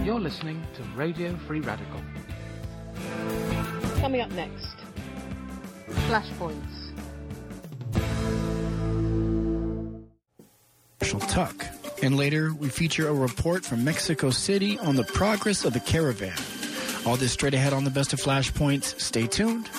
You're listening to Radio Free Radical. Coming up next, Flashpoints. Tuck. And later, we feature a report from Mexico City on the progress of the caravan. All this straight ahead on the Best of Flashpoints. Stay tuned.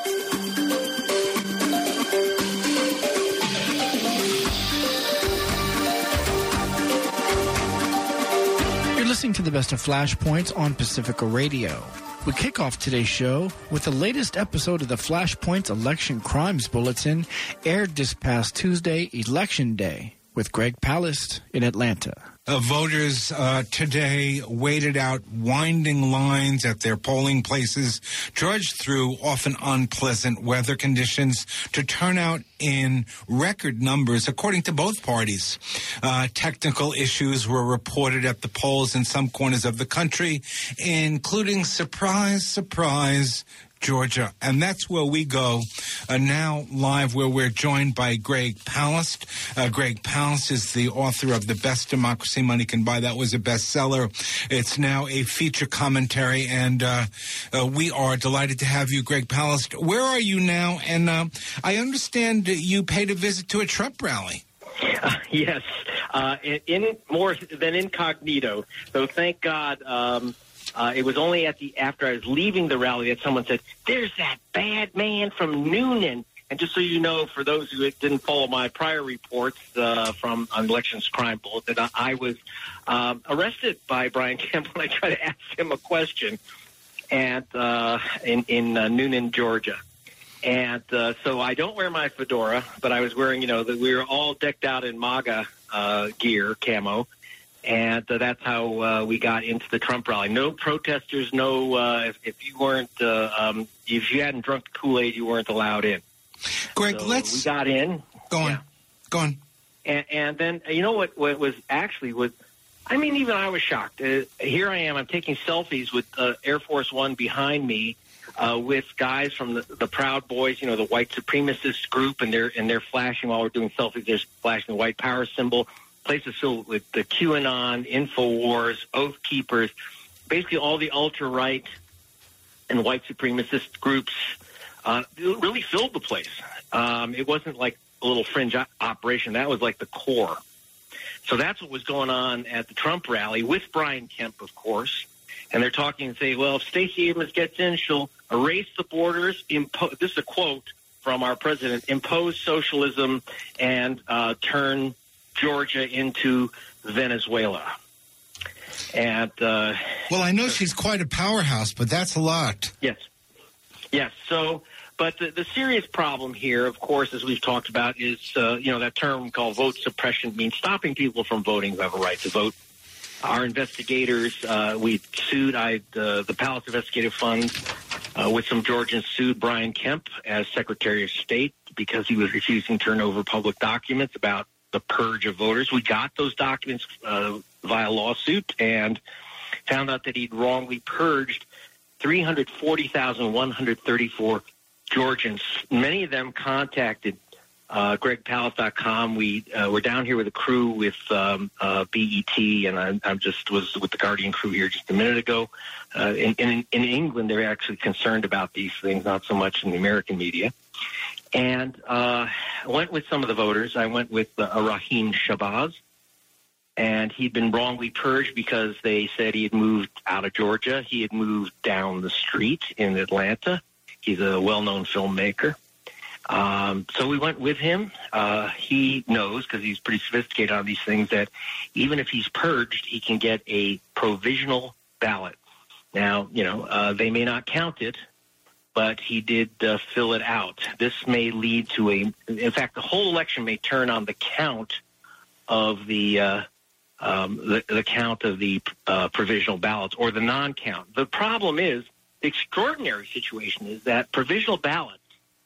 You're listening to the Best of Flashpoints on Pacifica Radio. We kick off today's show with the latest episode of the Flashpoints Election Crimes Bulletin, aired this past Tuesday, Election Day, with Greg Palast in Atlanta. Voters today waited out winding lines at their polling places, trudged through often unpleasant weather conditions to turn out in record numbers, according to both parties. Technical issues were reported at the polls in some corners of the country, including, surprise, surprise, Georgia. And that's where we go now live, where we're joined by Greg Palast. Greg Palast is the author of The Best Democracy Money Can Buy. That was a bestseller. It's now a feature commentary, and we are delighted to have you, Greg Palast. Where are you now? And I understand you paid a visit to a Trump rally. Yes, in more than incognito. So thank God. It was only after I was leaving the rally that someone said, "There's that bad man from Noonan." And just so you know, for those who didn't follow my prior reports from Elections Crime Bulletin, that I was arrested by Brian Kemp when I tried to ask him a question in Noonan, Georgia. And so I don't wear my fedora, but I was wearing, we were all decked out in MAGA gear, camo. And that's how we got into the Trump rally. No protesters, if you weren't, if you hadn't drunk the Kool-Aid, you weren't allowed in. Greg, so we got in. Go on. And then, what was actually was, even I was shocked. Here I am, I'm taking selfies with Air Force One behind me with guys from the Proud Boys, the white supremacist group, and they're flashing while we're doing selfies. They're flashing the white power symbol. Place is filled with the QAnon, InfoWars, Oath Keepers, basically all the ultra-right and white supremacist groups really filled the place. It wasn't like a little fringe operation. That was like the core. So that's what was going on at the Trump rally with Brian Kemp, of course. And they're talking and say, well, if Stacey Abrams gets in, she'll erase the borders. This is a quote from our president, impose socialism and turn Georgia into Venezuela. And well, I know she's quite a powerhouse, but that's a lot. Yes. So, but the serious problem here, of course, as we've talked about, is that term called vote suppression means stopping people from voting who have a right to vote. Our investigators, we sued the Palace Investigative Fund with some Georgians sued Brian Kemp as Secretary of State because he was refusing to turn over public documents about the purge of voters. We got those documents via lawsuit and found out that he'd wrongly purged 340,134 Georgians. Many of them contacted GregPalast.com. We were down here with a crew with BET, and I just was with the Guardian crew here just a minute ago. In England, they're actually concerned about these things, not so much in the American media. And I went with some of the voters. I went with Raheem Shabazz, and he'd been wrongly purged because they said he had moved out of Georgia. He had moved down the street in Atlanta. He's a well-known filmmaker. So we went with him. He knows, because he's pretty sophisticated on these things, that even if he's purged, he can get a provisional ballot. Now, they may not count it, but he did fill it out. This may lead to in fact, the whole election may turn on the count of the count of the provisional ballots or the non-count. The problem is, the extraordinary situation is that provisional ballots,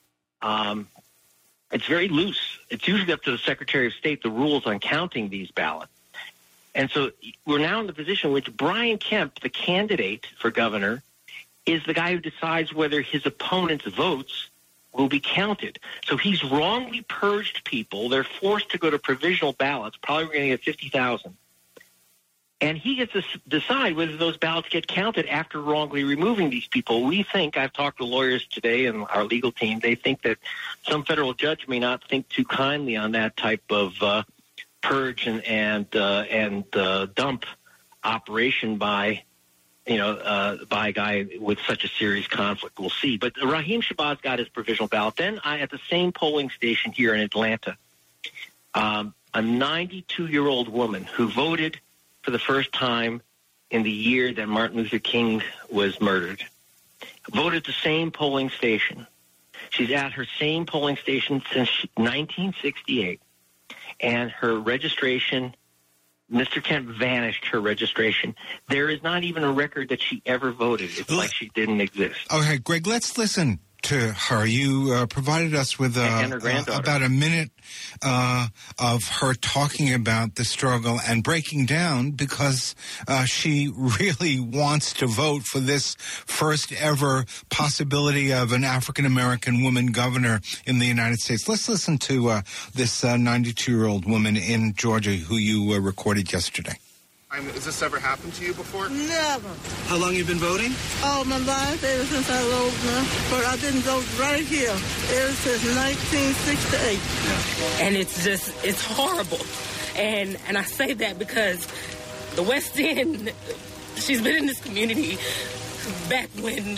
it's very loose. It's usually up to the Secretary of State, the rules on counting these ballots. And so we're now in the position in which Brian Kemp, the candidate for governor, is the guy who decides whether his opponent's votes will be counted. So he's wrongly purged people. They're forced to go to provisional ballots. Probably we're going to get 50,000. And he gets to decide whether those ballots get counted after wrongly removing these people. We think, I've talked to lawyers today and our legal team, they think that some federal judge may not think too kindly on that type of purge and dump operation by a guy with such a serious conflict. We'll see. But Raheem Shabazz got his provisional ballot. Then at the same polling station here in Atlanta, a 92-year-old woman who voted for the first time in the year that Martin Luther King was murdered, voted the same polling station. She's at her same polling station since 1968, and her registration, Mr. Kent vanished her registration. There is not even a record that she ever voted. It's like she didn't exist. Okay, Greg, let's listen to her. You provided us with about a minute of her talking about the struggle and breaking down because she really wants to vote for this first ever possibility of an African-American woman governor in the United States. Let's listen to this 92-year-old woman in Georgia who you recorded yesterday. Has this ever happened to you before? Never. How long you been voting? All my life, ever since I was old enough. But I didn't vote right here ever since 1968. Yeah. And it's horrible. And I say that because the West End, she's been in this community back when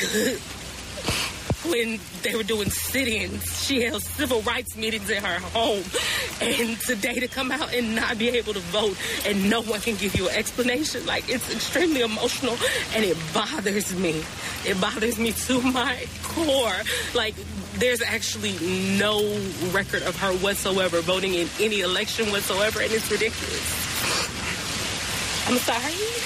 when they were doing sit-ins. She held civil rights meetings in her home. And today to come out and not be able to vote and no one can give you an explanation, like, it's extremely emotional and it bothers me. It bothers me to my core. Like, there's actually no record of her whatsoever voting in any election whatsoever, and it's ridiculous. I'm sorry.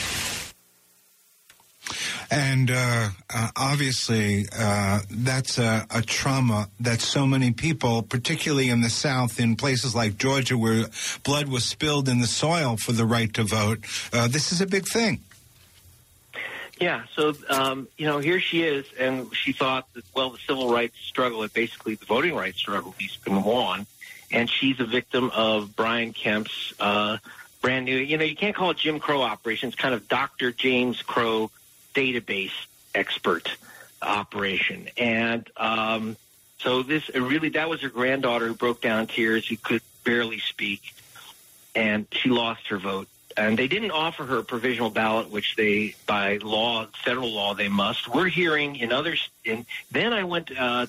And obviously, that's a trauma that so many people, particularly in the South, in places like Georgia, where blood was spilled in the soil for the right to vote, this is a big thing. Yeah, so, here she is, and she thought that, well, the civil rights struggle, basically the voting rights struggle, has been won, and she's a victim of Brian Kemp's brand new, you can't call it Jim Crow operation, it's kind of Dr. James Crow database expert operation. And so that was her granddaughter who broke down in tears, who could barely speak, and she lost her vote. And they didn't offer her a provisional ballot, which they, by law, federal law, they must. We're hearing in others. Then I went to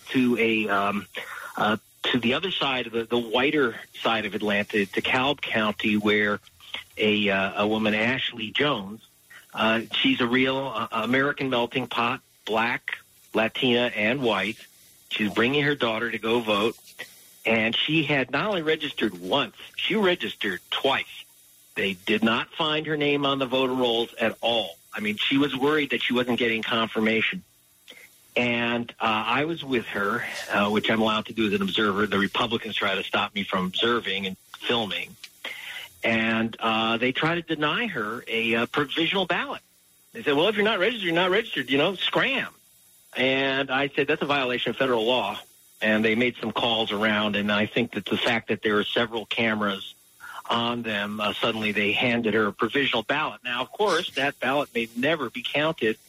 the other side of the whiter side of Atlanta, to DeKalb County, where a woman, Ashley Jones, she's a real American melting pot, black, Latina, and white. She's bringing her daughter to go vote, and she had not only registered once, she registered twice. They did not find her name on the voter rolls at all. I mean, she was worried that she wasn't getting confirmation. And I was with her, which I'm allowed to do as an observer. The Republicans try to stop me from observing and filming. And they try to deny her a provisional ballot. They said, well, if you're not registered, scram. And I said, that's a violation of federal law. And they made some calls around, and I think that the fact that there are several cameras on them, suddenly they handed her a provisional ballot. Now, of course, that ballot may never be counted.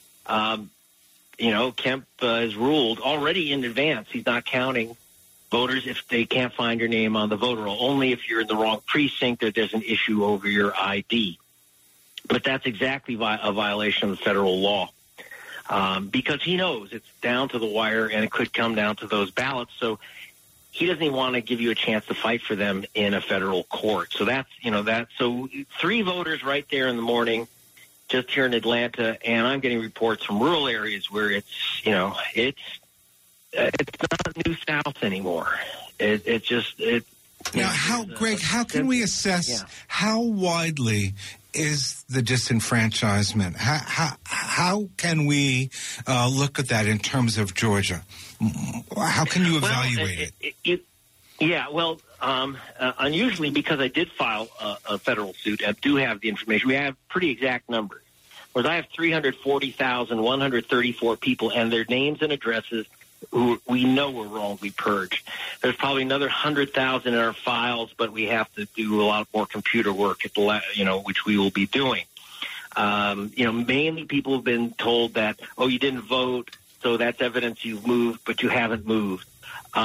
Kemp has ruled already in advance he's not counting voters if they can't find your name on the voter roll, only if you're in the wrong precinct or there's an issue over your ID. But that's exactly a violation of the federal law, because he knows it's down to the wire and it could come down to those ballots. So he doesn't even want to give you a chance to fight for them in a federal court. So that's, so 3 voters right there in the morning, just here in Atlanta, and I'm getting reports from rural areas where it's not New South anymore. Now, Greg, how can we assess how widely is the disenfranchisement? How can we look at that in terms of Georgia? How can you evaluate it? Unusually, because I did file a federal suit, I do have the information. We have pretty exact numbers. Whereas I have 340,134 people and their names and addresses who we know were wrongly purged. There's probably another 100,000 in our files, but we have to do a lot more computer work, which we will be doing. Mainly people have been told that, you didn't vote, so that's evidence you've moved, but you haven't moved. They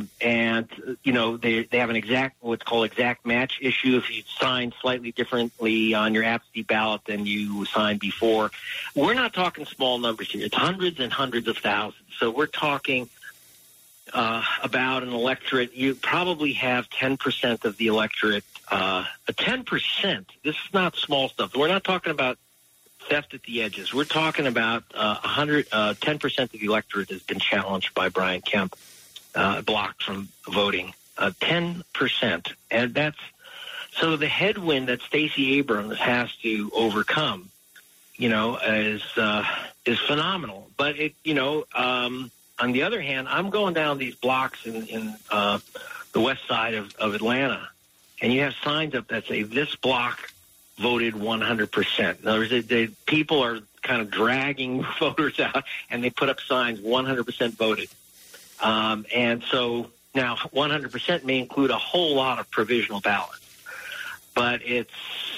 have what's called exact match issue. If you sign slightly differently on your absentee ballot than you signed before, we're not talking small numbers here. It's hundreds and hundreds of thousands. So we're talking about an electorate. You probably have 10% of the electorate. 10%. This is not small stuff. We're not talking about theft at the edges. We're talking about 10% of the electorate has been challenged by Brian Kemp. Blocked from voting, 10%. And that's so the headwind that Stacey Abrams has to overcome, is phenomenal. But on the other hand, I'm going down these blocks in the west side of Atlanta, and you have signs up that say this block voted 100%. In other words, people are kind of dragging voters out, and they put up signs 100% voted. And so now 100% may include a whole lot of provisional ballots, but it's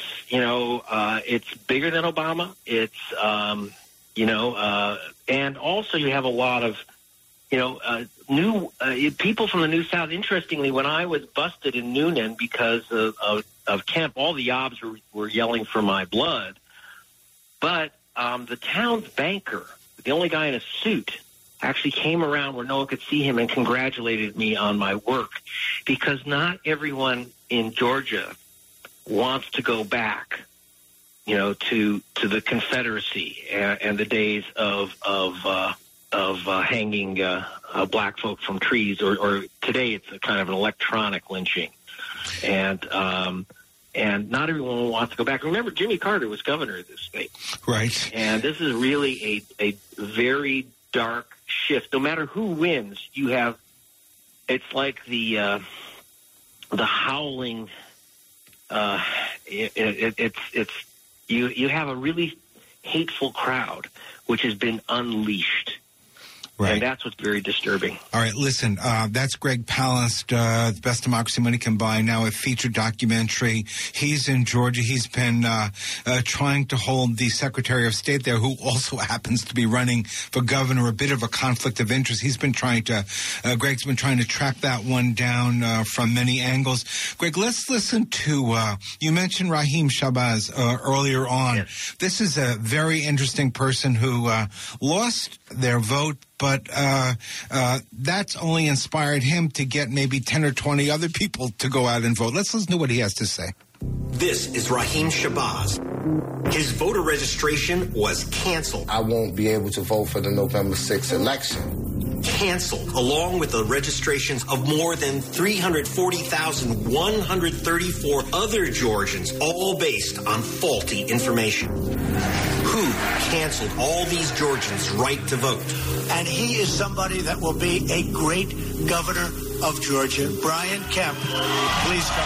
bigger than Obama. It's, and also you have a lot of, new people from the New South. Interestingly, when I was busted in Noonan because of Kemp, all the Yobs were yelling for my blood, but the town's banker, the only guy in a suit, actually came around where no one could see him and congratulated me on my work, because not everyone in Georgia wants to go back, to the Confederacy and the days of hanging black folk from trees, or today it's a kind of an electronic lynching, and not everyone wants to go back. Remember, Jimmy Carter was governor of this state, right? And this is really a very dark shift. No matter who wins, you have, it's like the howling. You have a really hateful crowd which has been unleashed. Right. And that's what's very disturbing. All right, listen, that's Greg Palast, The Best Democracy Money Can Buy, now a featured documentary. He's in Georgia. He's been trying to hold the Secretary of State there, who also happens to be running for governor, a bit of a conflict of interest. He's been trying to, Greg's been trying to track that one down from many angles. Greg, let's listen to, you mentioned Raheem Shabazz earlier on. Yes. This is a very interesting person who lost their vote, but that's only inspired him to get maybe 10 or 20 other people to go out and vote. Let's listen to what he has to say. This is Raheem Shabazz. His voter registration was canceled. I won't be able to vote for the November 6th election. Canceled, along with the registrations of more than 340,134 other Georgians, all based on faulty information. Who canceled all these Georgians' right to vote? And he is somebody that will be a great governor of Georgia. Brian Kemp, please come.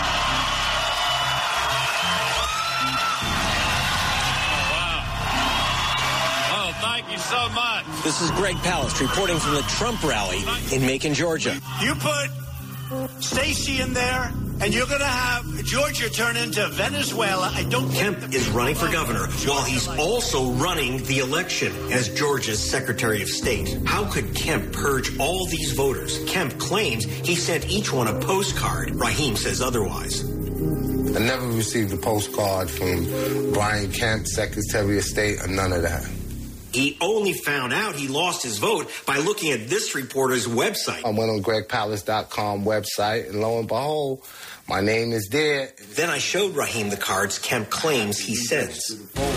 Oh, thank you so much. This is Greg Palast reporting from the Trump rally in Macon, Georgia. You put Stacey in there, and you're going to have Georgia turn into Venezuela. Kemp is running for governor while he's also running the election as Georgia's Secretary of State. How could Kemp purge all these voters? Kemp claims he sent each one a postcard. Raheem says otherwise. I never received a postcard from Brian Kemp, Secretary of State, or none of that. He only found out he lost his vote by looking at this reporter's website. I went on GregPalast.com website, and lo and behold, my name is there. Then I showed Raheem the cards Kemp claims he sends.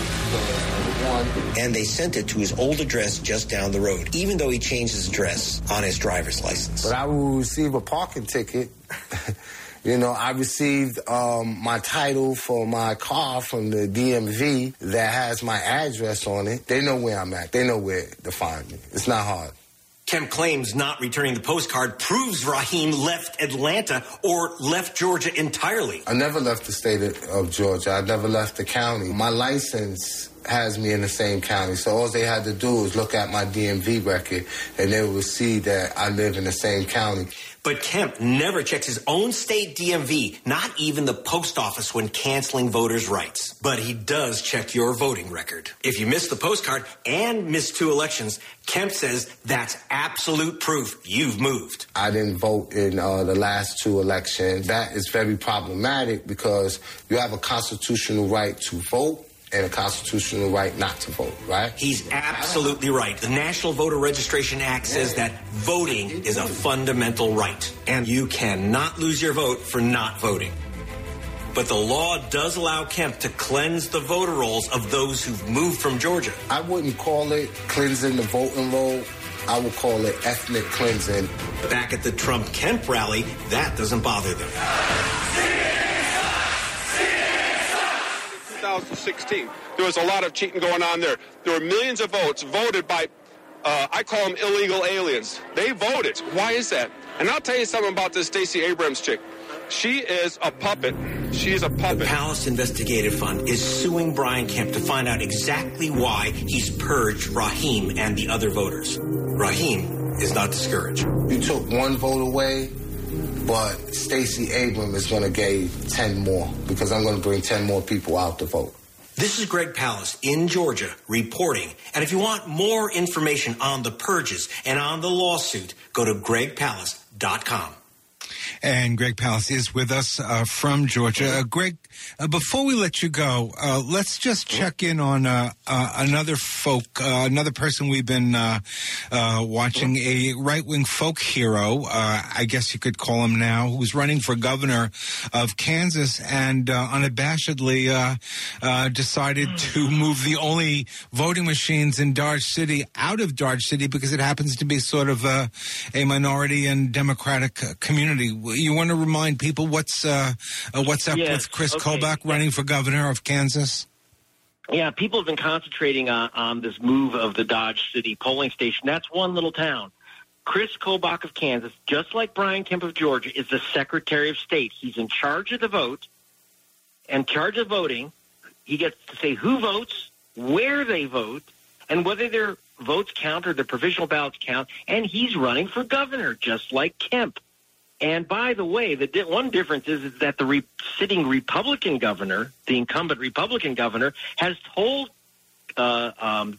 And they sent it to his old address just down the road, even though he changed his address on his driver's license. But I will receive a parking ticket. You know, I received my title for my car from the DMV that has my address on it. They know where I'm at. They know where to find me. It's not hard. Kemp claims not returning the postcard proves Rahim left Atlanta or left Georgia entirely. I never left the state of Georgia. I never left the county. My license has me in the same county, so all they had to do was look at my DMV record, and they would see that I live in the same county. But Kemp never checks his own state DMV, not even the post office when canceling voters' rights. But he does check your voting record. If you missed the postcard and missed 2 elections, Kemp says that's absolute proof you've moved. I didn't vote in the last 2 elections. That is very problematic because you have a constitutional right to vote and a constitutional right not to vote, right? He's absolutely right. The National Voter Registration Act says that voting is a fundamental right, and you cannot lose your vote for not voting. But the law does allow Kemp to cleanse the voter rolls of those who've moved from Georgia. I wouldn't call it cleansing the voting roll. I would call it ethnic cleansing. Back at the Trump-Kemp rally, that doesn't bother them. 2016. There was a lot of cheating going on there. There were millions of votes voted by, I call them illegal aliens. They voted. Why is that? And I'll tell you something about this Stacey Abrams chick. She is a puppet. She is a puppet. The Palace Investigative Fund is suing Brian Kemp to find out exactly why he's purged Rahim and the other voters. Rahim is not discouraged. You took 1 vote away, but Stacey Abrams is going to give 10 more because I'm going to bring 10 more people out to vote. This is Greg Palast in Georgia reporting. And if you want more information on the purges and on the lawsuit, go to gregpalast.com. And Greg Palast is with us from Georgia. Greg, before we let you go, let's just check in on another person we've been watching, a right-wing folk hero, I guess you could call him now, who's running for governor of Kansas and unabashedly decided to move the only voting machines in Dodge City out of Dodge City because it happens to be sort of a minority and Democratic community. You want to remind people what's up with Chris Kobach running for governor of Kansas? Yeah, people have been concentrating on this move of the Dodge City polling station. That's one little town. Chris Kobach of Kansas, just like Brian Kemp of Georgia, is the Secretary of State. He's in charge of the vote and charge of voting. He gets to say who votes, where they vote, and whether their votes count or the provisional ballots count. And he's running for governor, just like Kemp. And by the way, the one difference is that the sitting Republican governor, the incumbent Republican governor, has told Kobach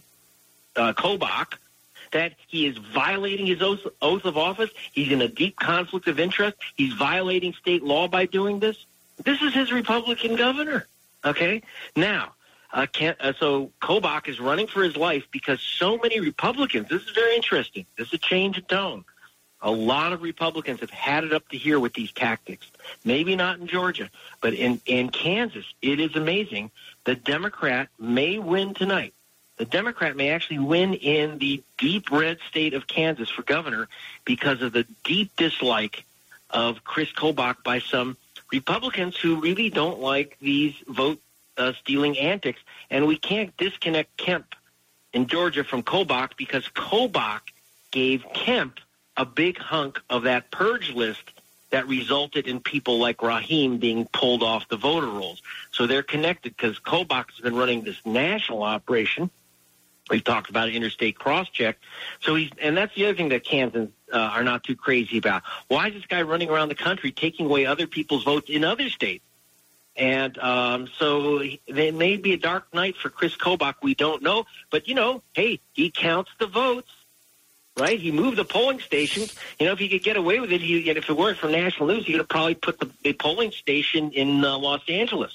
that he is violating his oath of office. He's in a deep conflict of interest. He's violating state law by doing this. This is his Republican governor. Okay? Now, so Kobach is running for his life because so many Republicans, this is very interesting. This is a change in tone. A lot of Republicans have had it up to here with these tactics. Maybe not in Georgia, but in Kansas, it is amazing. The Democrat may win tonight. The Democrat may actually win in the deep red state of Kansas for governor because of the deep dislike of Chris Kobach by some Republicans who really don't like these vote-stealing antics. And we can't disconnect Kemp in Georgia from Kobach because Kobach gave Kemp a big hunk of that purge list that resulted in people like Rahim being pulled off the voter rolls. So they're connected because Kobach has been running this national operation. We've talked about interstate cross-check. So and that's the other thing that Kansans are not too crazy about. Why is this guy running around the country taking away other people's votes in other states? And so there may be a dark night for Chris Kobach. We don't know. But, hey, he counts the votes. Right? He moved the polling stations. If he could get away with it, if it weren't for national news, he could have probably put the polling station in Los Angeles.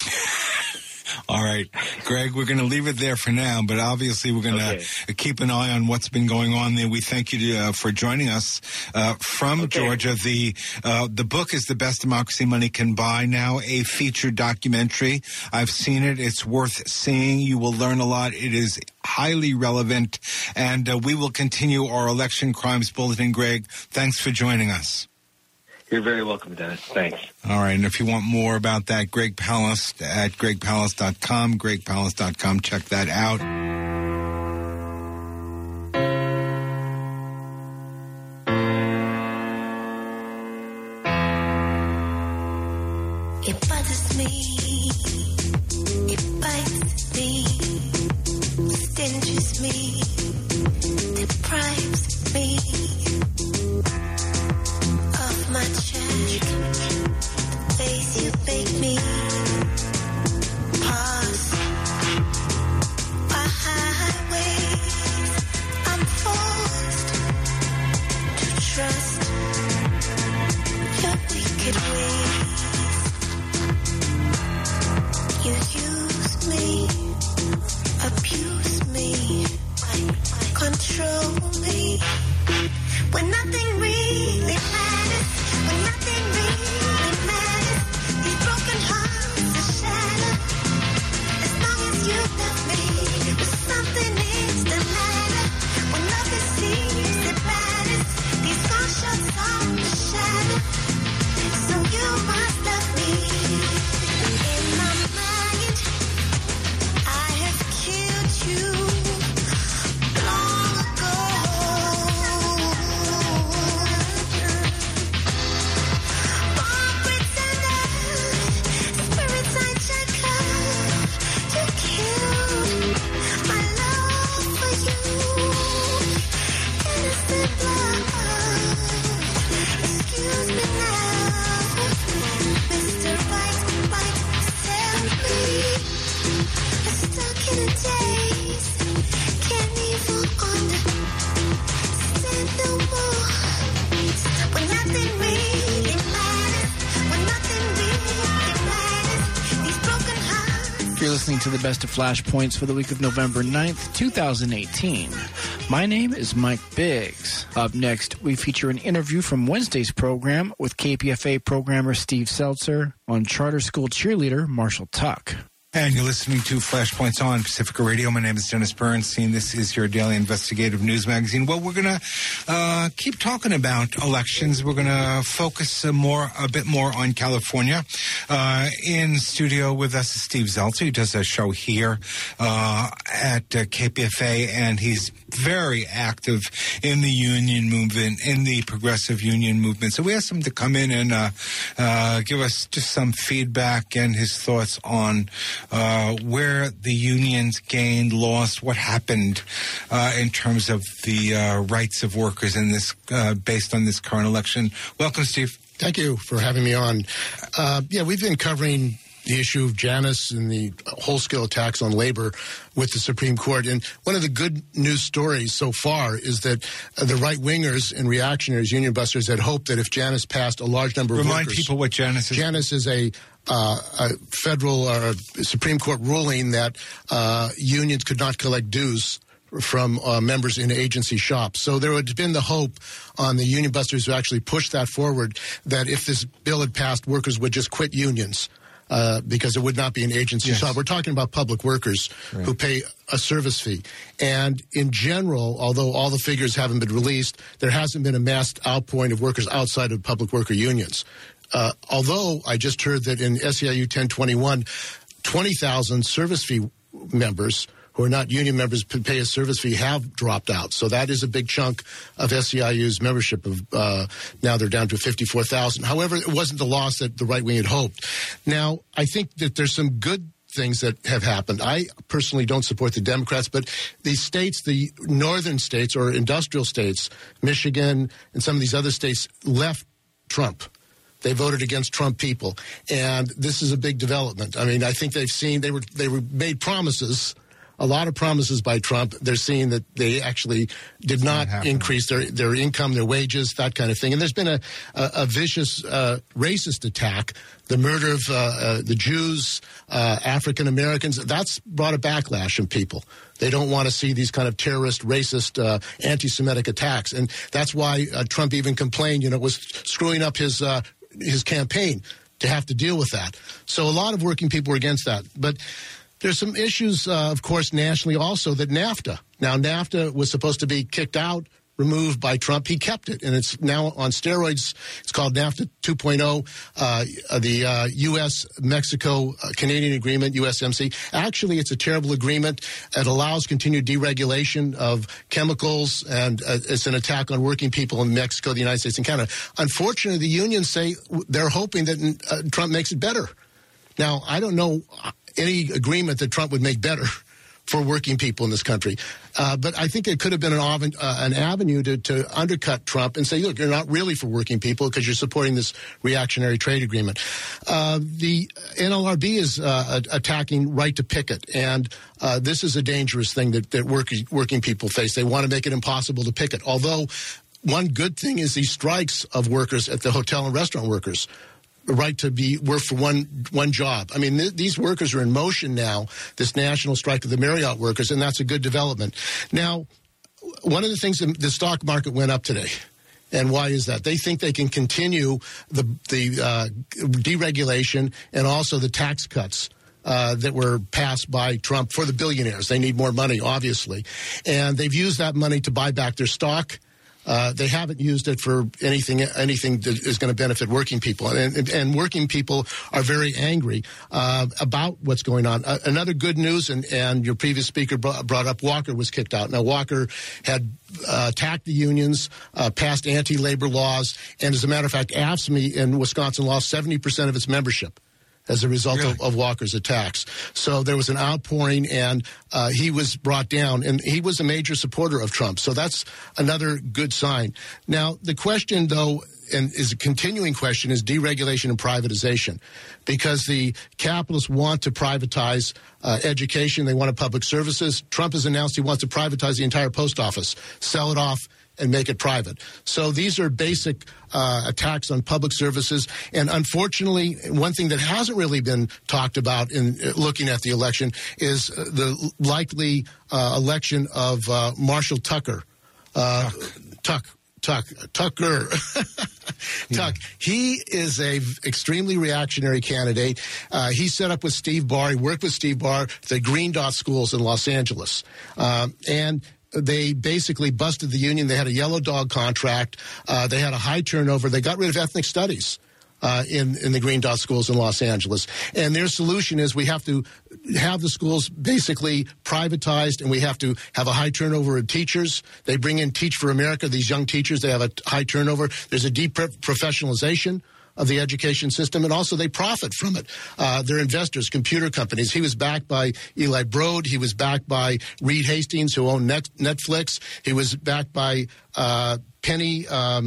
All right, Greg, we're going to leave it there for now, but obviously we're going to keep an eye on what's been going on there. We thank you for joining us from Georgia. The book is The Best Democracy Money Can Buy, now a featured documentary. I've seen it. It's worth seeing. You will learn a lot. It is highly relevant, and we will continue our Election Crimes Bulletin. Greg, thanks for joining us. You're very welcome, Dennis. Thanks. All right, and if you want more about that, Greg Palast at gregpalast.com, gregpalast.com. Check that out. You're listening to the best of Flashpoints for the week of November 9th, 2018. My name is Mike Biggs. Up next, we feature an interview from Wednesday's program with KPFA programmer Steve Seltzer on charter school cheerleader Marshall Tuck. And you're listening to Flashpoints on Pacifica Radio. My name is Dennis Bernstein. This is your daily investigative news magazine. Well, we're going to keep talking about elections. We're going to focus a bit more on California. In studio with us is Steve Zeltzer. He does a show here at KPFA, and he's very active in the union movement, in the progressive union movement. So we asked him to come in and give us just some feedback and his thoughts on where the unions gained, lost, what happened in terms of the rights of workers in this, based on this current election. Welcome, Steve. Thank you for having me on. We've been covering the issue of Janus and the whole-scale attacks on labor with the Supreme Court. And one of the good news stories so far is that the right-wingers and reactionaries, union busters, had hoped that if Janus passed, a large number of workers... Remind people what Janus is. Janus is a federal or Supreme Court ruling that unions could not collect dues from members in agency shops. So there had been the hope on the union busters who actually pushed that forward that if this bill had passed, workers would just quit unions. Because it would not be an agency shop. We're talking about public workers who pay a service fee. And in general, although all the figures haven't been released, there hasn't been a mass outpouring of workers outside of public worker unions. Although I just heard that in SEIU 1021, 20,000 service fee members who are not union members pay a service fee have dropped out. So that is a big chunk of SEIU's membership. Now they're down to 54,000. However, it wasn't the loss that the right wing had hoped. Now, I think that there's some good things that have happened. I personally don't support the Democrats, but these states, the northern states or industrial states, Michigan and some of these other states, left Trump. They voted against Trump people. And this is a big development. I mean, I think they've seen, they were made promises, a lot of promises by Trump. They're seeing that they actually did not increase their income, their wages, that kind of thing. And there's been a vicious racist attack, the murder of the Jews, African Americans. That's brought a backlash from people. They don't want to see these kind of terrorist, racist, anti-Semitic attacks. And that's why Trump even complained, was screwing up his campaign to have to deal with that. So a lot of working people were against that. But there's some issues, of course, nationally also, that NAFTA. Now, NAFTA was supposed to be kicked out, removed by Trump. He kept it, and it's now on steroids. It's called NAFTA 2.0, the U.S.-Mexico-Canadian agreement, USMC. Actually, it's a terrible agreement. It allows continued deregulation of chemicals, and it's an attack on working people in Mexico, the United States, and Canada. Unfortunately, the unions say they're hoping that Trump makes it better. Now, I don't know any agreement that Trump would make better for working people in this country. But I think it could have been an avenue to undercut Trump and say, look, you're not really for working people because you're supporting this reactionary trade agreement. The NLRB is attacking right to picket, and this is a dangerous thing that working people face. They want to make it impossible to picket, although one good thing is these strikes of workers at the hotel and restaurant workers. The right to work for one job. I mean, these workers are in motion now, this national strike of the Marriott workers, and that's a good development. Now, one of the things, the stock market went up today. And why is that? They think they can continue the deregulation and also the tax cuts that were passed by Trump for the billionaires. They need more money, obviously. And they've used that money to buy back their stock. They haven't used it for anything that is going to benefit working people. And working people are very angry about what's going on. Another good news, and your previous speaker brought up, Walker was kicked out. Now, Walker had attacked the unions, passed anti-labor laws, and as a matter of fact, AFSCME in Wisconsin lost 70% of its membership as a result of Walker's attacks. So there was an outpouring, and he was brought down, and he was a major supporter of Trump. So that's another good sign. Now, the question, though, and is a continuing question, is deregulation and privatization, because the capitalists want to privatize education. They want public services. Trump has announced he wants to privatize the entire post office, sell it off, and make it private. So these are basic attacks on public services. And unfortunately, one thing that hasn't really been talked about in looking at the election is the likely election of Marshall Tucker. Tucker. Tuck. He is a extremely reactionary candidate. He set up with Steve Barr. He worked with Steve Barr, the Green Dot schools in Los Angeles. And they basically busted the union. They had a yellow dog contract. They had a high turnover. They got rid of ethnic studies in the Green Dot schools in Los Angeles. And their solution is we have to have the schools basically privatized, and we have to have a high turnover of teachers. They bring in Teach for America, these young teachers. They have a high turnover. There's a deep professionalization of the education system, and also they profit from it. They're investors, computer companies. He was backed by Eli Broad. He was backed by Reed Hastings, who owned Netflix. He was backed by Penny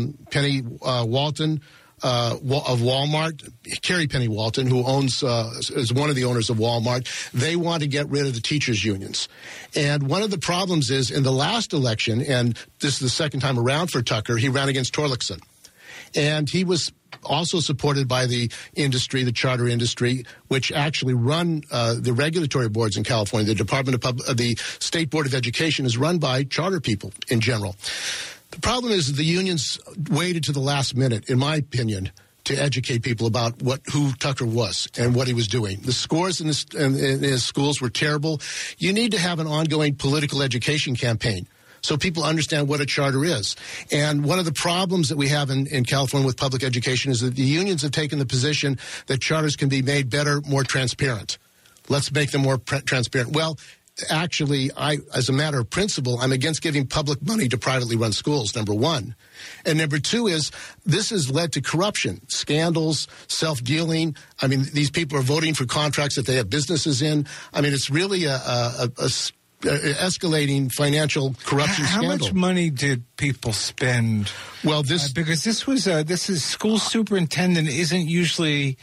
Walton of Walmart, Carrie Penny Walton, who is one of the owners of Walmart. They want to get rid of the teachers' unions. And one of the problems is in the last election, and this is the second time around for Tucker, he ran against Torlakson. And he was also supported by the industry, the charter industry, which actually run the regulatory boards in California. The State Board of Education is run by charter people in general. The problem is the unions waited to the last minute, in my opinion, to educate people about who Tucker was and what he was doing. The scores in his schools were terrible. You need to have an ongoing political education campaign so people understand what a charter is. And one of the problems that we have in California with public education is that the unions have taken the position that charters can be made better, more transparent. Let's make them more transparent. Well, actually, as a matter of principle, I'm against giving public money to privately run schools, number one. And number two is this has led to corruption, scandals, self-dealing. I mean, these people are voting for contracts that they have businesses in. I mean, it's really a escalating financial corruption scandal. How much money did people spend? Well, because this is school superintendent isn't usually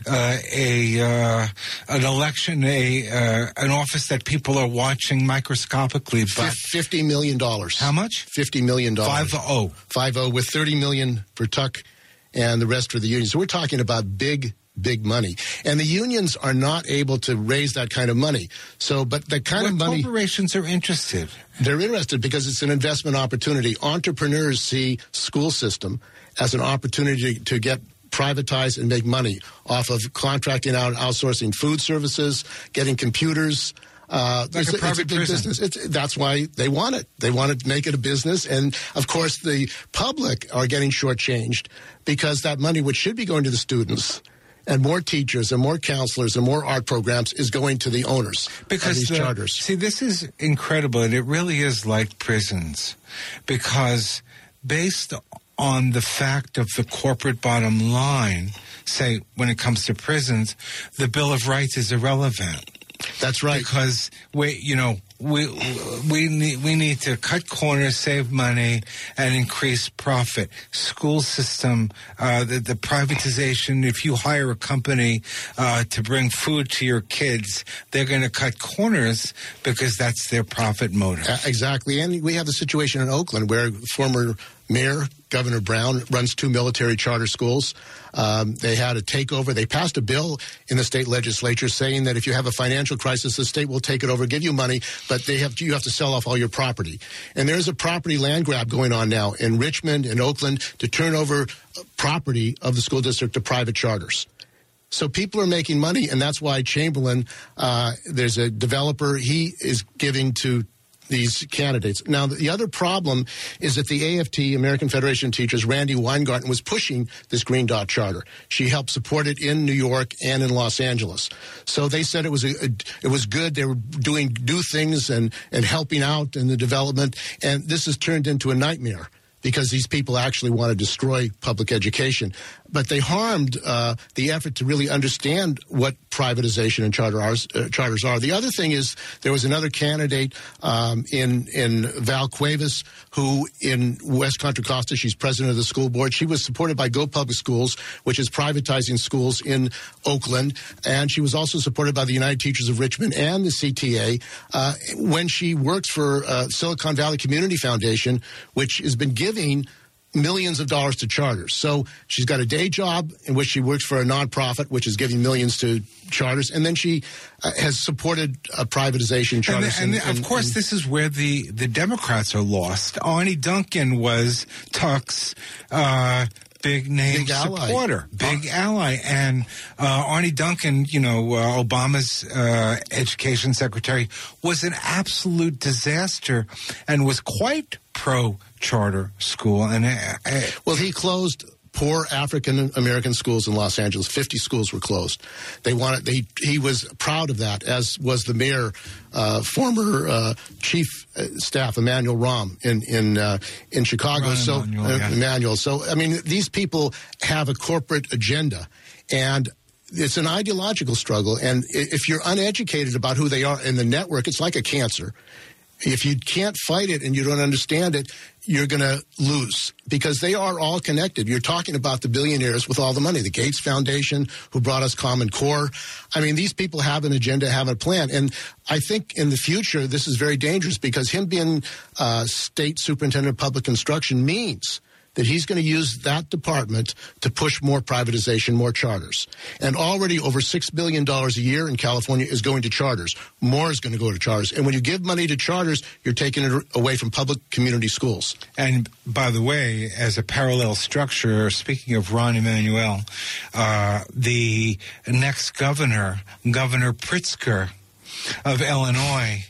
an election, an office that people are watching microscopically. But $50 million. How much? $50 million. 50 with $30 million for Tuck and the rest for the unions. So we're talking about big money. And the unions are not able to raise that kind of money. But the kind of money... corporations are interested. They're interested because it's an investment opportunity. Entrepreneurs see school system as an opportunity to get privatized and make money off of contracting out, outsourcing food services, getting computers. Like a private business. That's why they want it. They want to make it a business. And, of course, the public are getting shortchanged because that money, which should be going to the students, and more teachers and more counselors and more art programs is going to the owners of these charters. See, this is incredible, and it really is like prisons, because based on the fact of the corporate bottom line, say, when it comes to prisons, the Bill of Rights is irrelevant. That's right. Because we need to cut corners, save money, and increase profit. School system, the privatization. If you hire a company to bring food to your kids, they're going to cut corners because that's their profit motive. Exactly, and we have the situation in Oakland where former Mayor Governor Brown runs 2 military charter schools. They had a takeover. They passed a bill in the state legislature saying that if you have a financial crisis, the state will take it over, give you money, but you have to sell off all your property. And there's a property land grab going on now in Richmond and Oakland to turn over property of the school district to private charters. So people are making money, and that's why Chamberlain, there's a developer, he is giving to these candidates. Now, the other problem is that the AFT, American Federation of Teachers, Randy Weingarten, was pushing this Green Dot Charter. She helped support it in New York and in Los Angeles. So they said it was good. They were doing new things and helping out in the development. And this has turned into a nightmare because these people actually want to destroy public education. But they harmed the effort to really understand what privatization and charters are. The other thing is there was another candidate in Val Cuevas who in West Contra Costa, she's president of the school board. She was supported by Go Public Schools, which is privatizing schools in Oakland. And she was also supported by the United Teachers of Richmond and the CTA when she works for Silicon Valley Community Foundation, which has been giving millions of dollars to charters. So she's got a day job in which she works for a nonprofit, which is giving millions to charters. And then she has supported privatization charters. And of course, this is where the Democrats are lost. Arnie Duncan was Tuck's big name supporter, big ally. And Arnie Duncan, Obama's education secretary, was an absolute disaster and was quite pro-charter school. And well, he closed poor African American schools in Los Angeles. 50 schools were closed. He was proud of that, as was the mayor, former chief staff Emmanuel Rahm in Chicago. Emmanuel. So I mean, these people have a corporate agenda, and it's an ideological struggle. And if you're uneducated about who they are in the network, it's like a cancer. If you can't fight it and you don't understand it, you're going to lose because they are all connected. You're talking about the billionaires with all the money, the Gates Foundation, who brought us Common Core. I mean, these people have an agenda, have a plan. And I think in the future, this is very dangerous because him being state superintendent of public instruction means that he's going to use that department to push more privatization, more charters. And already over $6 billion a year in California is going to charters. More is going to go to charters. And when you give money to charters, you're taking it away from public community schools. And by the way, as a parallel structure, speaking of Rahm Emanuel, the next governor, Governor Pritzker of Illinois,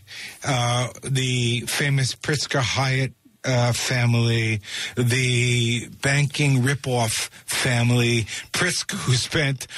the famous Pritzker-Hyatt family, the banking ripoff family, Pritzker, who spent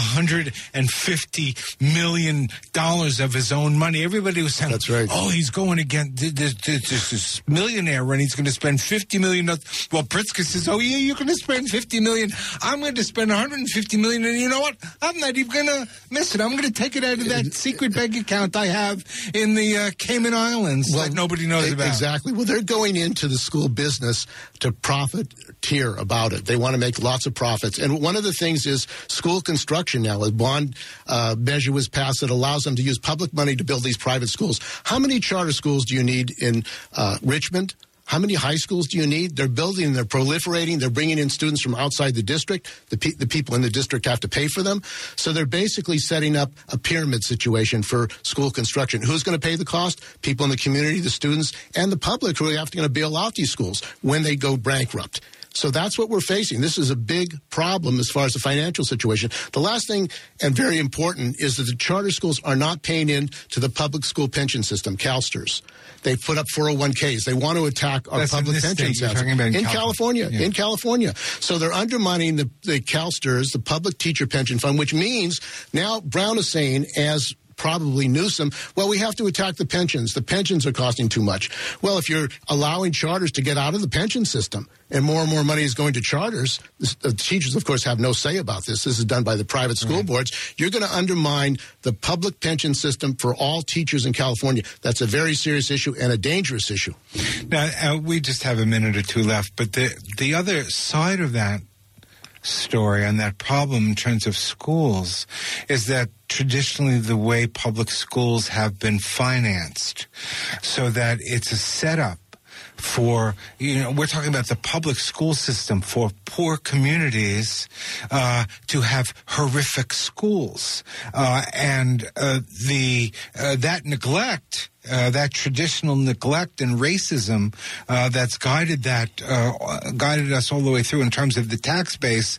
$150 million of his own money. Everybody was saying, "That's right. Oh, he's going against this millionaire, and he's going to spend $50 million." Well, Pritzker says, "Oh yeah, you're going to spend $50 million. I'm going to spend $150 million, and you know what? I'm not even going to miss it. I'm going to take it out of that secret bank account I have in the Cayman Islands that nobody knows about." Exactly. Well, they're going into the school business to profiteer about it. They want to make lots of profits. And one of the things is school construction now. A bond measure was passed that allows them to use public money to build these private schools. How many charter schools do you need in Richmond? How many high schools do you need? They're building, they're proliferating, they're bringing in students from outside the district. The people in the district have to pay for them. So they're basically setting up a pyramid situation for school construction. Who's going to pay the cost? People in the community, the students, and the public who are going to bail out these schools when they go bankrupt. So that's what we're facing. This is a big problem as far as the financial situation. The last thing, and very important, is that the charter schools are not paying in to the public school pension system, CalSTRS. They put up 401ks. They want to attack our public pension system. In California. Yeah. In California. So they're undermining the CalSTRS, the public teacher pension fund, which means now Brown is saying, as probably Newsom. Well, we have to attack the pensions. The pensions are costing too much. Well, if you're allowing charters to get out of the pension system and more money is going to charters, the teachers, of course, have no say about this. This is done by the private school boards. You're going to undermine the public pension system for all teachers in California. That's a very serious issue and a dangerous issue. Now, we just have a minute or two left, but the other side of that story and that problem in terms of schools is that traditionally the way public schools have been financed, so that it's a setup for, we're talking about the public school system for poor communities to have horrific schools. And that neglect, that traditional neglect and racism that's guided us all the way through in terms of the tax base,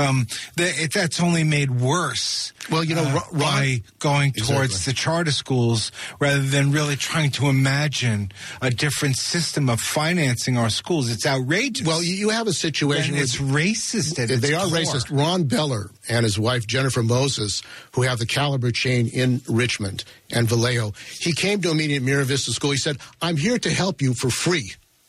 that's only made worse. Well, by going towards the charter schools rather than really trying to imagine a different system of financing our schools. It's outrageous. Well, you have a situation. And it's racist at its They are core. racist. Ron Beller and his wife, Jennifer Moses, who have the Caliber chain in Richmond and Vallejo, he came to a meeting at Mira Vista School. He said, "I'm here to help you for free."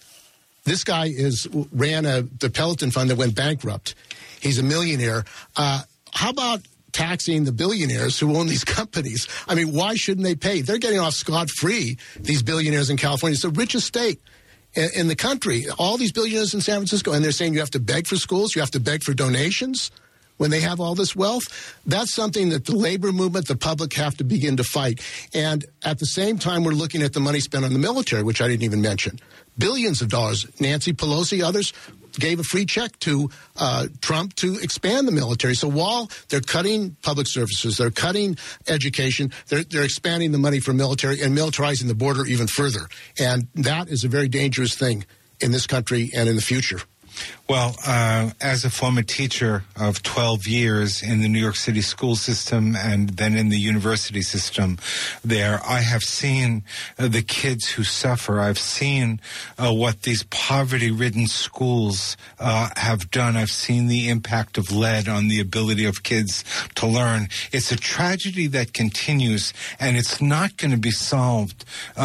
This guy ran the Peloton Fund that went bankrupt. He's a millionaire. How about taxing the billionaires who own these companies? I mean, why shouldn't they pay? They're getting off scot-free, these billionaires in California. It's the richest state in the country. All these billionaires in San Francisco, and they're saying you have to beg for schools, you have to beg for donations when they have all this wealth. That's something that the labor movement, the public have to begin to fight. And at the same time, we're looking at the money spent on the military, which I didn't even mention. Billions of dollars. Nancy Pelosi, others gave a free check to Trump to expand the military. So while they're cutting public services, they're cutting education, they're expanding the money for military and militarizing the border even further. And that is a very dangerous thing in this country and in the future. Well, as a former teacher of 12 years in the New York City school system and then in the university system there, I have seen the kids who suffer. I've seen what these poverty-ridden schools have done. I've seen the impact of lead on the ability of kids to learn. It's a tragedy that continues, and it's not going to be solved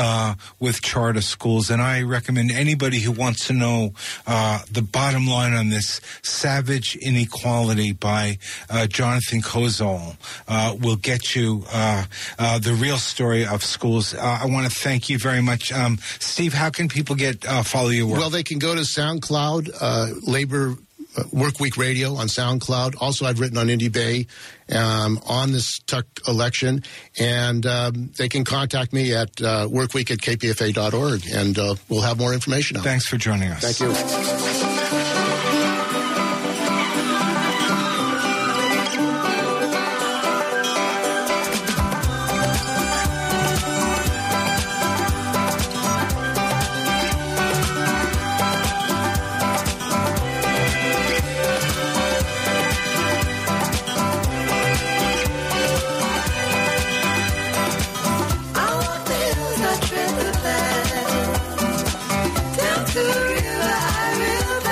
with charter schools. And I recommend anybody who wants to know the bottom line on this, Savage Inequality by Jonathan Kozol will get you the real story of schools. I want to thank you very much. Steve, how can people follow your work? Well, they can go to SoundCloud, Labor Workweek Radio on SoundCloud. Also, I've written on Indie Bay on this Tuck election, and they can contact me at workweek@kpfa.org, and we'll have more information on it. Thanks for joining us. Thank you. Down to the river, I will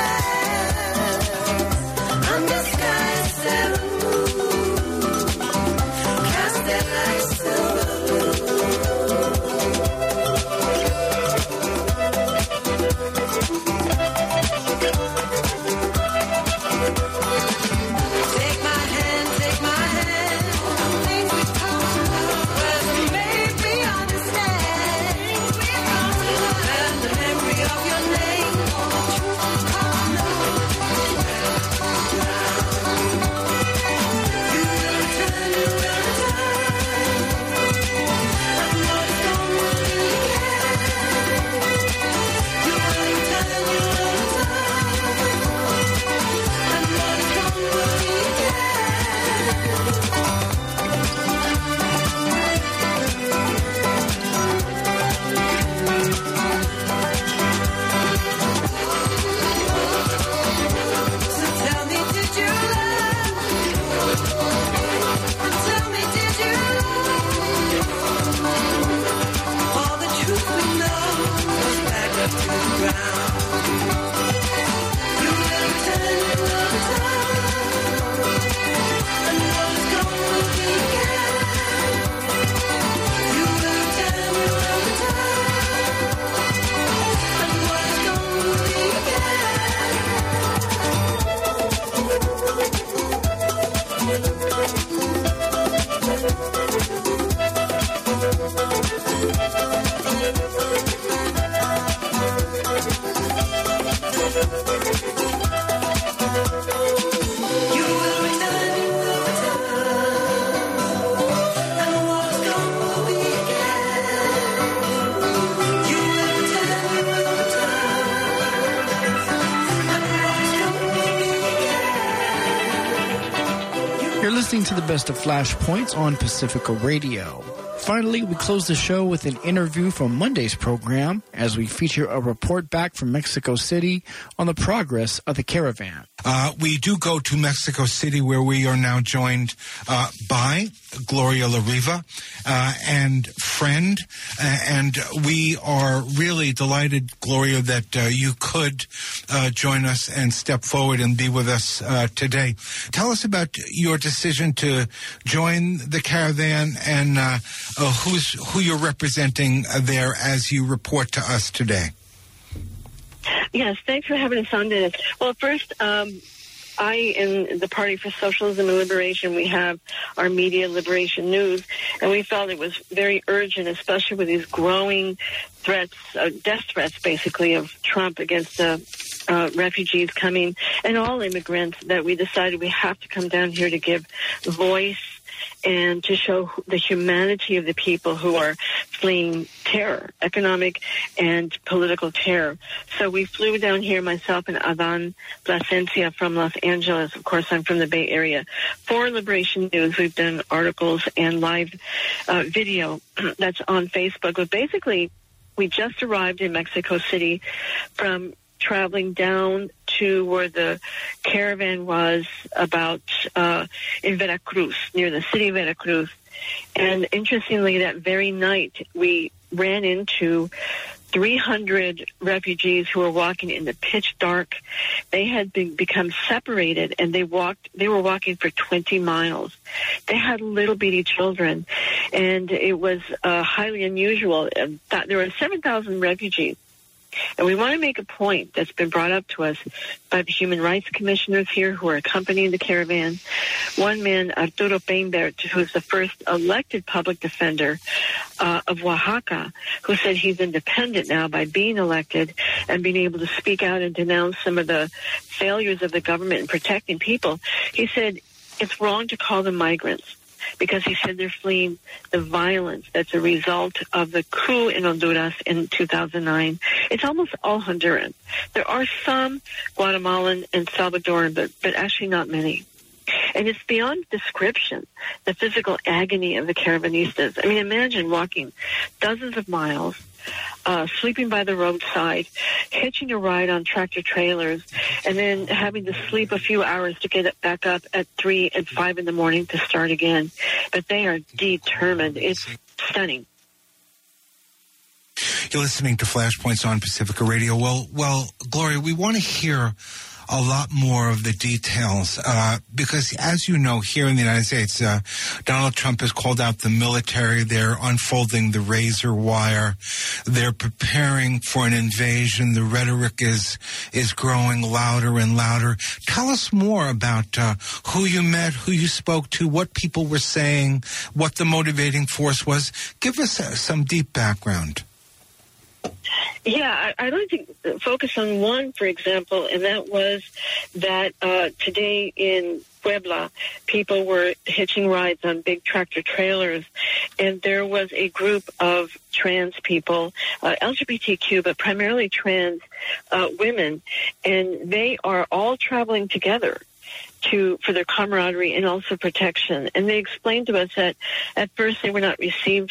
the best of Flashpoints on Pacifica Radio. Finally, we close the show with an interview from Monday's program as we feature a report back from Mexico City on the progress of the caravan. We do go to Mexico City, where we are now joined by Gloria La Riva and friend. And we are really delighted, Gloria, that you could join us and step forward and be with us today. Tell us about your decision to join the caravan and who you're representing there as you report to us today. Yes, thanks for having us on, Dennis. Well, first, I and the Party for Socialism and Liberation, we have our Media Liberation News, and we felt it was very urgent, especially with these growing threats, death threats, basically, of Trump against the refugees coming and all immigrants, that we decided we have to come down here to give voice and to show the humanity of the people who are fleeing terror, economic and political terror. So we flew down here, myself and Adan Plasencia from Los Angeles. Of course, I'm from the Bay Area. For Liberation News, we've done articles and live video that's on Facebook. But basically, we just arrived in Mexico City from traveling down to where the caravan was about in Veracruz, near the city of Veracruz. And interestingly, that very night, we ran into 300 refugees who were walking in the pitch dark. They had become separated, and they were walking for 20 miles. They had little bitty children, and it was highly unusual. There were 7,000 refugees. And we want to make a point that's been brought up to us by the human rights commissioners here who are accompanying the caravan. One man, Arturo Peinbert, who's the first elected public defender of Oaxaca, who said he's independent now by being elected and being able to speak out and denounce some of the failures of the government in protecting people. He said it's wrong to call them migrants, because he said they're fleeing the violence that's a result of the coup in Honduras in 2009. It's almost all Honduran. There are some Guatemalan and Salvadoran, but actually not many. And it's beyond description, the physical agony of the caravanistas. I mean, imagine walking dozens of miles, sleeping by the roadside, hitching a ride on tractor trailers, and then having to sleep a few hours to get it back up at 3 and 5 in the morning to start again. But they are determined. It's stunning. You're listening to Flashpoints on Pacifica Radio. Well, Gloria, we want to hear a lot more of the details because, as you know, here in the United States, Donald Trump has called out the military. They're unfolding the razor wire. They're preparing for an invasion. The rhetoric is growing louder and louder. Tell us more about who you met, who you spoke to, what people were saying, what the motivating force was. Give us some deep background. Yeah, I'd like to focus on one, for example, and that was that today in Puebla, people were hitching rides on big tractor trailers, and there was a group of trans people, LGBTQ, but primarily trans women, and they are all traveling together for their camaraderie and also protection. And they explained to us that at first they were not received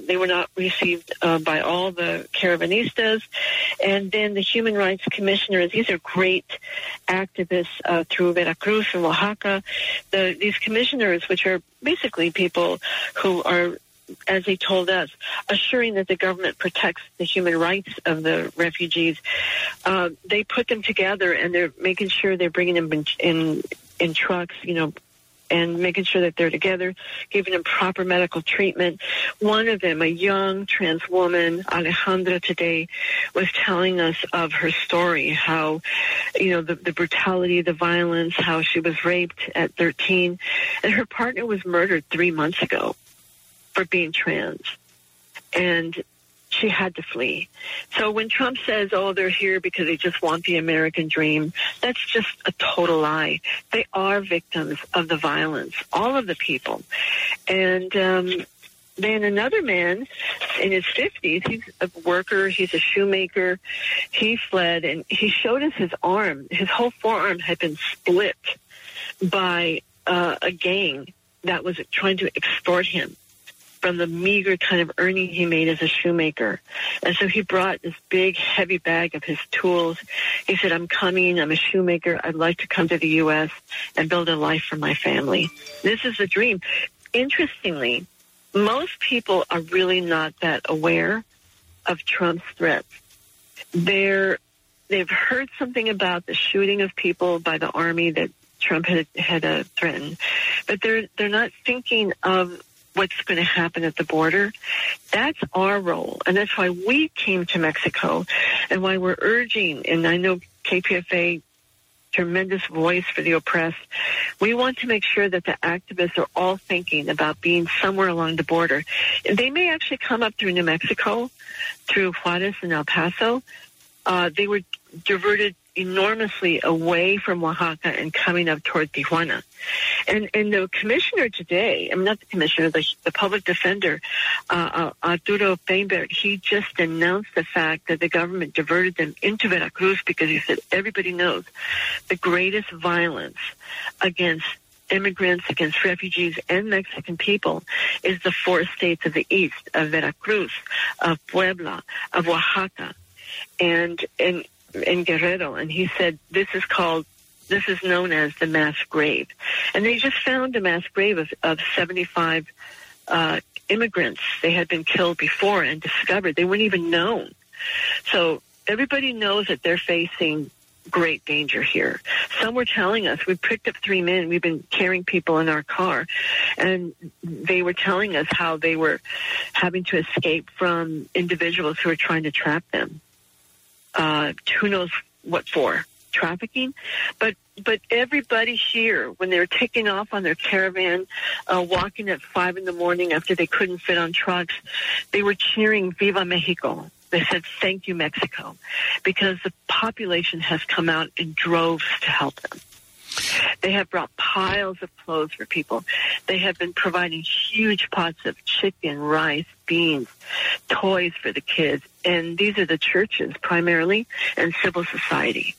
by all the caravanistas, and then the human rights commissioners, these are great activists through Veracruz and Oaxaca. These commissioners, which are basically people who are, as they told us, assuring that the government protects the human rights of the refugees, they put them together, and they're making sure they're bringing them in trucks, and making sure that they're together, giving them proper medical treatment. One of them, a young trans woman, Alejandra, today was telling us of her story, how, the brutality, the violence, how she was raped at 13, and her partner was murdered 3 months ago for being trans. And she had to flee. So when Trump says, they're here because they just want the American dream, that's just a total lie. They are victims of the violence, all of the people. And then another man in his 50s, he's a worker, he's a shoemaker, he fled, and he showed us his arm. His whole forearm had been split by a gang that was trying to extort him from the meager kind of earning he made as a shoemaker. And so he brought this big, heavy bag of his tools. He said, I'm coming. I'm a shoemaker. I'd like to come to the U.S. and build a life for my family. This is the dream. Interestingly, most people are really not that aware of Trump's threats. They've heard something about the shooting of people by the army that Trump had threatened, but they're not thinking of what's going to happen at the border. That's our role, and that's why we came to Mexico, and why we're urging, and I know KPFA, tremendous voice for the oppressed, we want to make sure that the activists are all thinking about being somewhere along the border. They may actually come up through New Mexico, through Juarez and El Paso. They were diverted enormously away from Oaxaca and coming up toward Tijuana. And the commissioner today, I'm not the commissioner, the public defender, Arturo Feinberg, he just announced the fact that the government diverted them into Veracruz because he said everybody knows the greatest violence against immigrants, against refugees and Mexican people is the 4 states of the east, of Veracruz, of Puebla, of Oaxaca, and Guerrero. And he said this is known as the mass grave. And they just found a mass grave of 75 immigrants. They had been killed before and discovered. They weren't even known. So everybody knows that they're facing great danger here. Some were telling us, we picked up 3 men, we've been carrying people in our car, and they were telling us how they were having to escape from individuals who were trying to trap them. Who knows what for? Trafficking? But everybody here, when they were taking off on their caravan, walking at 5 a.m. after they couldn't fit on trucks, they were cheering Viva Mexico. They said, thank you, Mexico, because the population has come out in droves to help them. They have brought piles of clothes for people. They have been providing huge pots of chicken, rice, beans, toys for the kids. And these are the churches primarily and civil society.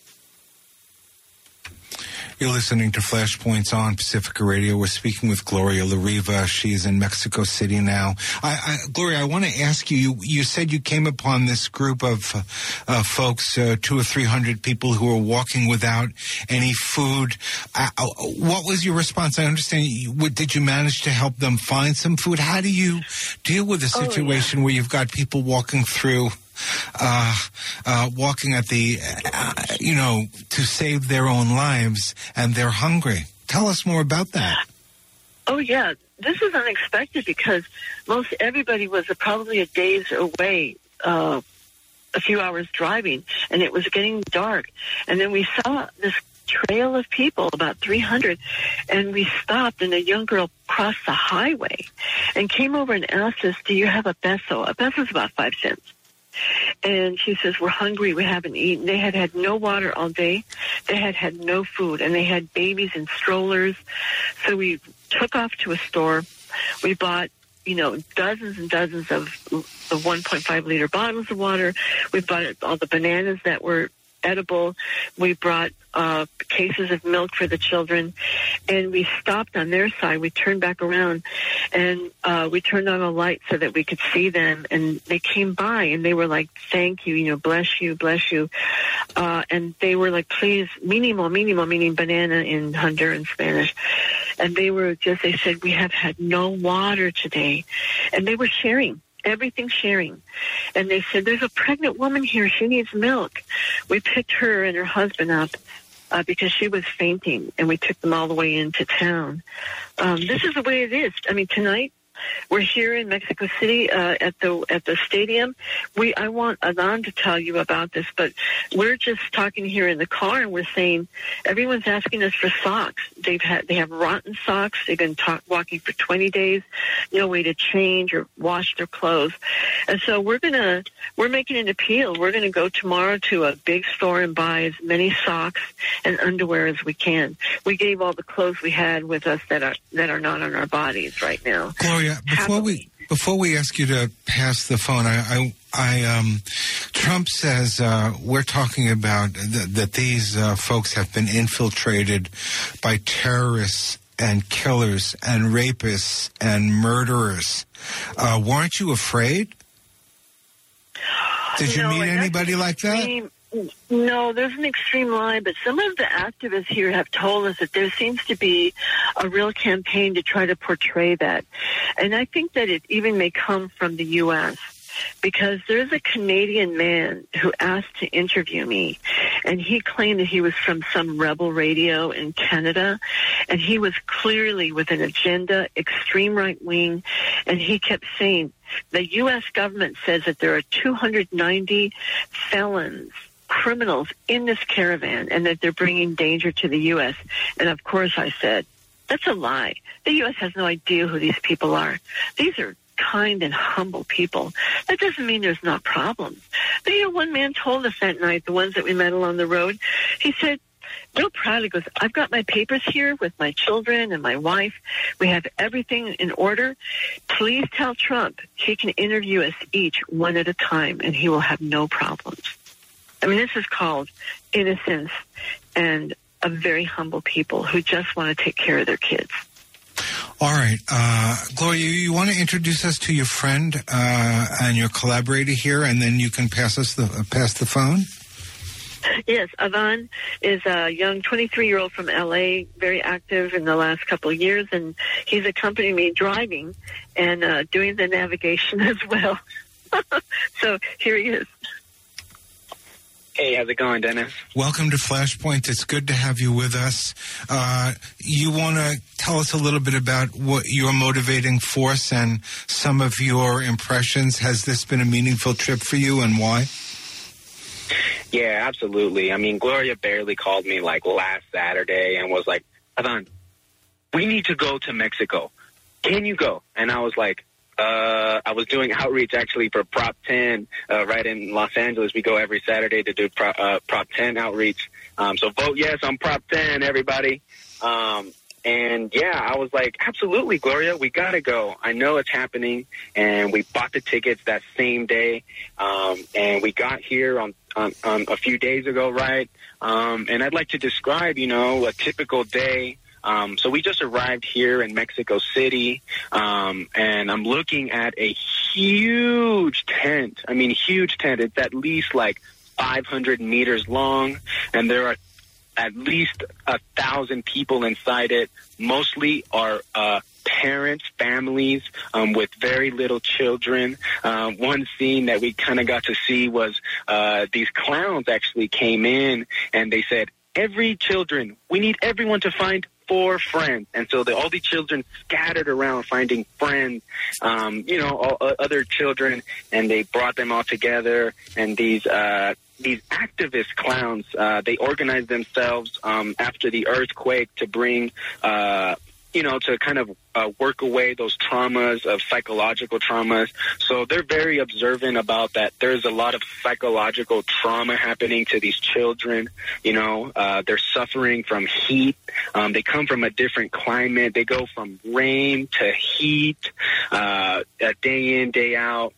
You're listening to Flashpoints on Pacifica Radio. We're speaking with Gloria La Riva. She's in Mexico City now. Gloria, I want to ask you, you said you came upon this group of folks, 200 or 300 people who were walking without any food. What was your response? I understand. Did you manage to help them find some food? How do you deal with a situation where you've got people walking through walking at the, to save their own lives, and they're hungry? Tell us more about that. Oh, yeah. This was unexpected because most everybody was probably a day's away, a few hours driving, and it was getting dark. And then we saw this trail of people, about 300, and we stopped, and a young girl crossed the highway and came over and asked us, do you have a peso? A peso is about 5 cents. And she says, we're hungry, we haven't eaten. They had had no water all day. They had had no food, and they had babies in strollers. So we took off to a store. We bought, dozens and dozens of 1.5-liter bottles of water. We bought all the bananas that were edible. We brought cases of milk for the children, and we stopped on their side. We turned back around, and we turned on a light so that we could see them, and they came by, and they were like, thank you, bless you, bless you. And they were like, please, mínimo, meaning banana in Honduran Spanish. And they said, we have had no water today. And they were sharing. Everything sharing. And they said, there's a pregnant woman here. She needs milk. We picked her and her husband up because she was fainting, and we took them all the way into town. This is the way it is. I mean, tonight, we're here in Mexico City at the stadium. I want Adan to tell you about this, but we're just talking here in the car, and we're saying everyone's asking us for socks. They have rotten socks. They've been walking for 20 days, no way to change or wash their clothes, and so we're making an appeal. We're going to go tomorrow to a big store and buy as many socks and underwear as we can. We gave all the clothes we had with us that are not on our bodies right now. Gloria, before we ask you to pass the phone, Trump says we're talking about that these folks have been infiltrated by terrorists and killers and rapists and murderers. Weren't you afraid? Did you meet anybody like that? No, there's an extreme line, but some of the activists here have told us that there seems to be a real campaign to try to portray that. And I think that it even may come from the U.S., because there's a Canadian man who asked to interview me, and he claimed that he was from some rebel radio in Canada, and he was clearly with an agenda, extreme right-wing, and he kept saying, the U.S. government says that there are 290 felons, criminals in this caravan, and that they're bringing danger to the U.S. And of course I said, that's a lie. The U.S. has no idea who these people are. These are kind and humble people. That doesn't mean there's not problems. But, one man told us that night, the ones that we met along the road, he said, real proud, he goes, I've got my papers here with my children and my wife. We have everything in order. Please tell Trump he can interview us each one at a time, and he will have no problems. I mean, this is called innocence and a very humble people who just want to take care of their kids. All right. Gloria, you want to introduce us to your friend and your collaborator here, and then you can pass the phone? Yes, Ivan is a young 23-year-old from L.A., very active in the last couple of years, and he's accompanying me driving and doing the navigation as well. So here he is. Hey, how's it going, Dennis? Welcome to Flashpoint. It's good to have you with us. You want to tell us a little bit about what your motivating force and some of your impressions? Has this been a meaningful trip for you, and why? Yeah, absolutely. I mean, Gloria barely called me like last Saturday and was like, Ivan, we need to go to Mexico. Can you go? And I was like, I was doing outreach actually for Prop 10 right in Los Angeles. We go every Saturday to do Prop 10 outreach. So vote yes on Prop 10, everybody. And yeah, I was like, absolutely, Gloria, we got to go. I know it's happening. And we bought the tickets that same day. And we got here on a few days ago, right? And I'd like to describe, a typical day. So we just arrived here in Mexico City, and I'm looking at a huge tent. I mean, huge tent. It's at least like 500 meters long, and there are at least 1,000 people inside it. Mostly are parents, families with very little children. One scene that we kind of got to see was these clowns actually came in, and they said, we need everyone to find 4 friends. And so all the children scattered around finding friends, all other children, and they brought them all together. And these activist clowns, they organized themselves after the earthquake to bring to kind of work away those traumas of psychological traumas. So they're very observant about that. There's a lot of psychological trauma happening to these children. They're suffering from heat. They come from a different climate. They go from rain to heat, day in, day out.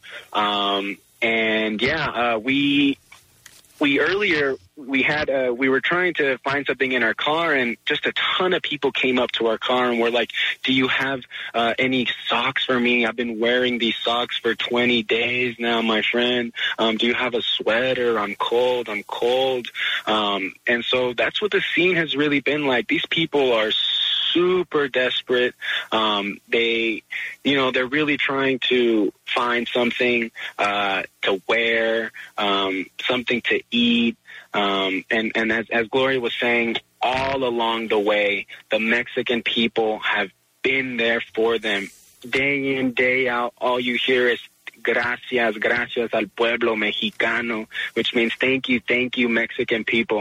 We were trying to find something in our car, and just a ton of people came up to our car and were like, do you have any socks for me? I've been wearing these socks for 20 days now, my friend. Do you have a sweater? I'm cold. And so that's what the scene has really been like. These people are super desperate. They're really trying to find something to wear, something to eat. And as Gloria was saying, all along the way, the Mexican people have been there for them. Day in, day out, all you hear is gracias al pueblo mexicano, which means thank you, Mexican people.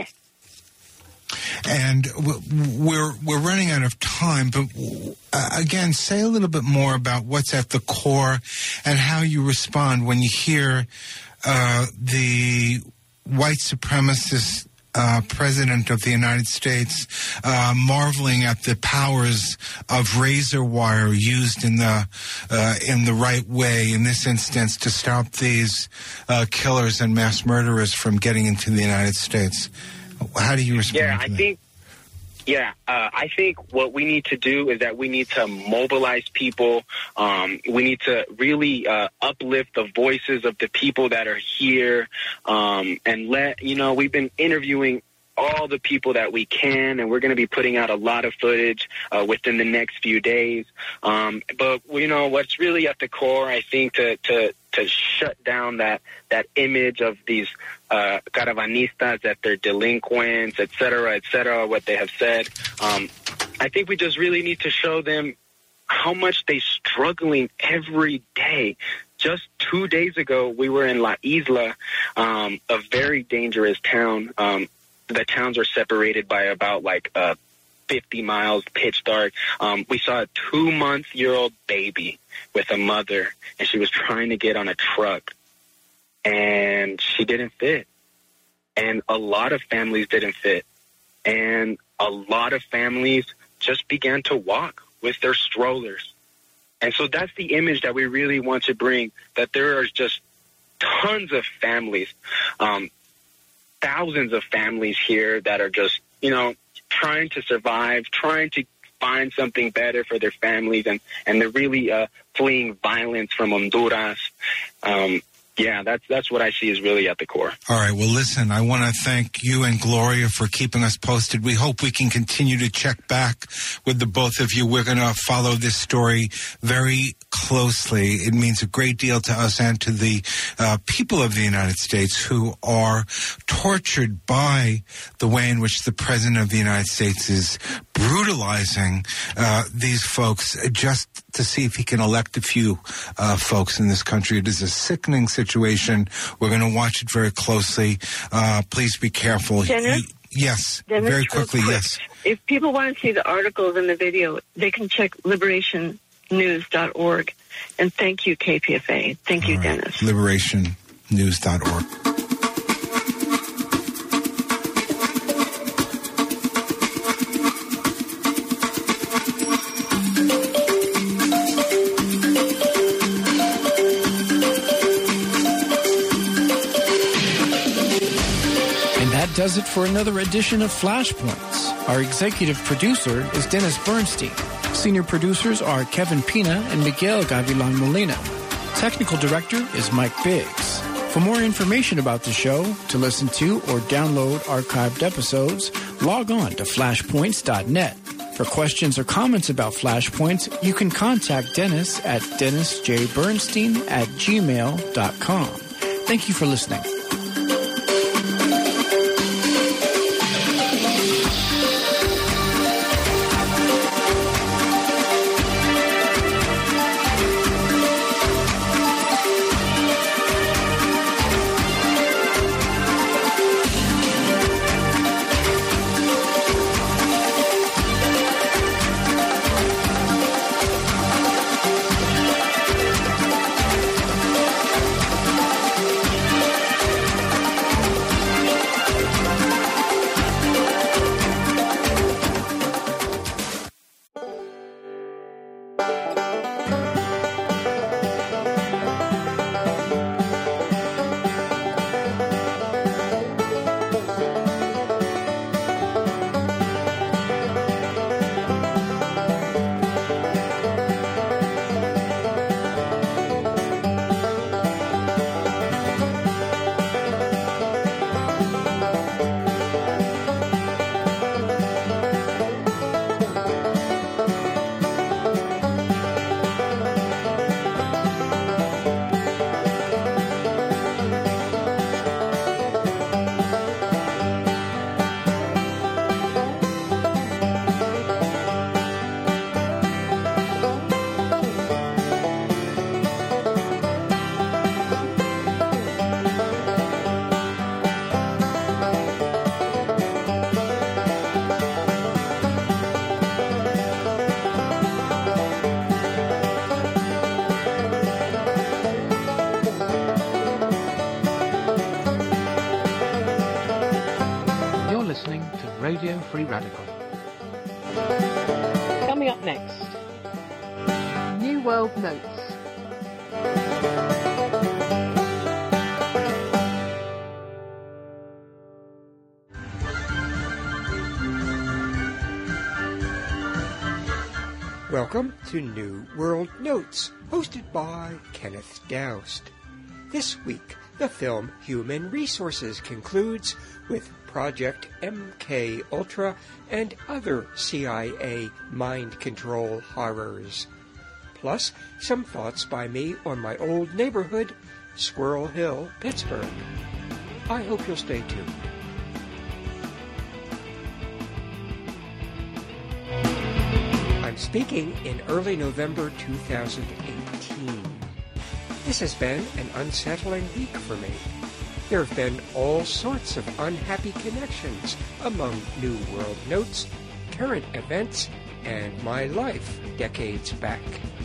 And we're running out of time, but again, say a little bit more about what's at the core and how you respond when you hear the white supremacist president of the United States marveling at the powers of razor wire used in the right way, in this instance, to stop these killers and mass murderers from getting into the United States. How do you respond to that? I think what we need to do is that we need to mobilize people. We need to really uplift the voices of the people that are here, and we've been interviewing all the people that we can, and we're going to be putting out a lot of footage within the next few days. But what's really at the core, I think, to shut down that image of these caravanistas, that they're delinquents, et cetera, what they have said. I think we just really need to show them how much they're struggling every day. Just 2 days ago, we were in La Isla, a very dangerous town. The towns are separated by about 50 miles, pitch dark. We saw a 2-month-old baby with a mother, and she was trying to get on a truck, and she didn't fit. And a lot of families didn't fit. And a lot of families just began to walk with their strollers. And so that's the image that we really want to bring, that there are just tons of families, thousands of families here that are just, trying to survive, trying to find something better for their families, and they're really fleeing violence from Honduras. That's what I see is really at the core. All right. Well, listen, I want to thank you and Gloria for keeping us posted. We hope we can continue to check back with the both of you. We're going to follow this story very closely. It means a great deal to us and to the people of the United States who are tortured by the way in which the President of the United States is brutalizing these folks just to see if he can elect a few folks in this country. It is a sickening situation. We're going to watch it very closely. Please be careful. Dennis? Yes, Dennis, very quickly, yes. If people want to see the articles and the video, they can check liberationnews.org. And thank you, KPFA. Thank you, Dennis. Liberationnews.org. Does it for another edition of Flashpoints. Our executive producer is Dennis Bernstein. Senior producers are Kevin Pina and Miguel Gavilan Molina. Technical director is Mike Biggs. For more information about the show, to listen to or download archived episodes, log on to flashpoints.net. For questions or comments about Flashpoints, you can contact Dennis at dennisjbernstein@gmail.com. Thank you for listening. Radio Free Radical. Coming up next, New World Notes. Welcome to New World Notes, hosted by Kenneth Doust. This week, the film Human Resources concludes with Project MK Ultra and other CIA mind control horrors. Plus, some thoughts by me on my old neighborhood, Squirrel Hill, Pittsburgh. I hope you'll stay tuned. I'm speaking in early November 2018. This has been an unsettling week for me. There have been all sorts of unhappy connections among New World Notes, current events, and my life decades back.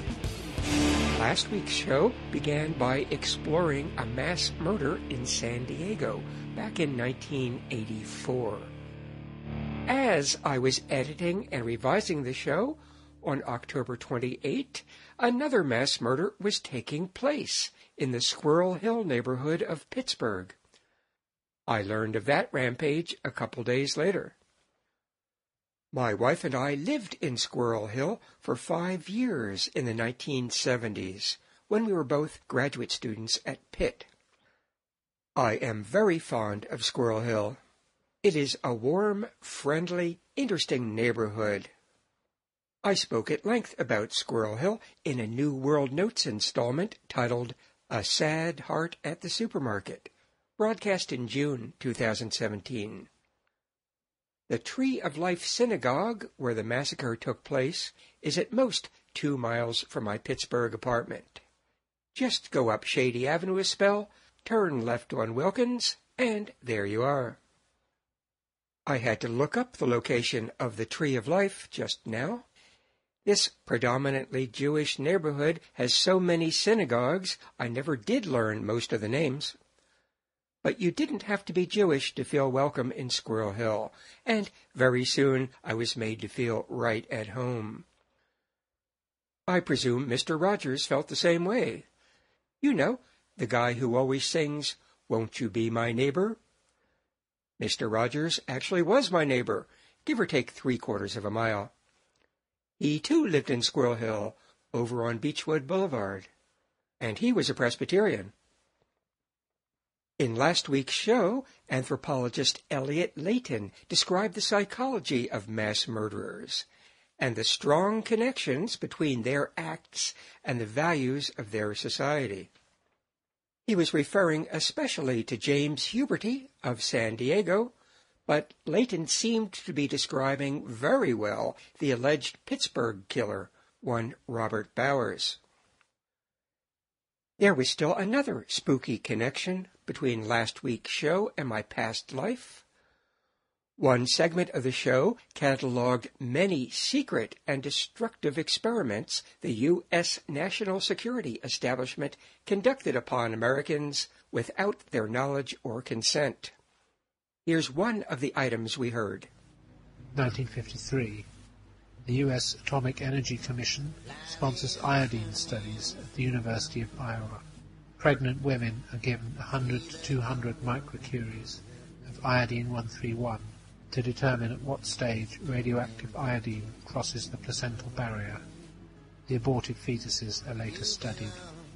Last week's show began by exploring a mass murder in San Diego back in 1984. As I was editing and revising the show, on October 28, another mass murder was taking place in the Squirrel Hill neighborhood of Pittsburgh. I learned of that rampage a couple days later. My wife and I lived in Squirrel Hill for 5 years in the 1970s, when we were both graduate students at Pitt. I am very fond of Squirrel Hill. It is a warm, friendly, interesting neighborhood. I spoke at length about Squirrel Hill in a New World Notes installment titled A Sad Heart at the Supermarket, broadcast in June 2017. The Tree of Life Synagogue, where the massacre took place, is at most 2 miles from my Pittsburgh apartment. Just go up Shady Avenue a spell, turn left on Wilkins, and there you are. I had to look up the location of the Tree of Life just now. This predominantly Jewish neighborhood has so many synagogues, I never did learn most of the names. But you didn't have to be Jewish to feel welcome in Squirrel Hill, and very soon I was made to feel right at home. I presume Mr. Rogers felt the same way. You know, the guy who always sings, "Won't you be my neighbor?" Mr. Rogers actually was my neighbor, give or take 3/4 of a mile. He, too, lived in Squirrel Hill, over on Beechwood Boulevard, and he was a Presbyterian. In last week's show, anthropologist Elliot Layton described the psychology of mass murderers and the strong connections between their acts and the values of their society. He was referring especially to James Huberty of San Diego, but Layton seemed to be describing very well the alleged Pittsburgh killer, one Robert Bowers. There was still another spooky connection between last week's show and my past life. One segment of the show cataloged many secret and destructive experiments the U.S. national security establishment conducted upon Americans without their knowledge or consent. Here's one of the items we heard. 1953. The U.S. Atomic Energy Commission sponsors iodine studies at the University of Iowa. Pregnant women are given 100 to 200 microcuries of iodine-131 to determine at what stage radioactive iodine crosses the placental barrier. The aborted fetuses are later studied.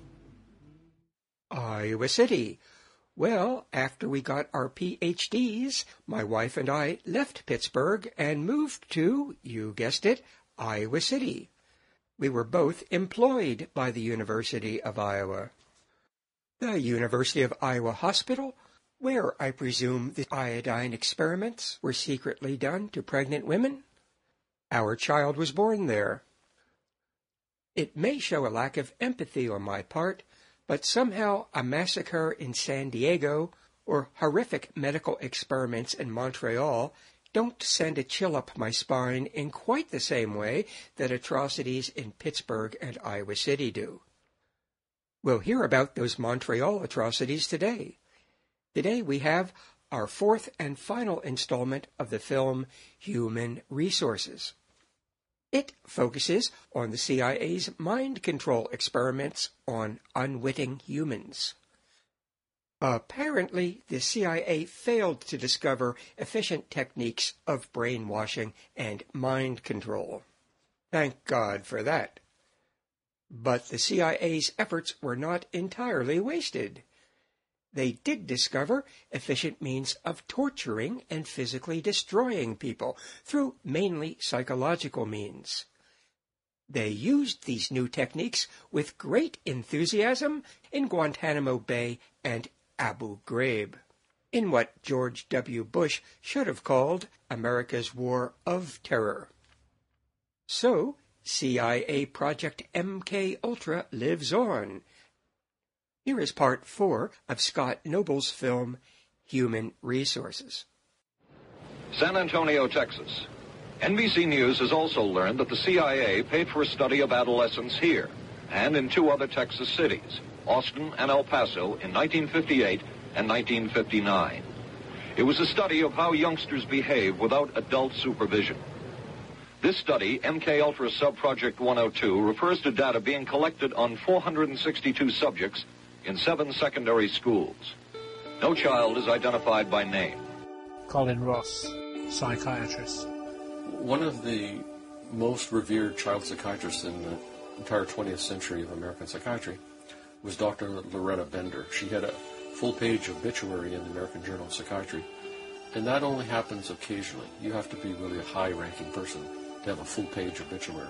Iowa City. Well, after we got our PhDs, my wife and I left Pittsburgh and moved to, you guessed it, Iowa City. We were both employed by the University of Iowa. The University of Iowa Hospital, where I presume the iodine experiments were secretly done to pregnant women. Our child was born there. It may show a lack of empathy on my part, but somehow a massacre in San Diego or horrific medical experiments in Montreal don't send a chill up my spine in quite the same way that atrocities in Pittsburgh and Iowa City do. We'll hear about those Montreal atrocities today. Today we have our 4th and final installment of the film Human Resources. It focuses on the CIA's mind control experiments on unwitting humans. Apparently, the CIA failed to discover efficient techniques of brainwashing and mind control. Thank God for that. But the CIA's efforts were not entirely wasted. They did discover efficient means of torturing and physically destroying people through mainly psychological means. They used these new techniques with great enthusiasm in Guantanamo Bay and Abu Ghraib, in what George W. Bush should have called America's War of Terror. So, CIA Project MKUltra lives on. Here is part 4 of Scott Noble's film, Human Resources. San Antonio, Texas. NBC News has also learned that the CIA paid for a study of adolescence here and in 2 other Texas cities, Austin and El Paso, in 1958 and 1959. It was a study of how youngsters behave without adult supervision. This study, MKUltra Subproject 102, refers to data being collected on 462 subjects in 7 secondary schools. No child is identified by name. Colin Ross, psychiatrist. One of the most revered child psychiatrists in the entire 20th century of American psychiatry was Dr. Loretta Bender. She had a full-page obituary in the American Journal of Psychiatry, and that only happens occasionally. You have to be really a high-ranking person to have a full-page obituary.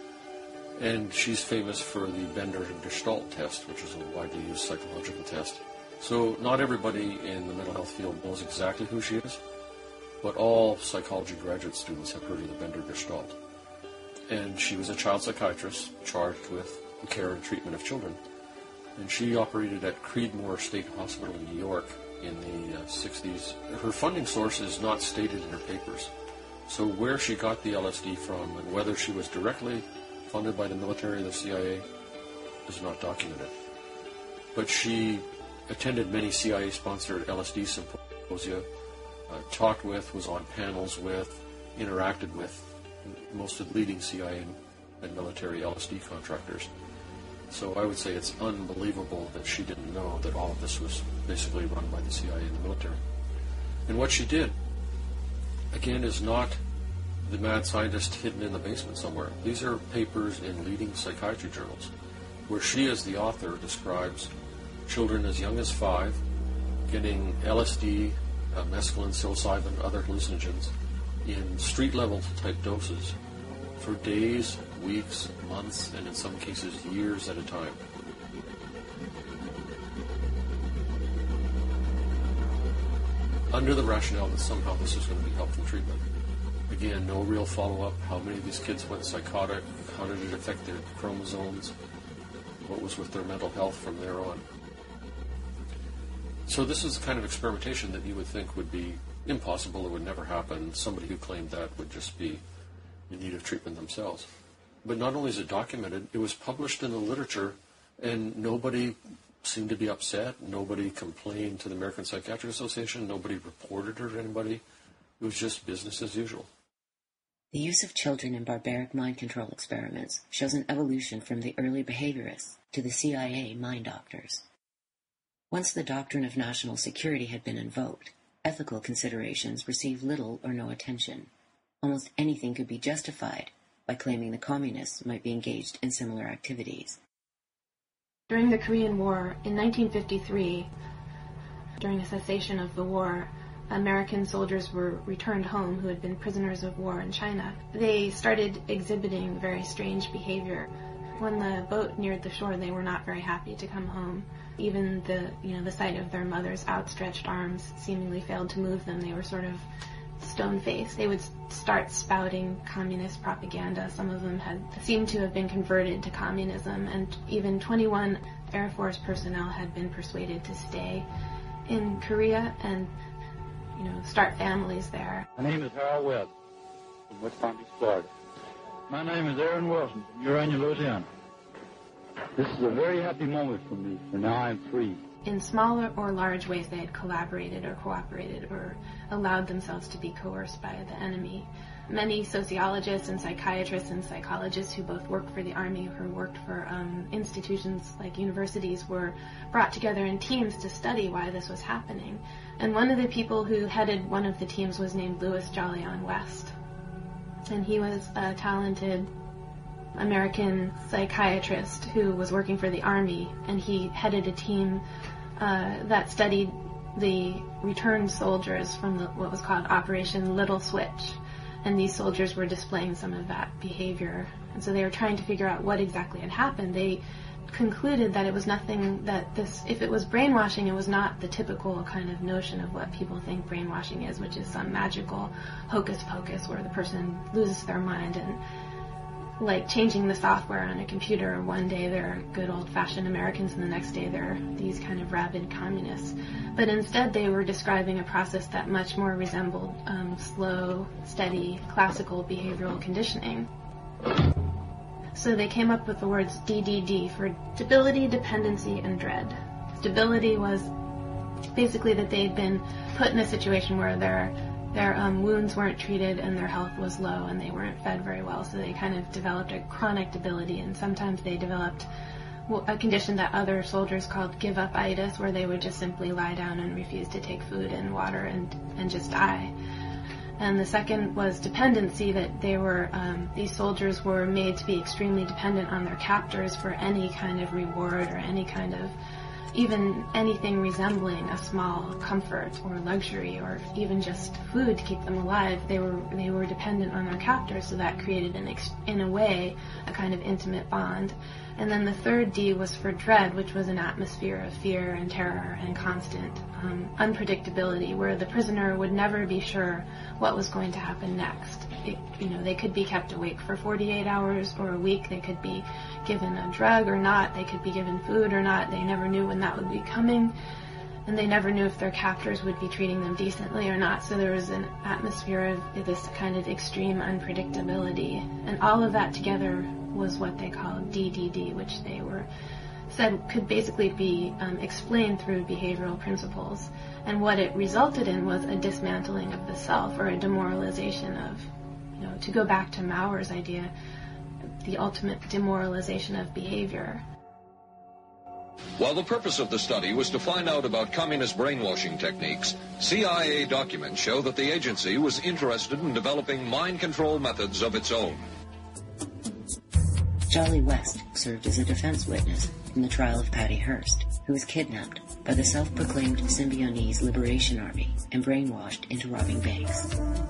And she's famous for the Bender Gestalt test, which is a widely used psychological test. So not everybody in the mental health field knows exactly who she is, but all psychology graduate students have heard of the Bender Gestalt. And she was a child psychiatrist charged with the care and treatment of children. And she operated at Creedmoor State Hospital in New York in the 60s. Her funding source is not stated in her papers. So where she got the LSD from and whether she was directly funded by the military or the CIA is not documented. But she attended many CIA-sponsored LSD symposia, talked with, was on panels with, interacted with most of the leading CIA and military LSD contractors. So I would say it's unbelievable that she didn't know that all of this was basically run by the CIA and the military. And what she did, again, is not the mad scientist hidden in the basement somewhere. These are papers in leading psychiatry journals, where she, as the author, describes children as young as 5 getting LSD, mescaline, psilocybin, other hallucinogens in street-level type doses for days, weeks, months, and in some cases years at a time. Under the rationale that somehow this is going to be helpful treatment. Again, no real follow-up. How many of these kids went psychotic? How did it affect their chromosomes? What was with their mental health from there on? So this is the kind of experimentation that you would think would be impossible, it would never happen. Somebody who claimed that would just be in need of treatment themselves. But not only is it documented, it was published in the literature, and nobody seemed to be upset. Nobody complained to the American Psychiatric Association. Nobody reported it to anybody. It was just business as usual. The use of children in barbaric mind control experiments shows an evolution from the early behaviorists to the CIA mind doctors. Once the doctrine of national security had been invoked, ethical considerations received little or no attention. Almost anything could be justified by claiming the communists might be engaged in similar activities. During the Korean War, in 1953, during the cessation of the war, American soldiers were returned home who had been prisoners of war in China. They started exhibiting very strange behavior. When the boat neared the shore, they were not very happy to come home. Even the sight of their mother's outstretched arms seemingly failed to move them. They were sort of stone-faced. They would start spouting communist propaganda. Some of them had seemed to have been converted to communism, and even 21 Air Force personnel had been persuaded to stay in Korea and start families there. My name is Harold Webb from West Palm Beach, Florida. My name is Aaron Wilson from Urania, Louisiana. This is a very happy moment for me, for now I am free. In smaller or large ways, they had collaborated or cooperated or allowed themselves to be coerced by the enemy. Many sociologists and psychiatrists and psychologists who both worked for the Army or who worked for institutions like universities were brought together in teams to study why this was happening. And one of the people who headed one of the teams was named Louis Jolyon West. And he was a talented American psychiatrist who was working for the Army, and he headed a team that studied the returned soldiers from what was called Operation Little Switch. And these soldiers were displaying some of that behavior. And so they were trying to figure out what exactly had happened. They concluded that it was nothing if it was brainwashing, it was not the typical kind of notion of what people think brainwashing is, which is some magical hocus pocus where the person loses their mind and like changing the software on a computer. One day they're good old-fashioned Americans and the next day they're these kind of rabid communists. But instead they were describing a process that much more resembled slow, steady, classical behavioral conditioning. So they came up with the words DDD for stability, dependency, and dread. Stability was basically that they'd been put in a situation where their wounds weren't treated and their health was low and they weren't fed very well, so they kind of developed a chronic debility, and sometimes they developed a condition that other soldiers called give-up-itis, where they would just simply lie down and refuse to take food and water and just die. And the second was dependency, that they were these soldiers were made to be extremely dependent on their captors for any kind of reward or any kind of even anything resembling a small comfort or luxury or even just food to keep them alive. They were dependent on their captors, so that created in a way a kind of intimate bond. And then the third D was for dread, which was an atmosphere of fear and terror and constant unpredictability, where the prisoner would never be sure what was going to happen next. They could be kept awake for 48 hours or a week. They could be given a drug or not. They could be given food or not. They never knew when that would be coming. And they never knew if their captors would be treating them decently or not. So there was an atmosphere of this kind of extreme unpredictability. And all of that together was what they called DDD, which they said could basically be explained through behavioral principles. And what it resulted in was a dismantling of the self, or a demoralization of, to go back to Mauer's idea, the ultimate demoralization of behavior. While the purpose of the study was to find out about communist brainwashing techniques, CIA documents show that the agency was interested in developing mind control methods of its own. Jolly West served as a defense witness in the trial of Patty Hearst, who was kidnapped by the self-proclaimed Symbionese Liberation Army and brainwashed into robbing banks.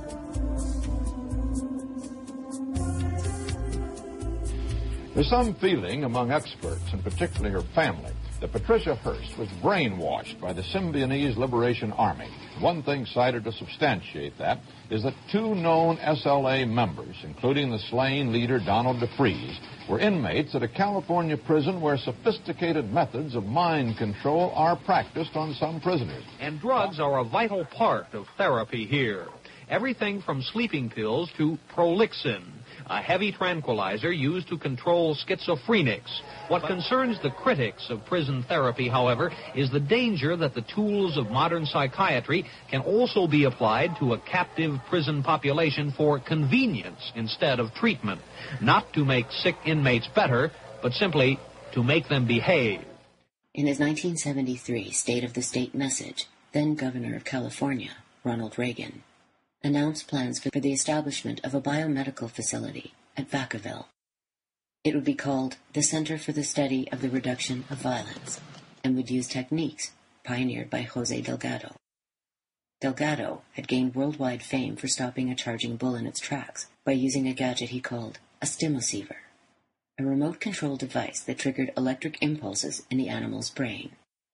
There's some feeling among experts, and particularly her family, that Patricia Hearst was brainwashed by the Symbionese Liberation Army. One thing cited to substantiate that is that two known SLA members, including the slain leader Donald DeFreeze, were inmates at a California prison where sophisticated methods of mind control are practiced on some prisoners. And drugs are a vital part of therapy here. Everything from sleeping pills to Prolixin, a heavy tranquilizer used to control schizophrenics. What concerns the critics of prison therapy, however, is the danger that the tools of modern psychiatry can also be applied to a captive prison population for convenience instead of treatment, not to make sick inmates better, but simply to make them behave. In his 1973 State of the State message, then Governor of California, Ronald Reagan, announced plans for the establishment of a biomedical facility at Vacaville. It would be called the Center for the Study of the Reduction of Violence, and would use techniques pioneered by Jose Delgado. Delgado had gained worldwide fame for stopping a charging bull in its tracks by using a gadget he called a stimoceiver, a remote-controlled device that triggered electric impulses in the animal's brain.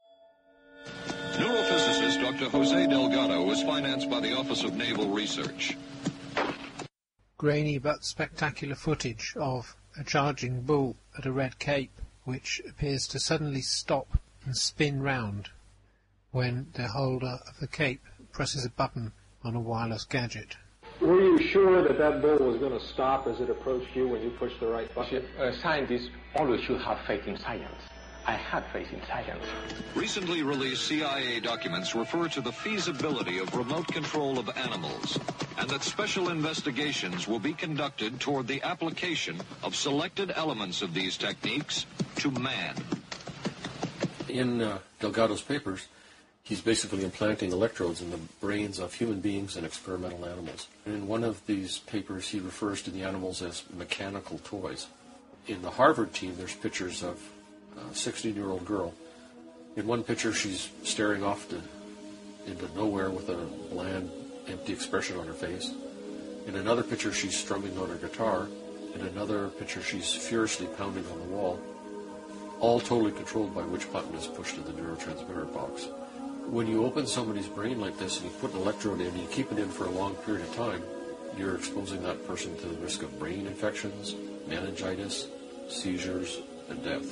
Neurophysicist Dr. Jose Delgado was financed by the Office of Naval Research. Grainy but spectacular footage of a charging bull at a red cape, which appears to suddenly stop and spin round when the holder of the cape presses a button on a wireless gadget. Were you sure that that bull was going to stop as it approached you when you pushed the right button? Scientists always should have faith in science. I had faith in science. Recently released CIA documents refer to the feasibility of remote control of animals, and that special investigations will be conducted toward the application of selected elements of these techniques to man. In Delgado's papers, he's basically implanting electrodes in the brains of human beings and experimental animals. In one of these papers, he refers to the animals as mechanical toys. In the Harvard team, there's pictures of a 16-year-old girl. In one picture, she's staring off into nowhere with a bland, empty expression on her face. In another picture, she's strumming on her guitar. In another picture, she's furiously pounding on the wall, all totally controlled by which button is pushed to the neurotransmitter box. When you open somebody's brain like this and you put an electrode in and you keep it in for a long period of time, you're exposing that person to the risk of brain infections, meningitis, seizures, and death.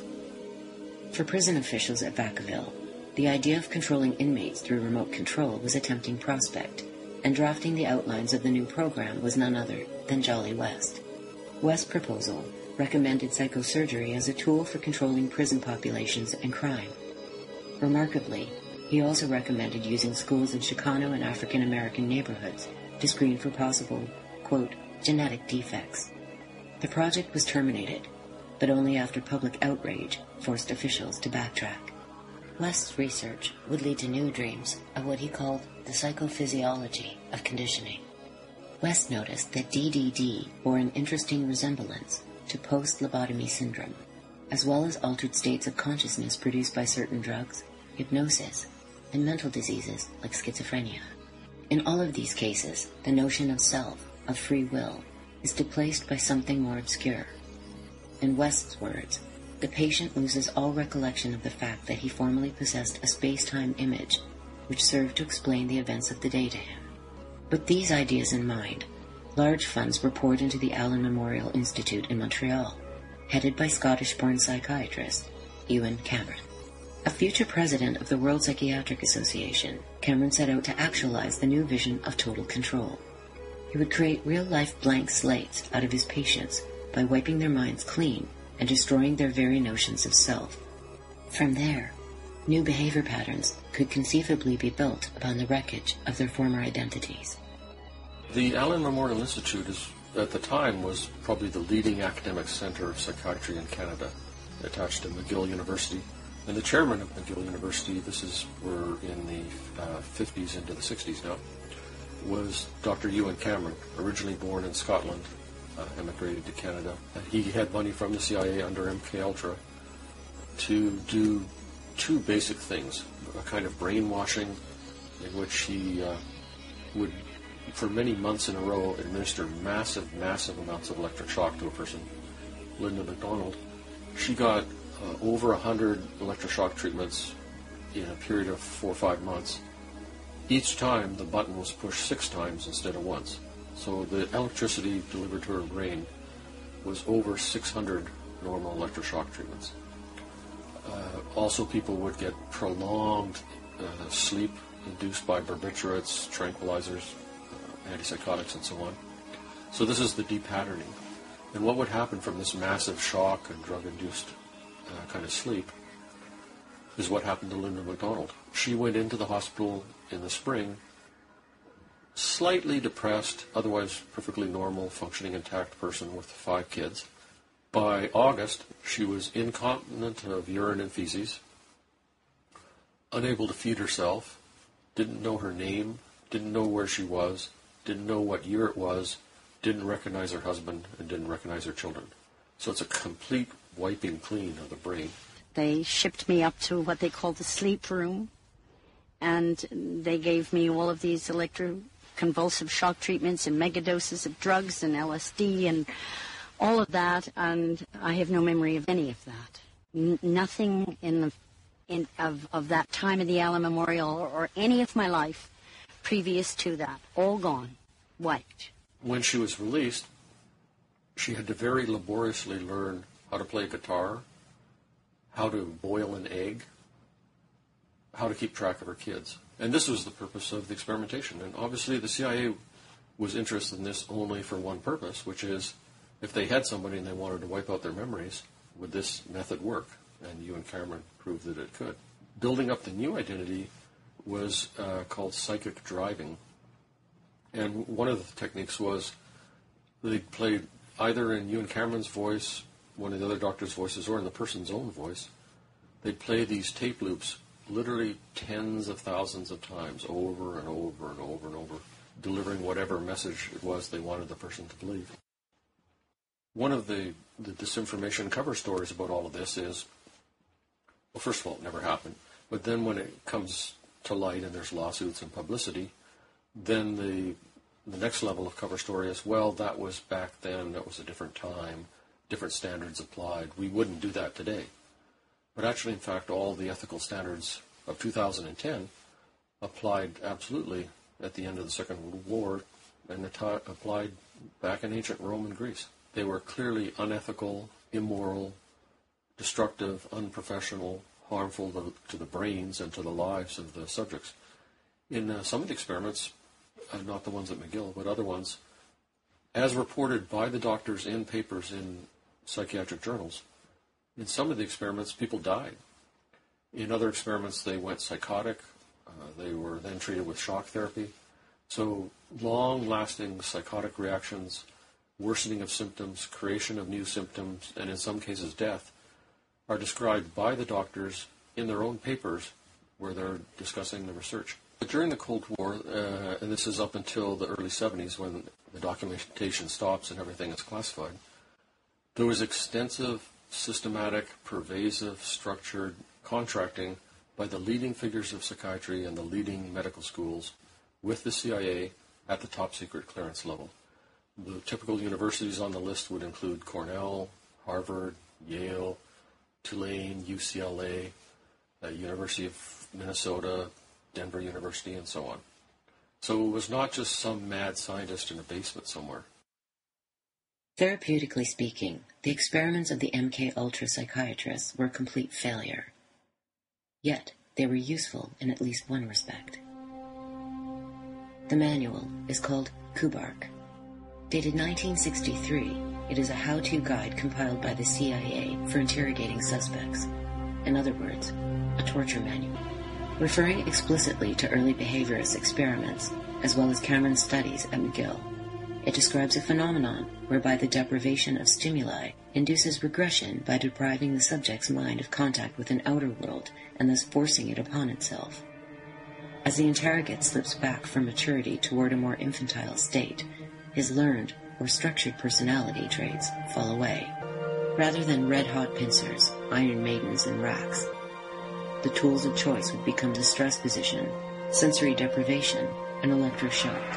For prison officials at Vacaville, the idea of controlling inmates through remote control was a tempting prospect, and drafting the outlines of the new program was none other than Jolly West. West's proposal recommended psychosurgery as a tool for controlling prison populations and crime. Remarkably, he also recommended using schools in Chicano and African American neighborhoods to screen for possible, quote, genetic defects. The project was terminated, but only after public outrage forced officials to backtrack. West's research would lead to new dreams of what he called the psychophysiology of conditioning. West noticed that DDD bore an interesting resemblance to post-lobotomy syndrome, as well as altered states of consciousness produced by certain drugs, hypnosis, and mental diseases like schizophrenia. In all of these cases, the notion of self, of free will, is displaced by something more obscure. In West's words, the patient loses all recollection of the fact that he formerly possessed a space-time image which served to explain the events of the day to him. With these ideas in mind, large funds were poured into the Allen Memorial Institute in Montreal, headed by Scottish-born psychiatrist Ewen Cameron. A future president of the World Psychiatric Association, Cameron set out to actualize the new vision of total control. He would create real-life blank slates out of his patients by wiping their minds clean and destroying their very notions of self. From there, new behavior patterns could conceivably be built upon the wreckage of their former identities. The Allen Memorial Institute at the time was probably the leading academic center of psychiatry in Canada, attached to McGill University. And the chairman of McGill University, we're in the 50s into the 60s now, was Dr. Ewen Cameron, originally born in Scotland, emigrated to Canada. He had money from the CIA under MKUltra to do two basic things, a kind of brainwashing in which he would, for many months in a row, administer massive amounts of electric shock to a person. Linda McDonald, she got over 100 electroshock treatments in a period of 4 or 5 months. Each time the button was pushed 6 times instead of once. So the electricity delivered to her brain was over 600 normal electroshock treatments. Also, people would get prolonged sleep induced by barbiturates, tranquilizers, antipsychotics, and so on. So this is the depatterning. And what would happen from this massive shock and drug-induced kind of sleep is what happened to Linda McDonald. She went into the hospital in the spring, slightly depressed, otherwise perfectly normal, functioning, intact person with 5 kids. By August, she was incontinent of urine and feces, unable to feed herself, didn't know her name, didn't know where she was, didn't know what year it was, didn't recognize her husband, and didn't recognize her children. So it's a complete wiping clean of the brain. They shipped me up to what they call the sleep room, and they gave me all of these electroconvulsive shock treatments and megadoses of drugs and LSD and all of that, and I have no memory of any of that. Nothing of that time of the Allen Memorial or any of my life previous to that. All gone. Wiped. When she was released, she had to very laboriously learn how to play guitar, how to boil an egg, how to keep track of her kids. And this was the purpose of the experimentation. And obviously the CIA was interested in this only for one purpose, which is if they had somebody and they wanted to wipe out their memories, would this method work? And Ewen Cameron proved that it could. Building up the new identity was called psychic driving. And one of the techniques was they played either in Ewen Cameron's voice, one of the other doctor's voices, or in the person's own voice. They'd play these tape loops literally tens of thousands of times, over and over and over and over, delivering whatever message it was they wanted the person to believe. One of the disinformation cover stories about all of this is, well, first of all, it never happened. But then when it comes to light and there's lawsuits and publicity, then the next level of cover story is, well, that was back then, that was a different time, different standards applied. We wouldn't do that today. But actually, in fact, all the ethical standards of 2010 applied absolutely at the end of the Second World War and applied back in ancient Rome and Greece. They were clearly unethical, immoral, destructive, unprofessional, harmful to the brains and to the lives of the subjects. In some of the experiments, not the ones at McGill, but other ones, as reported by the doctors in papers in psychiatric journals, in some of the experiments, people died. In other experiments, they went psychotic. They were then treated with shock therapy. So long-lasting psychotic reactions, worsening of symptoms, creation of new symptoms, and in some cases death, are described by the doctors in their own papers where they're discussing the research. But during the Cold War, and this is up until the early 70s when the documentation stops and everything is classified, there was extensive, systematic, pervasive, structured contracting by the leading figures of psychiatry and the leading medical schools with the CIA at the top secret clearance level. The typical universities on the list would include Cornell, Harvard, Yale, Tulane, UCLA, University of Minnesota, Denver University, and so on. So it was not just some mad scientist in a basement somewhere. Therapeutically speaking, the experiments of the MK-Ultra psychiatrists were a complete failure. Yet, they were useful in at least one respect. The manual is called Kubark. Dated 1963, it is a how-to guide compiled by the CIA for interrogating suspects. In other words, a torture manual. Referring explicitly to early behaviorist experiments, as well as Cameron's studies at McGill, it describes a phenomenon whereby the deprivation of stimuli induces regression by depriving the subject's mind of contact with an outer world and thus forcing it upon itself. As the interrogate slips back from maturity toward a more infantile state, his learned or structured personality traits fall away. Rather than red-hot pincers, iron maidens, and racks, the tools of choice would become the stress position, sensory deprivation, and electroshock.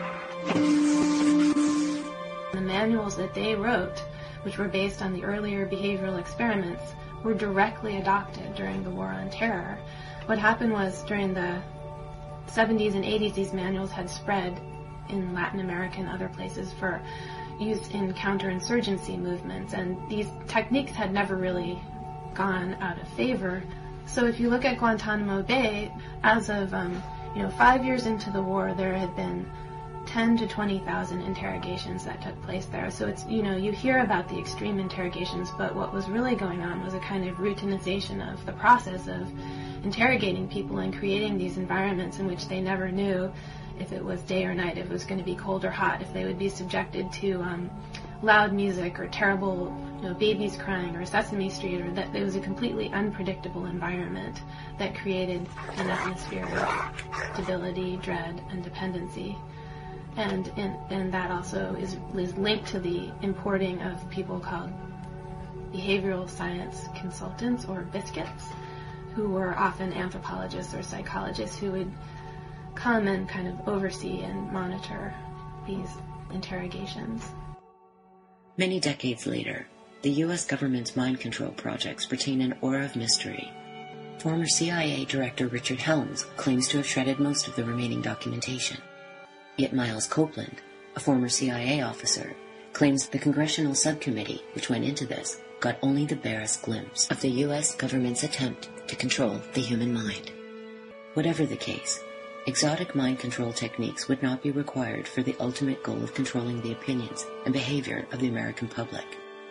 The manuals that they wrote, which were based on the earlier behavioral experiments, were directly adopted during the War on Terror. What happened was during the 70s and 80s, these manuals had spread in Latin America and other places for use in counterinsurgency movements, and these techniques had never really gone out of favor. So if you look at Guantanamo Bay, as of 5 years into the war, there had been 10 to 20,000 interrogations that took place there. So it's, you hear about the extreme interrogations, but what was really going on was a kind of routinization of the process of interrogating people and creating these environments in which they never knew if it was day or night, if it was going to be cold or hot, if they would be subjected to loud music or terrible babies crying or Sesame Street, or that it was a completely unpredictable environment that created an atmosphere of stability, dread, and dependency. And that also is linked to the importing of people called behavioral science consultants, or biscuits, who were often anthropologists or psychologists who would come and kind of oversee and monitor these interrogations. Many decades later, the U.S. government's mind control projects retain an aura of mystery. Former CIA Director Richard Helms claims to have shredded most of the remaining documentation. Yet Miles Copeland, a former CIA officer, claims the congressional subcommittee which went into this got only the barest glimpse of the U.S. government's attempt to control the human mind. Whatever the case, exotic mind control techniques would not be required for the ultimate goal of controlling the opinions and behavior of the American public.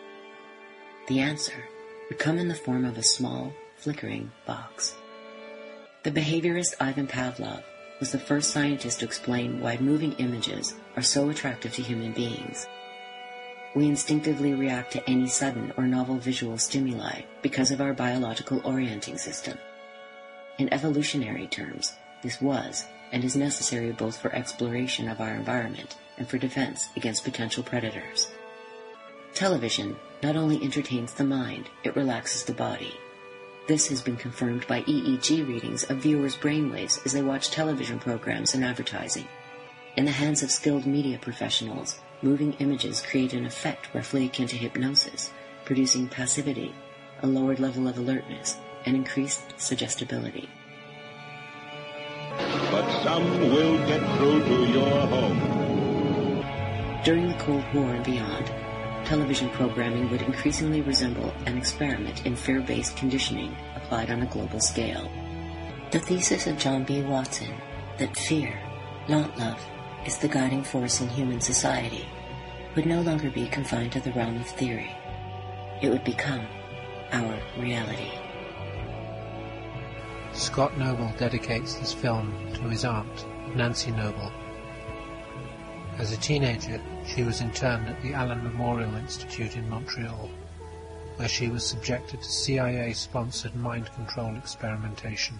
The answer would come in the form of a small, flickering box. The behaviorist Ivan Pavlov was the first scientist to explain why moving images are so attractive to human beings. We instinctively react to any sudden or novel visual stimuli because of our biological orienting system. In evolutionary terms, this was and is necessary both for exploration of our environment and for defense against potential predators. Television not only entertains the mind, it relaxes the body. This has been confirmed by EEG readings of viewers' brainwaves as they watch television programs and advertising. In the hands of skilled media professionals, moving images create an effect roughly akin to hypnosis, producing passivity, a lowered level of alertness, and increased suggestibility. But some will get through to your home. During the Cold War and beyond, television programming would increasingly resemble an experiment in fear-based conditioning applied on a global scale. The thesis of John B. Watson, that fear, not love, is the guiding force in human society, would no longer be confined to the realm of theory. It would become our reality. Scott Noble dedicates this film to his aunt, Nancy Noble. As a teenager, she was interned at the Allen Memorial Institute in Montreal, where she was subjected to CIA-sponsored mind control experimentation.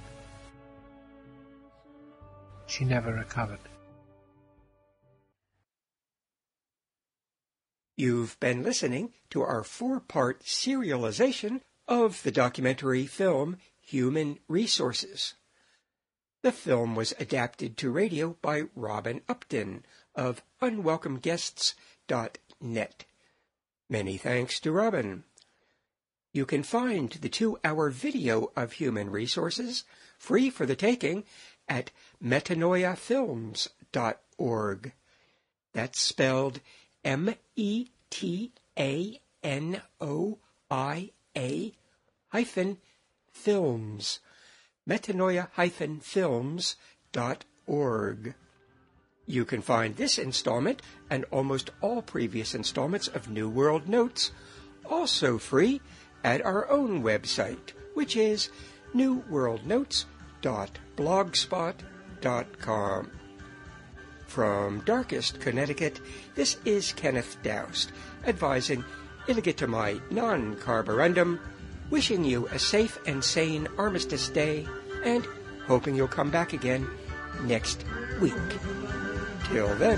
She never recovered. You've been listening to our 4-part serialization of the documentary film Human Resources. The film was adapted to radio by Robin Upton of UnwelcomeGuests.net. Many thanks to Robin. You can find the 2-hour video of Human Resources free for the taking at metanoiafilms.org. That's spelled metanoia-films. metanoia-films.org. You can find this installment and almost all previous installments of New World Notes also free at our own website, which is newworldnotes.blogspot.com. From Darkest, Connecticut, this is Kenneth Doust, advising illegitimai non carborundum, wishing you a safe and sane Armistice Day, and hoping you'll come back again next week. Till then.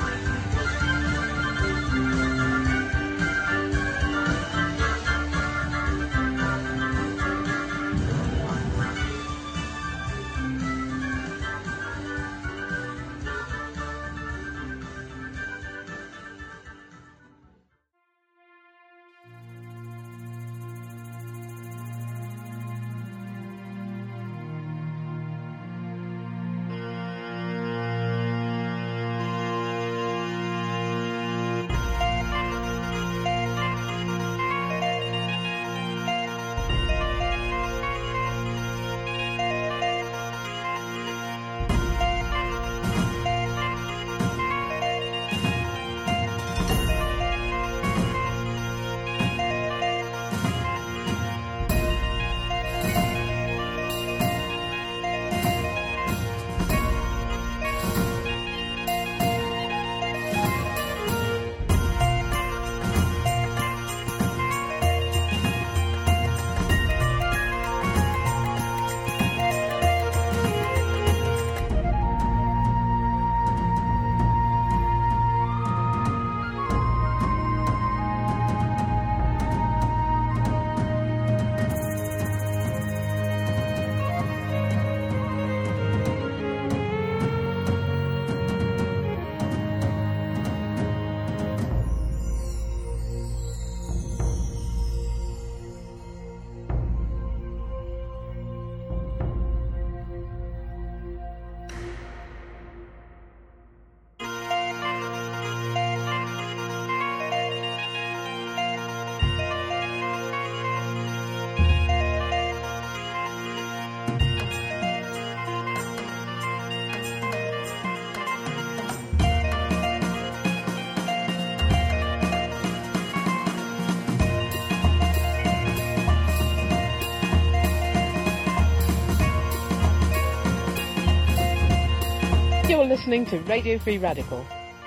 You're listening to Radio Free Radical.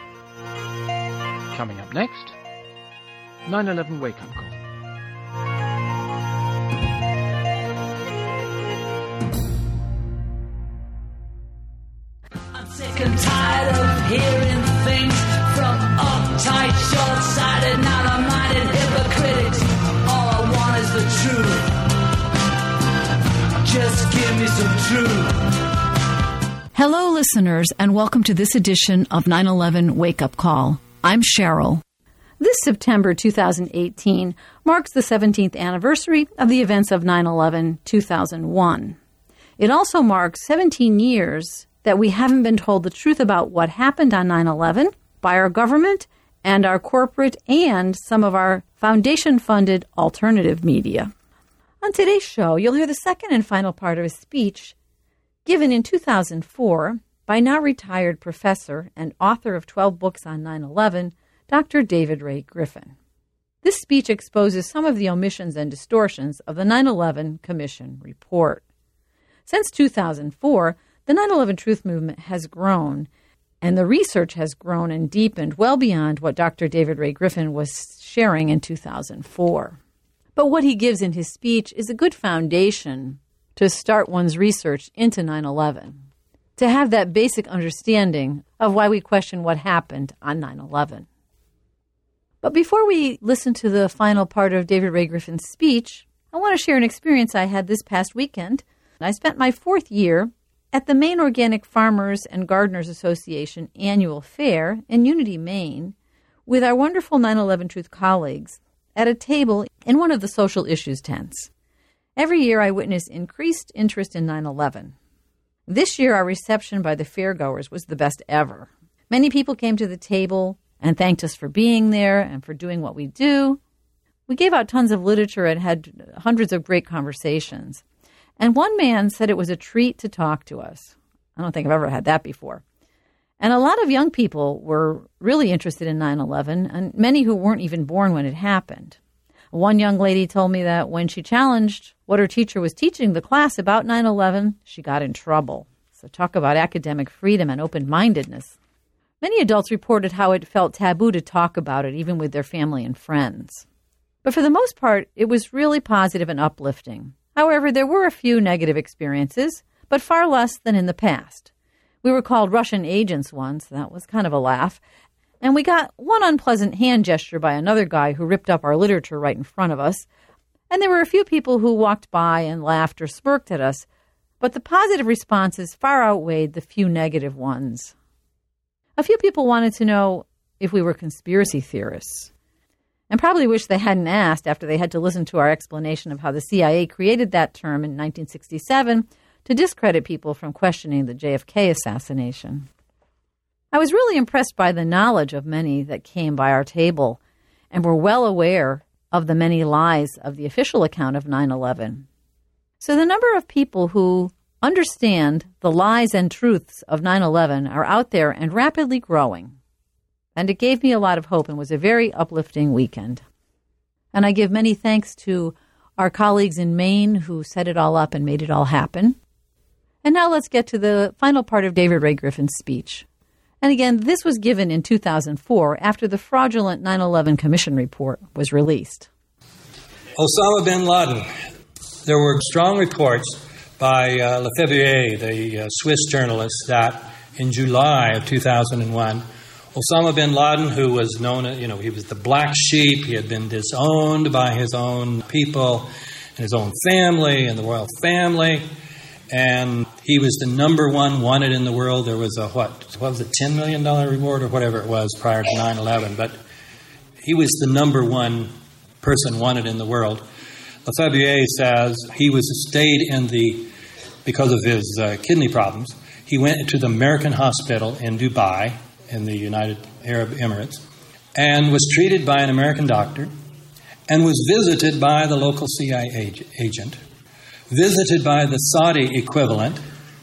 Coming up next, 9/11 wake-up call. I'm sick and tired of hearing things from uptight, short-sighted, narrow-minded Just give me some truth. Hello, listeners, and welcome to this edition of 9/11 Wake Up Call. I'm Cheryl. This September 2018 marks the 17th anniversary of the events of 9/11-2001. It also marks 17 years that we haven't been told the truth about what happened on 9/11 by our government and our corporate and some of our foundation-funded alternative media. On today's show, you'll hear the second and final part of a speech given in 2004 by now retired professor and author of 12 books on 9/11, Dr. David Ray Griffin. This speech exposes some of the omissions and distortions of the 9/11 Commission report. Since 2004, the 9/11 Truth Movement has grown, and the research has grown and deepened well beyond what Dr. David Ray Griffin was sharing in 2004. But what he gives in his speech is a good foundation to start one's research into 9/11, to have that basic understanding of why we question what happened on 9/11. But before we listen to the final part of David Ray Griffin's speech, I want to share an experience I had this past weekend. I spent my 4th year at the Maine Organic Farmers and Gardeners Association annual fair in Unity, Maine, with our wonderful 9/11 Truth colleagues at a table in one of the social issues tents. Every year I witness increased interest in 9/11. This year our reception by the fairgoers was the best ever. Many people came to the table and thanked us for being there and for doing what we do. We gave out tons of literature and had hundreds of great conversations. And one man said it was a treat to talk to us. I don't think I've ever had that before. And a lot of young people were really interested in 9/11, and many who weren't even born when it happened. One young lady told me that when she challenged what her teacher was teaching the class about 9/11, she got in trouble. So talk about academic freedom and open-mindedness. Many adults reported how it felt taboo to talk about it, even with their family and friends. But for the most part, it was really positive and uplifting. However, there were a few negative experiences, but far less than in the past. We were called Russian agents once. That was kind of a laugh. And we got one unpleasant hand gesture by another guy who ripped up our literature right in front of us. And there were a few people who walked by and laughed or smirked at us. But the positive responses far outweighed the few negative ones. A few people wanted to know if we were conspiracy theorists, and probably wish they hadn't asked after they had to listen to our explanation of how the CIA created that term in 1967 to discredit people from questioning the JFK assassination. I was really impressed by the knowledge of many that came by our table and were well aware of the many lies of the official account of 9/11. So the number of people who understand the lies and truths of 9/11 are out there and rapidly growing. And it gave me a lot of hope and was a very uplifting weekend. And I give many thanks to our colleagues in Maine who set it all up and made it all happen. And now let's get to the final part of David Ray Griffin's speech. And again, this was given in 2004 after the fraudulent 9/11 Commission report was released. Osama bin Laden. There were strong reports by Lefebvre, the Swiss journalist, that in July of 2001, Osama bin Laden, who was known as, he was the black sheep, he had been disowned by his own people and his own family and the royal family, and he was the number one wanted in the world. There was a, what was it, $10 million reward or whatever it was prior to 9/11, but he was the number one person wanted in the world. Lefebvre says he stayed because of his kidney problems, he went to the American hospital in Dubai, in the United Arab Emirates, and was treated by an American doctor, and was visited by the local CIA agent, visited by the Saudi equivalent,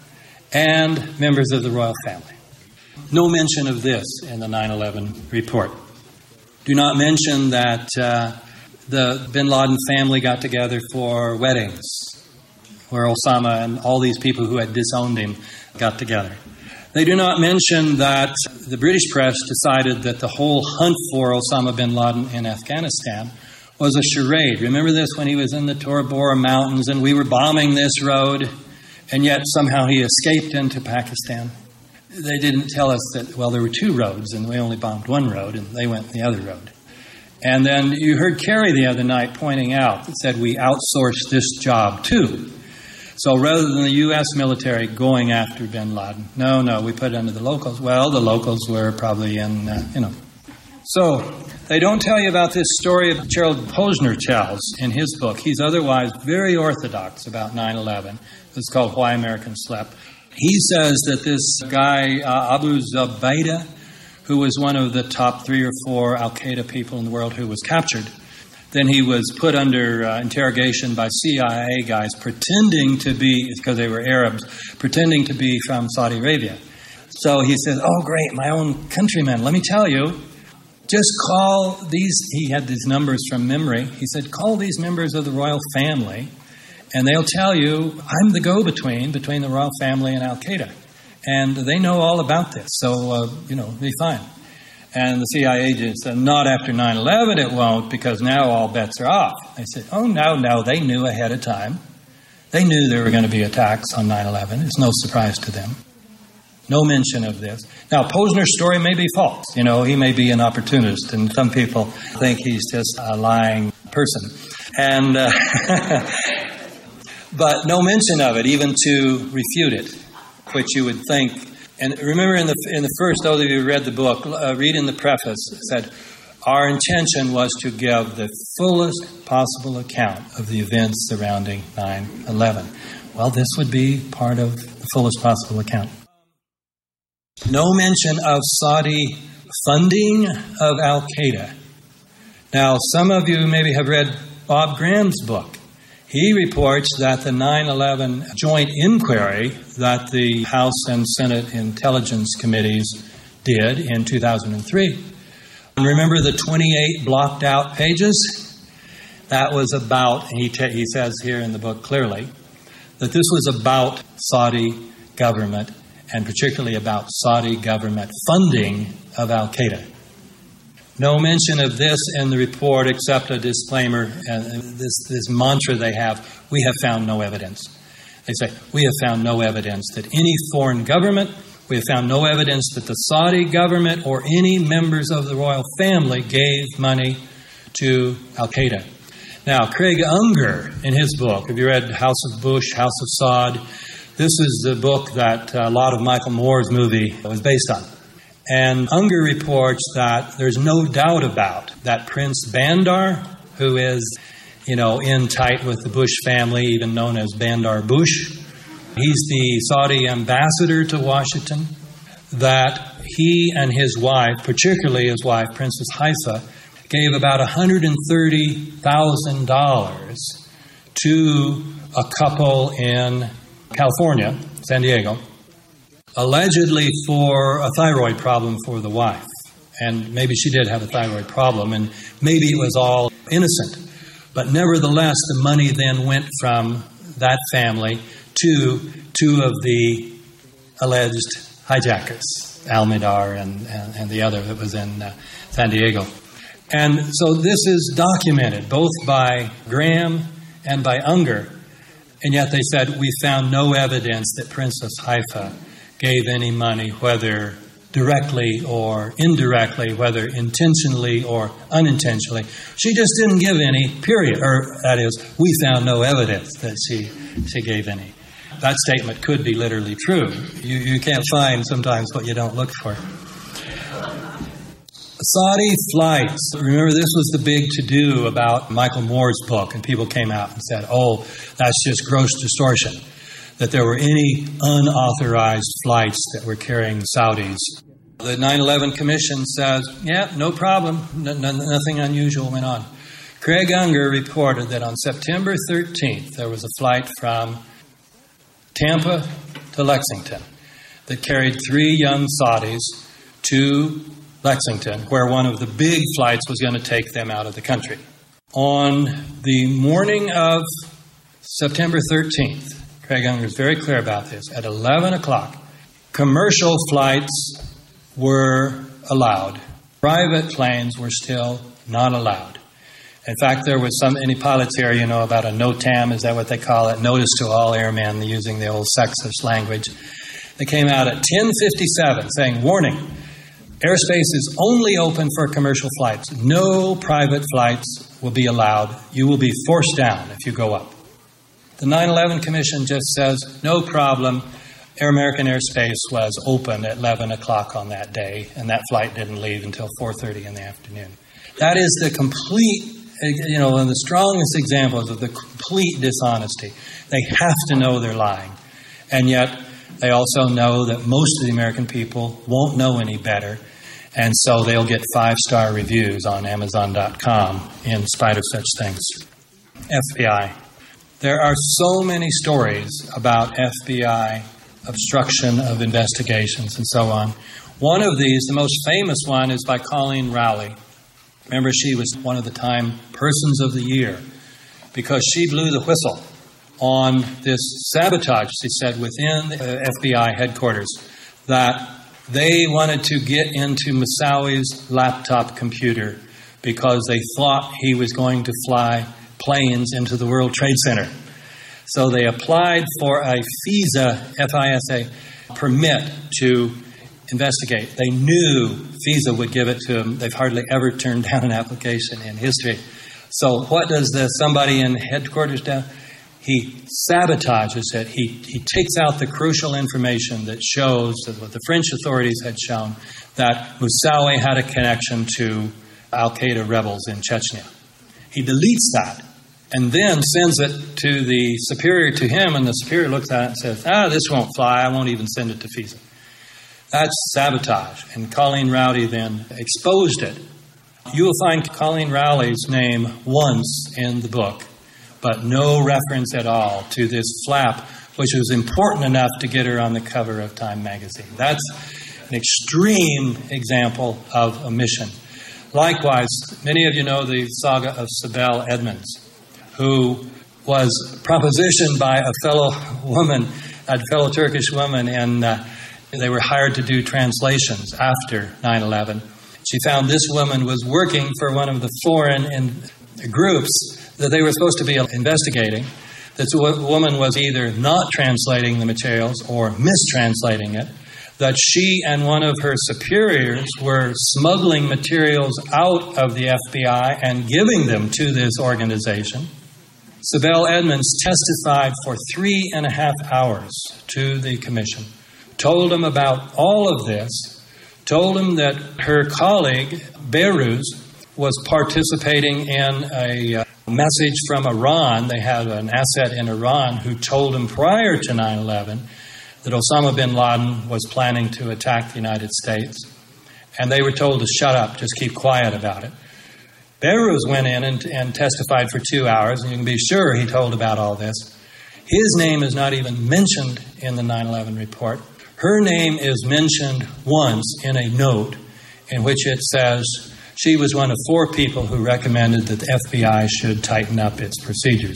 and members of the royal family. No mention of this in the 9/11 report. Do not mention that the bin Laden family got together for weddings, where Osama and all these people who had disowned him got together. They do not mention that the British press decided that the whole hunt for Osama bin Laden in Afghanistan was a charade. Remember this when he was in the Tora Bora Mountains and we were bombing this road, and yet somehow he escaped into Pakistan? They didn't tell us that, well, there were two roads and we only bombed one road and they went the other road. And then you heard Kerry the other night pointing out that said we outsourced this job too. So rather than the U.S. military going after bin Laden, no, we put it under the locals. Well, the locals were probably in, So they don't tell you about this story of Gerald Posner tells in his book. He's otherwise very orthodox about 9/11. It's called Why Americans Slept. He says that this guy, Abu Zubaydah, who was one of the top 3 or 4 Al-Qaeda people in the world who was captured, then he was put under interrogation by CIA guys pretending to be, because they were Arabs, pretending to be from Saudi Arabia. So he says, oh great, my own countrymen, let me tell you, just call these, he had these numbers from memory, he said, call these members of the royal family, and they'll tell you, I'm the go-between between the royal family and Al-Qaeda. And they know all about this, so, be fine. And the CIA agent said, not after 9/11 it won't, because now all bets are off. They said, oh, no, they knew ahead of time. They knew there were going to be attacks on 9/11. It's no surprise to them. No mention of this. Now, Posner's story may be false. He may be an opportunist, and some people think he's just a lying person. And but no mention of it, even to refute it, which you would think. And remember, in the first, those of you who read the book, read in the preface, it said, our intention was to give the fullest possible account of the events surrounding 9/11. Well, this would be part of the fullest possible account. No mention of Saudi funding of Al-Qaeda. Now, some of you maybe have read Bob Graham's book. He reports that the 9/11 joint inquiry that the House and Senate Intelligence Committees did in 2003. And remember the 28 blocked out pages? That was about, he says here in the book clearly, that this was about Saudi government, and particularly about Saudi government funding of Al-Qaeda. No mention of this in the report except a disclaimer, this mantra they have, we have found no evidence. They say, we have found no evidence that any foreign government, we have found no evidence that the Saudi government or any members of the royal family gave money to Al-Qaeda. Now, Craig Unger, in his book, have you read House of Bush, House of Saud? This is the book that a lot of Michael Moore's movie was based on. And Unger reports that there's no doubt about that Prince Bandar, who is, in tight with the Bush family, even known as Bandar Bush. He's the Saudi ambassador to Washington, that he and his wife, particularly his wife, Princess Haifa, gave about $130,000 to a couple in California, San Diego, allegedly for a thyroid problem for the wife. And maybe she did have a thyroid problem, and maybe it was all innocent. But nevertheless, the money then went from that family to 2 of the alleged hijackers, Almedar and the other that was in San Diego. And so this is documented both by Graham and by Unger. And yet they said, we found no evidence that Princess Haifa gave any money, whether directly or indirectly, whether intentionally or unintentionally. She just didn't give any, period. Or that is, we found no evidence that she gave any. That statement could be literally true. You can't find sometimes what you don't look for. Saudi flights. Remember, this was the big to-do about Michael Moore's book, and people came out and said, oh, that's just gross distortion, that there were any unauthorized flights that were carrying Saudis. The 9/11 Commission says, yeah, no problem, nothing unusual went on. Craig Unger reported that on September 13th, there was a flight from Tampa to Lexington that carried 3 young Saudis to Lexington, where one of the big flights was going to take them out of the country. On the morning of September 13th, Craig Unger is very clear about this, at 11 o'clock, commercial flights were allowed. Private planes were still not allowed. In fact, there was any pilots here, about a NOTAM, is that what they call it? Notice to all airmen, using the old sexist language. They came out at 10:57 saying, warning, airspace is only open for commercial flights. No private flights will be allowed. You will be forced down if you go up. The 9/11 Commission just says, no problem, American airspace was open at 11 o'clock on that day, and that flight didn't leave until 4:30 in the afternoon. That is the complete, one of the strongest examples of the complete dishonesty. They have to know they're lying. And yet, they also know that most of the American people won't know any better, and so they'll get 5-star reviews on Amazon.com in spite of such things. FBI. There are so many stories about FBI obstruction of investigations and so on. One of these, the most famous one, is by Colleen Rowley. Remember, she was one of the Time Persons of the Year because she blew the whistle on this sabotage, she said, within the FBI headquarters, that they wanted to get into Moussaoi's laptop computer because they thought he was going to fly planes into the World Trade Center. So they applied for a FISA permit to investigate. They knew FISA would give it to them. They've hardly ever turned down an application in history. So what does somebody in headquarters do? He sabotages it. He takes out the crucial information that shows that what the French authorities had shown, that Moussaoui had a connection to Al-Qaeda rebels in Chechnya. He deletes that and then sends it to the superior to him, and the superior looks at it and says, this won't fly, I won't even send it to FISA. That's sabotage, and Colleen Rowley then exposed it. You will find Colleen Rowley's name once in the book, but no reference at all to this flap, which was important enough to get her on the cover of Time magazine. That's an extreme example of omission. Likewise, many of you know the saga of Sibel Edmonds, who was propositioned by a fellow Turkish woman, and they were hired to do translations after 9/11. She found this woman was working for one of the foreign groups that they were supposed to be investigating. This woman was either not translating the materials or mistranslating it, that she and one of her superiors were smuggling materials out of the FBI and giving them to this organization. Sibel Edmonds testified for 3.5 hours to the commission, told them about all of this, told them that her colleague, Behruz, was participating in a message from Iran. They had an asset in Iran who told him prior to 9/11 that Osama bin Laden was planning to attack the United States. And they were told to shut up, just keep quiet about it. Behruz went in and testified for 2 hours, and you can be sure he told about all this. His name is not even mentioned in the 9/11 report. Her name is mentioned once in a note in which it says she was one of 4 people who recommended that the FBI should tighten up its procedures.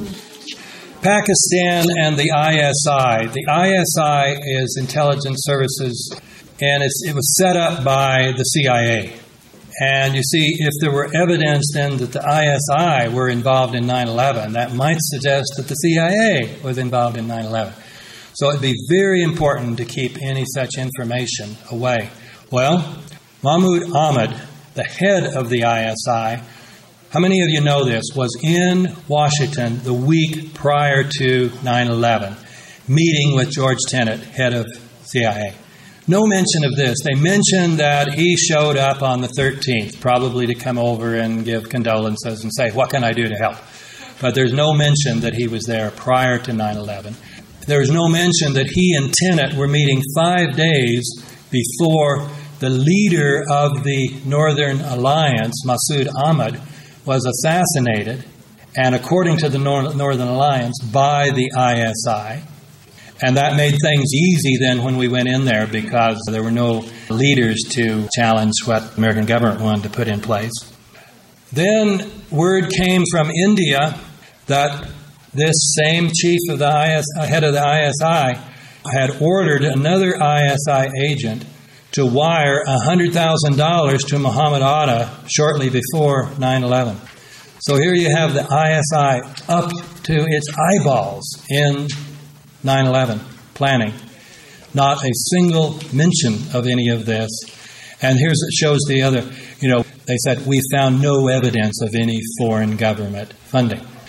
Pakistan and the ISI. The ISI is intelligence services, and it was set up by the CIA. And you see, if there were evidence then that the ISI were involved in 9/11, that might suggest that the CIA was involved in 9/11. So it'd be very important to keep any such information away. Well, Mahmoud Ahmad, the head of the ISI, how many of you know this, was in Washington the week prior to 9/11, meeting with George Tenet, head of CIA. No mention of this. They mentioned that he showed up on the 13th, probably to come over and give condolences and say, what can I do to help? But there's no mention that he was there prior to 9/11. There's no mention that he and Tenet were meeting 5 days before the leader of the Northern Alliance, Masood Ahmad, was assassinated, and according to the Northern Alliance, by the ISI. And that made things easy then when we went in there because there were no leaders to challenge what the American government wanted to put in place. Then word came from India that this same chief of the head of the ISI had ordered another ISI agent to wire $100,000 to Muhammad Atta shortly before 9/11. So here you have the ISI up to its eyeballs in 9/11 planning. Not a single mention of any of this. And it shows the other, they said, we found no evidence of any foreign government funding.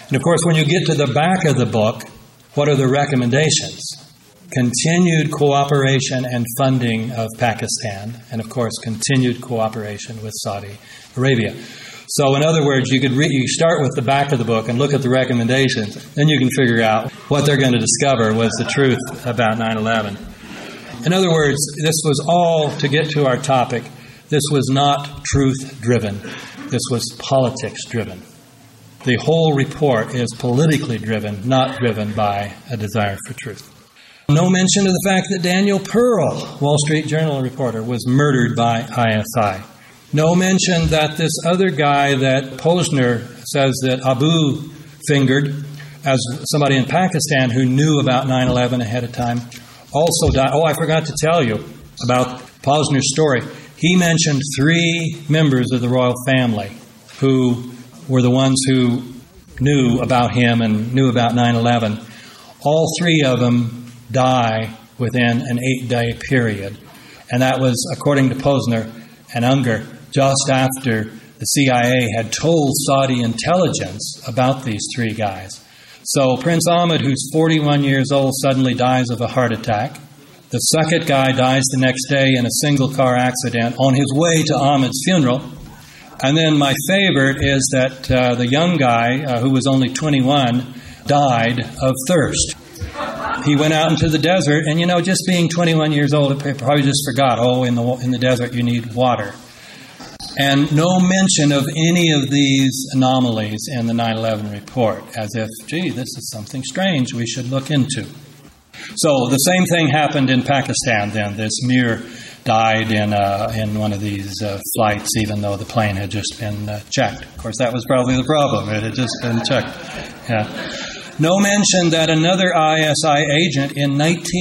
And of course, when you get to the back of the book, what are the recommendations? Continued cooperation and funding of Pakistan, and of course, continued cooperation with Saudi Arabia. So in other words, you start with the back of the book and look at the recommendations, then you can figure out what they're going to discover was the truth about 9/11. In other words, this was all, to get to our topic, this was not truth-driven. This was politics-driven. The whole report is politically driven, not driven by a desire for truth. No mention of the fact that Daniel Pearl, Wall Street Journal reporter, was murdered by ISI. No mention that this other guy that Posner says that Abu fingered as somebody in Pakistan who knew about 9/11 ahead of time also died. Oh, I forgot to tell you about Posner's story. He mentioned 3 members of the royal family who were the ones who knew about him and knew about 9/11. All 3 of them die within an 8-day period. And that was, according to Posner and Unger, just after the CIA had told Saudi intelligence about these 3 guys. So Prince Ahmed, who's 41 years old, suddenly dies of a heart attack. The second guy dies the next day in a single-car accident on his way to Ahmed's funeral. And then my favorite is that the young guy, who was only 21, died of thirst. He went out into the desert, and just being 21 years old, he probably just forgot, in the desert you need water. And no mention of any of these anomalies in the 9/11 report, as if, this is something strange we should look into. So the same thing happened in Pakistan then. This Mir died in one of these flights, even though the plane had just been checked. Of course, that was probably the problem. It had just been checked. Yeah. No mention that another ISI agent in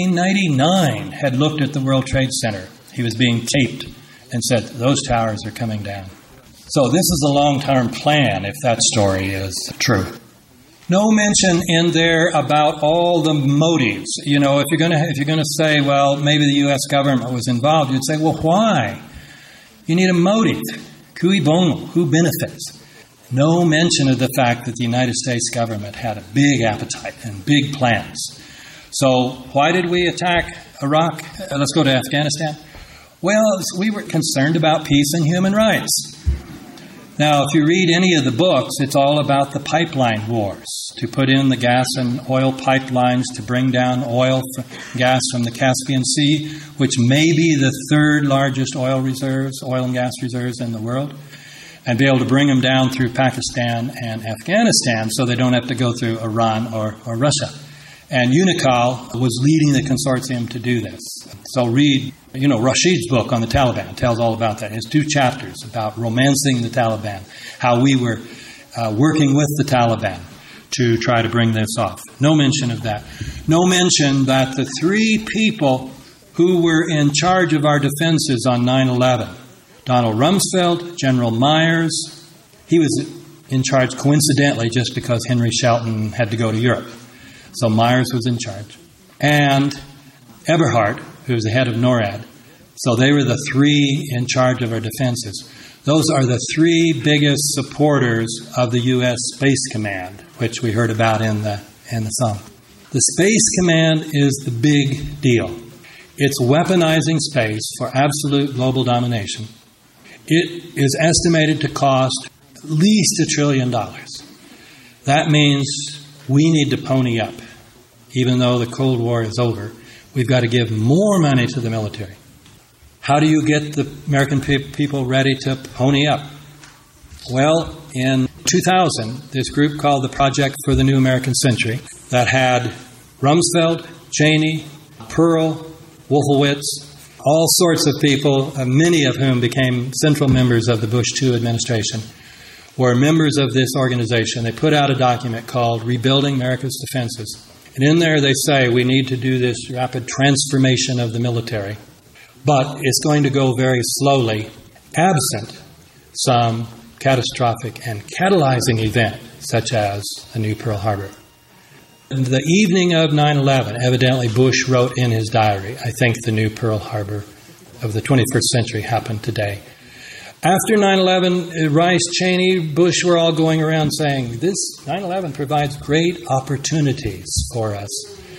1999 had looked at the World Trade Center. He was being taped and said, those towers are coming down. So this is a long-term plan, if that story is true. No mention in there about all the motives. If you're going to say, well, maybe the U.S. government was involved, you'd say, well, why? You need a motive. Cui bono? Who benefits? No mention of the fact that the United States government had a big appetite and big plans. So why did we attack Iraq? Let's go to Afghanistan. Well, we were concerned about peace and human rights. Now, if you read any of the books, it's all about the pipeline wars, to put in the gas and oil pipelines to bring down gas from the Caspian Sea, which may be the 3rd largest oil and gas reserves in the world, and be able to bring them down through Pakistan and Afghanistan so they don't have to go through Iran or Russia. And UNICAL was leading the consortium to do this. So read, Rashid's book on the Taliban. It tells all about that. It has 2 chapters about romancing the Taliban, how we were working with the Taliban to try to bring this off. No mention of that. No mention that the 3 people who were in charge of our defenses on 9/11, Donald Rumsfeld, General Myers, he was in charge coincidentally just because Henry Shelton had to go to Europe. So Myers was in charge. And Eberhard, who was the head of NORAD. So they were the 3 in charge of our defenses. Those are the 3 biggest supporters of the U.S. Space Command, which we heard about in the song. The Space Command is the big deal. It's weaponizing space for absolute global domination. It is estimated to cost at least $1 trillion. That means we need to pony up. Even though the Cold War is over, we've got to give more money to the military. How do you get the American people ready to pony up? Well, in 2000, this group called the Project for the New American Century that had Rumsfeld, Cheney, Pearl, Wolfowitz, all sorts of people, many of whom became central members of the Bush II administration, were members of this organization. They put out a document called Rebuilding America's Defenses. And in there they say we need to do this rapid transformation of the military. But it's going to go very slowly, absent some catastrophic and catalyzing event, such as a new Pearl Harbor. In the evening of 9/11, evidently Bush wrote in his diary, I think the new Pearl Harbor of the 21st century happened today. After 9/11, Rice, Cheney, Bush were all going around saying, this 9/11 provides great opportunities for us.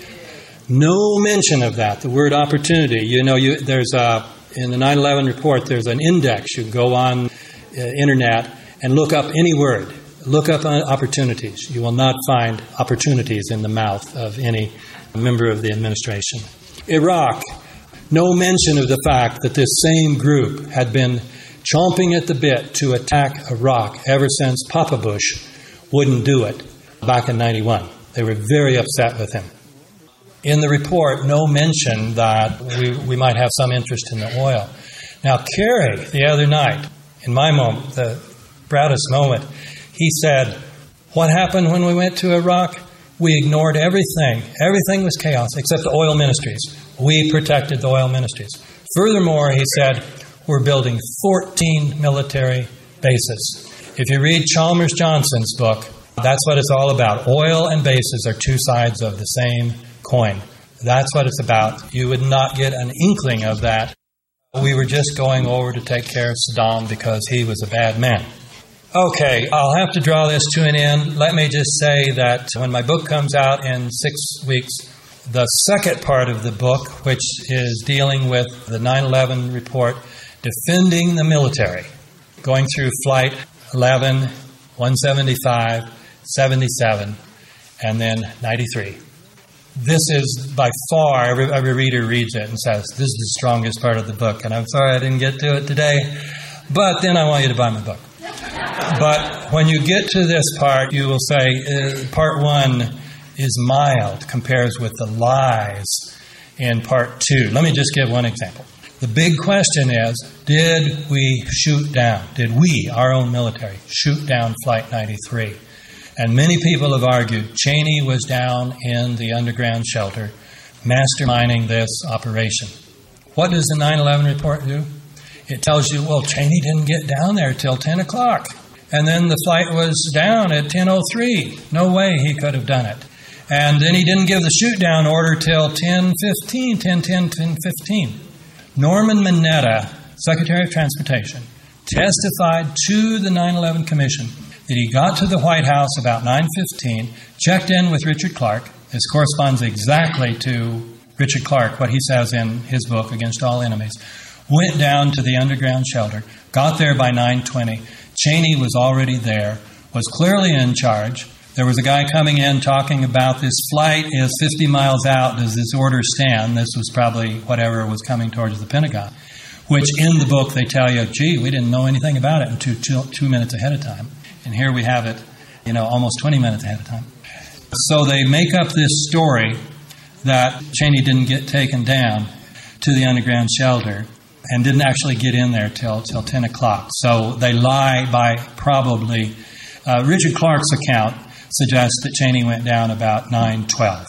No mention of that, the word opportunity. There's in the 9/11 report, there's an index. You can go on internet and look up any word. Look up opportunities. You will not find opportunities in the mouth of any member of the administration. Iraq, no mention of the fact that this same group had been chomping at the bit to attack Iraq ever since Papa Bush wouldn't do it back in 91. They were very upset with him. In the report, no mention that we might have some interest in the oil. Now, Kerry, the other night, in my moment, the proudest moment, he said, what happened when we went to Iraq? We ignored everything. Everything was chaos except the oil ministries. We protected the oil ministries. Furthermore, he said, we're building 14 military bases. If you read Chalmers Johnson's book, that's what it's all about. Oil and bases are two sides of the same coin. That's what it's about. You would not get an inkling of that. We were just going over to take care of Saddam because he was a bad man. Okay, I'll have to draw this to an end. Let me just say that when my book comes out in 6 weeks, the second part of the book, which is dealing with the 9/11 report, defending the military, going through Flight 11, 175, 77, and then 93. This is by far, every reader reads it and says, this is the strongest part of the book. And I'm sorry I didn't get to it today, but then I want you to buy my book. But when you get to this part, you will say, part 1 is mild, compares with the lies in part 2. Let me just give one example. The big question is, did we, our own military, shoot down Flight 93? And many people have argued Cheney was down in the underground shelter masterminding this operation. What does the 9/11 report do? It tells you, well, Cheney didn't get down there till 10 o'clock. And then the flight was down at 10:03. No way he could have done it. And then he didn't give the shoot down order till 10:15, 10:15. Norman Mineta, Secretary of Transportation, testified to the 9/11 Commission that he got to the White House about 9:15, checked in with Richard Clark. This corresponds exactly to Richard Clark, what he says in his book, Against All Enemies. Went down to the underground shelter, got there by 9:20. Cheney was already there, was clearly in charge. There was a guy coming in talking about this flight is 50 miles out. Does this order stand? This was probably whatever was coming towards the Pentagon, which in the book they tell you, gee, we didn't know anything about it until 2 minutes ahead of time. And here we have it, almost 20 minutes ahead of time. So they make up this story that Cheney didn't get taken down to the underground shelter and didn't actually get in there till 10 o'clock. So they lie by probably, Richard Clark's account suggests that Cheney went down about 9:12.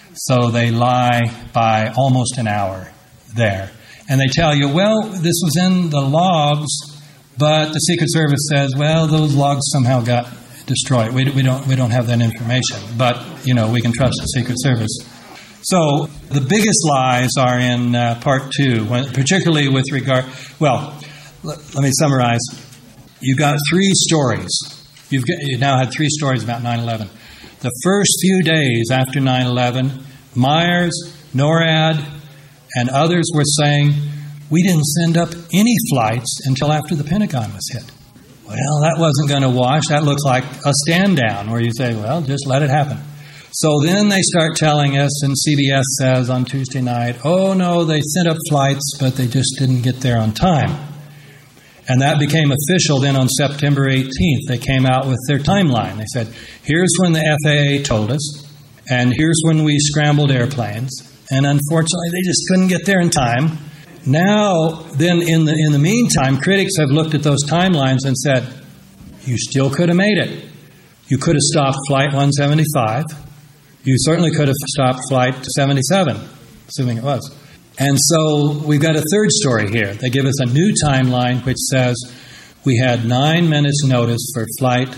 So they lie by almost an hour there. And they tell you, well, this was in the logs, but the Secret Service says, well, those logs somehow got destroyed. We don't have that information, but we can trust the Secret Service. So the biggest lies are in part 2, particularly with regard. Well, let me summarize. You've got 3 stories. You now had 3 stories about 9/11. The first few days after 9/11, Myers, NORAD, and others were saying, we didn't send up any flights until after the Pentagon was hit. Well, that wasn't going to wash. That looks like a stand down where you say, well, just let it happen. So then they start telling us, and CBS says on Tuesday night, oh no, they sent up flights, but they just didn't get there on time. And that became official then on September 18th. They came out with their timeline. They said, here's when the FAA told us, and here's when we scrambled airplanes. And unfortunately, they just couldn't get there in time. Now, then in the meantime, critics have looked at those timelines and said, you still could have made it. You could have stopped Flight 175. You certainly could have stopped Flight 77, assuming it was. And so we've got a third story here. They give us a new timeline which says we had 9 minutes notice for Flight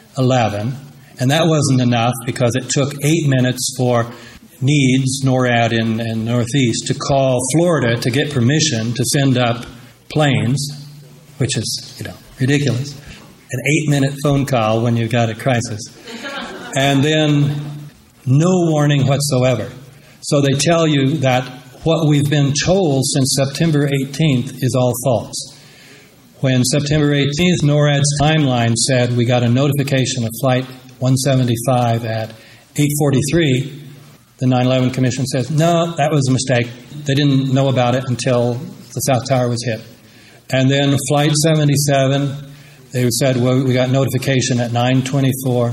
11, and that wasn't enough because it took 8 minutes for NEADS, NORAD in Northeast, to call Florida to get permission to send up planes. which is, ridiculous. An 8-minute phone call when you've got a crisis. And then no warning whatsoever. So they tell you that what we've been told since September 18th is all false. When September 18th, NORAD's timeline said we got a notification of Flight 175 at 8:43, the 9/11 Commission says, no, that was a mistake. They didn't know about it until the South Tower was hit. And then Flight 77, they said, well, we got notification at 9:24.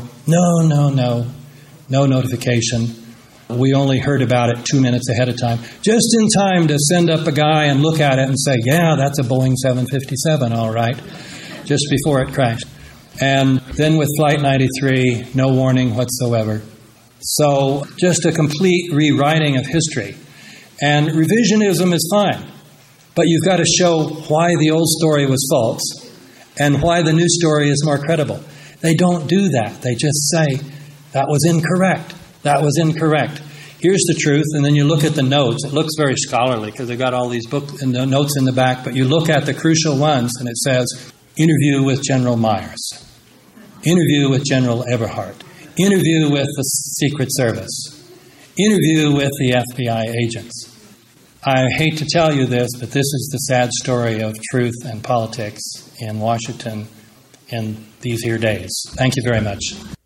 No notification. We only heard about it 2 minutes ahead of time, just in time to send up a guy and look at it and say, yeah, that's a Boeing 757, all right, just before it crashed. And then with Flight 93, no warning whatsoever. So just a complete rewriting of history. And revisionism is fine, but you've got to show why the old story was false and why the new story is more credible. They don't do that. They just say, that was incorrect. That was incorrect. Here's the truth, and then you look at the notes. It looks very scholarly because they've got all these books and the notes in the back, but you look at the crucial ones, and it says, interview with General Myers, interview with General Eberhardt, interview with the Secret Service, interview with the FBI agents. I hate to tell you this, but this is the sad story of truth and politics in Washington in these here days. Thank you very much.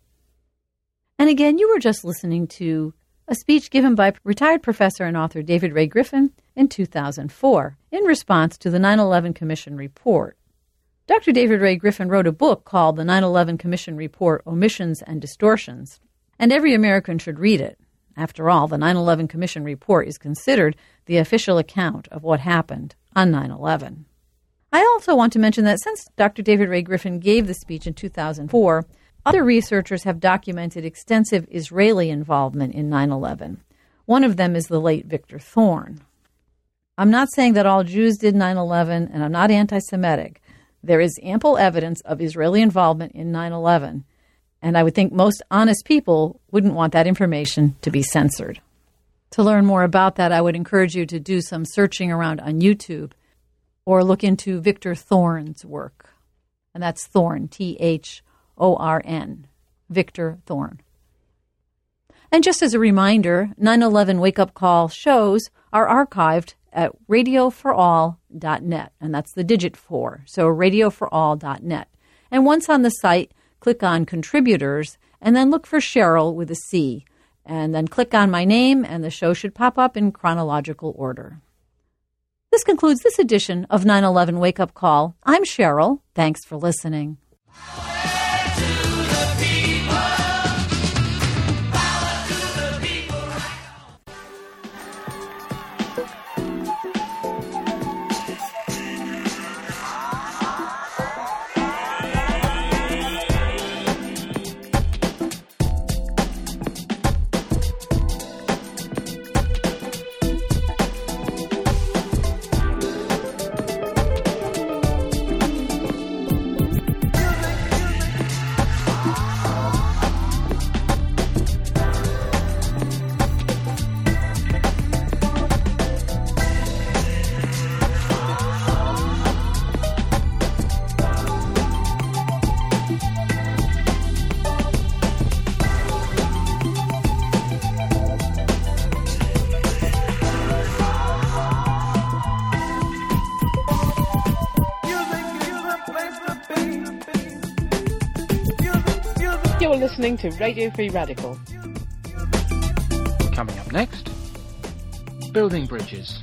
And again, you were just listening to a speech given by retired professor and author David Ray Griffin in 2004 in response to the 9/11 Commission report. Dr. David Ray Griffin wrote a book called The 9/11 Commission Report, Omissions and Distortions, and every American should read it. After all, the 9/11 Commission report is considered the official account of what happened on 9/11. I also want to mention that since Dr. David Ray Griffin gave the speech in 2004, other researchers have documented extensive Israeli involvement in 9/11. One of them is the late Victor Thorne. I'm not saying that all Jews did 9/11, and I'm not anti-Semitic. There is ample evidence of Israeli involvement in 9/11, and I would think most honest people wouldn't want that information to be censored. To learn more about that, I would encourage you to do some searching around on YouTube or look into Victor Thorne's work. And that's Thorne, Thorn, Victor Thorne. And just as a reminder, 9/11 Wake-Up Call shows are archived at radioforall.net, and that's the digit 4, so radioforall.net. And once on the site, click on Contributors, and then look for Cheryl with a C, and then click on my name, and the show should pop up in chronological order. This concludes this edition of 9/11 Wake-Up Call. I'm Cheryl. Thanks for listening. You're listening to Radio Free Radical. Coming up next, building bridges.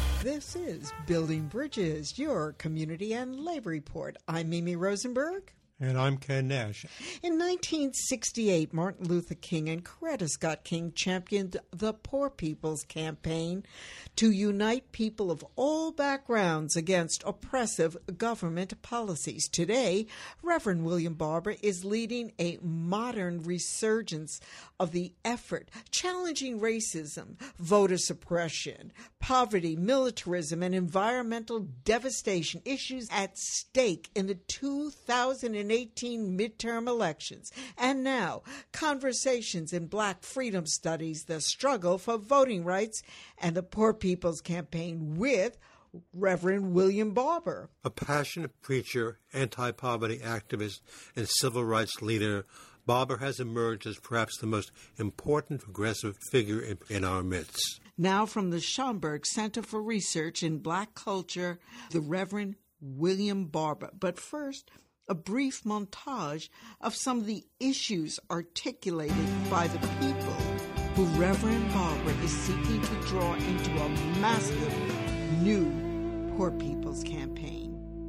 This is Building Bridges, your community and labor report. I'm Mimi Rosenberg. And I'm Ken Nash. In 1968, Martin Luther King and Coretta Scott King championed the Poor People's Campaign to unite people of all backgrounds against oppressive government policies. Today, Reverend William Barber is leading a modern resurgence of the effort, challenging racism, voter suppression, poverty, militarism, and environmental devastation, issues at stake in the 2018 midterm elections. And now, Conversations in Black Freedom Studies, the struggle for voting rights, and the Poor People's Campaign with Reverend William Barber. A passionate preacher, anti-poverty activist, and civil rights leader, Barber has emerged as perhaps the most important progressive figure in our midst. Now from the Schomburg Center for Research in Black Culture, the Reverend William Barber. But first, a brief montage of some of the issues articulated by the people who Reverend Barber is seeking to draw into a massive new Poor People's Campaign.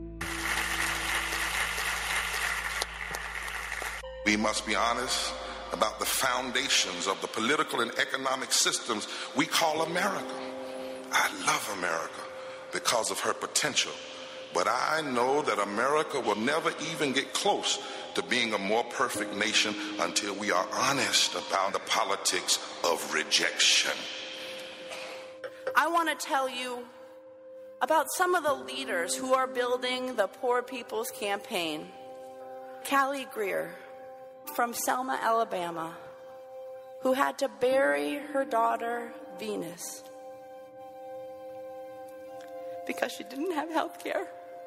We must be honest about the foundations of the political and economic systems we call America. I love America because of her potential, but I know that America will never even get close to being a more perfect nation until we are honest about the politics of rejection. I want to tell you about some of the leaders who are building the Poor People's Campaign. Callie Greer from Selma, Alabama, who had to bury her daughter, Venus, because she didn't have health care.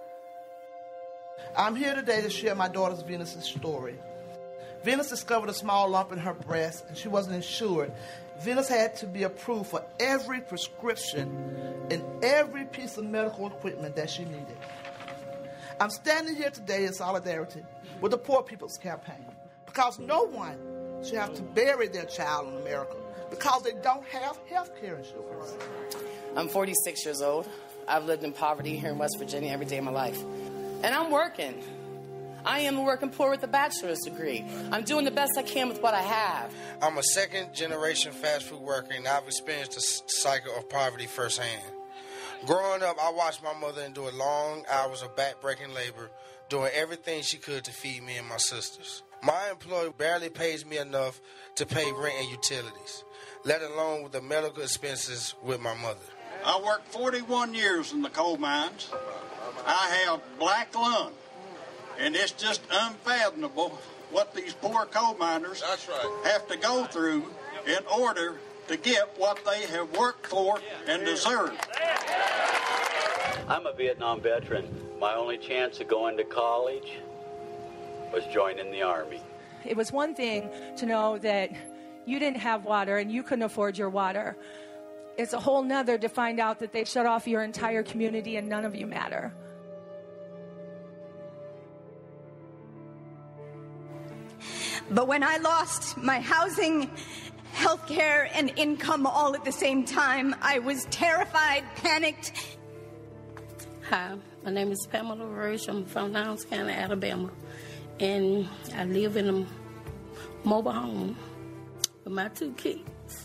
I'm here today to share my daughter Venus's story. Venus discovered a small lump in her breast and she wasn't insured. Venus had to be approved for every prescription and every piece of medical equipment that she needed. I'm standing here today in solidarity with the Poor People's Campaign because no one should have to bury their child in America because they don't have health care insurance. I'm 46 years old. I've lived in poverty here in West Virginia every day of my life. And I'm working. I am working poor with a bachelor's degree. I'm doing the best I can with what I have. I'm a second-generation fast food worker, and I've experienced the cycle of poverty firsthand. Growing up, I watched my mother endure long hours of back-breaking labor, doing everything she could to feed me and my sisters. My employer barely pays me enough to pay rent and utilities, let alone with the medical expenses with my mother. I worked 41 years in the coal mines. I have black lung, and it's just unfathomable what these poor coal miners have to go through in order to get what they have worked for and deserve. I'm a Vietnam veteran. My only chance of going to college was joining the Army. It was one thing to know that you didn't have water and you couldn't afford your water. It's a whole nother to find out that they've shut off your entire community and none of you matter. But when I lost my housing, health care, and income all at the same time, I was terrified, panicked. Hi, my name is Pamela Roach. I'm from Downs County, Alabama. And I live in a mobile home with my 2 kids.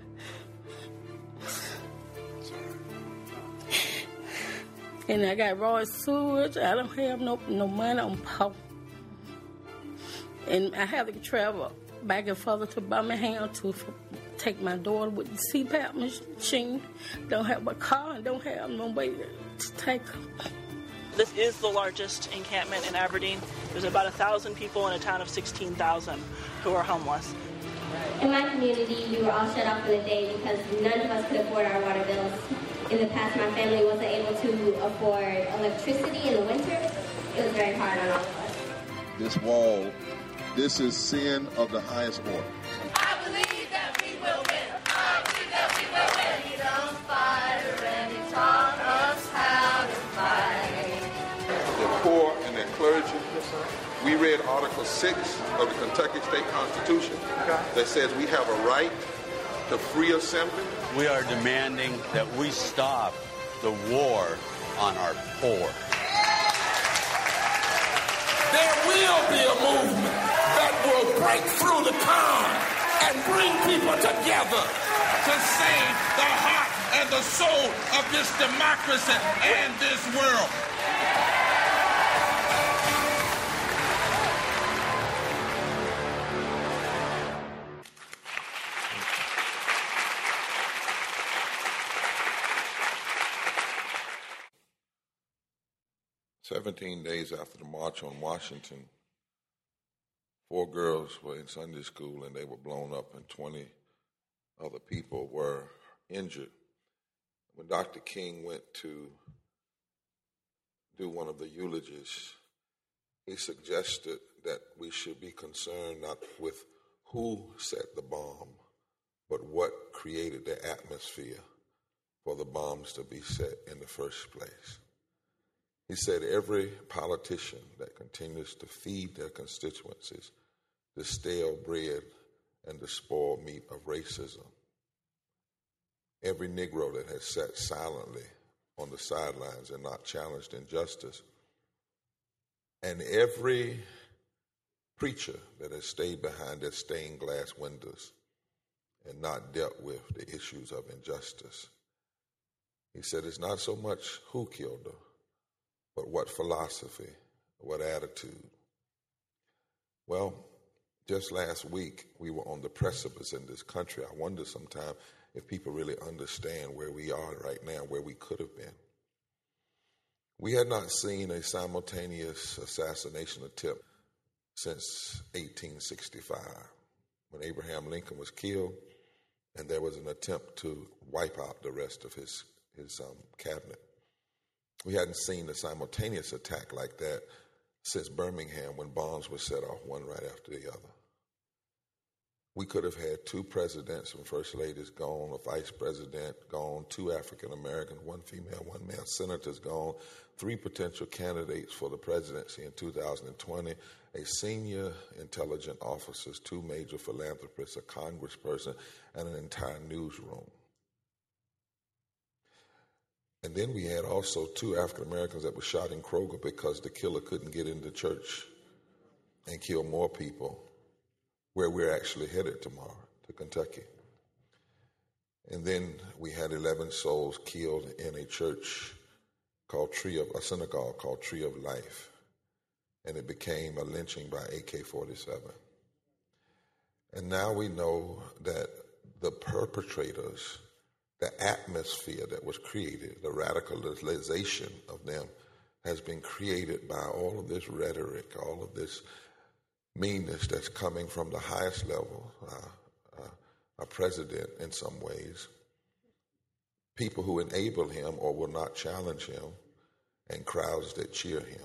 And I got raw sewage. I don't have no money on power. And I have to travel back and forth to Birmingham to take my daughter with the CPAP machine. Don't have a car and don't have no way to take her. This is the largest encampment in Aberdeen. There's about 1,000 people in a town of 16,000 who are homeless. In my community, we were all shut off for the day because none of us could afford our water bills. In the past, my family wasn't able to afford electricity in the winter. It was very hard on all of us. This wall, this is sin of the highest order. I believe that we will win. I believe that we will win. Freedom fighter, and he taught us how to fight. The poor and the clergy. We read Article 6 of the Kentucky State Constitution that says we have a right to free assembly. We are demanding that we stop the war on our poor. There will be a movement that will break through the con and bring people together to save the heart and the soul of this democracy and this world. "17 days after the March on Washington, 4 girls were in Sunday school and they were blown up and 20 other people were injured. When Dr. King went to do one of the eulogies, he suggested that we should be concerned not with who set the bomb, but what created the atmosphere for the bombs to be set in the first place. He said every politician that continues to feed their constituencies the stale bread and the spoiled meat of racism, every Negro that has sat silently on the sidelines and not challenged injustice, and every preacher that has stayed behind their stained glass windows and not dealt with the issues of injustice. He said it's not so much who killed her, but what philosophy, what attitude. Well, just last week, we were on the precipice in this country. I wonder sometimes if people really understand where we are right now, where we could have been. We had not seen a simultaneous assassination attempt since 1865, when Abraham Lincoln was killed, and there was an attempt to wipe out the rest of his cabinet. We hadn't seen a simultaneous attack like that since Birmingham, when bombs were set off one right after the other. We could have had 2 presidents and first ladies gone, a vice president gone, 2 African Americans, 1 female, 1 male, senators gone, 3 potential candidates for the presidency in 2020, a senior intelligence officer, 2 major philanthropists, a congressperson, and an entire newsroom. And then we had also 2 African Americans that were shot in Kroger because the killer couldn't get into church and kill more people, where we're actually headed tomorrow, to Kentucky. And then we had 11 souls killed in a church called a synagogue called Tree of Life. And it became a lynching by AK-47. And now we know that the perpetrators, the atmosphere that was created, the radicalization of them, has been created by all of this rhetoric, all of this meanness that's coming from the highest level, a president in some ways, people who enable him or will not challenge him, and crowds that cheer him.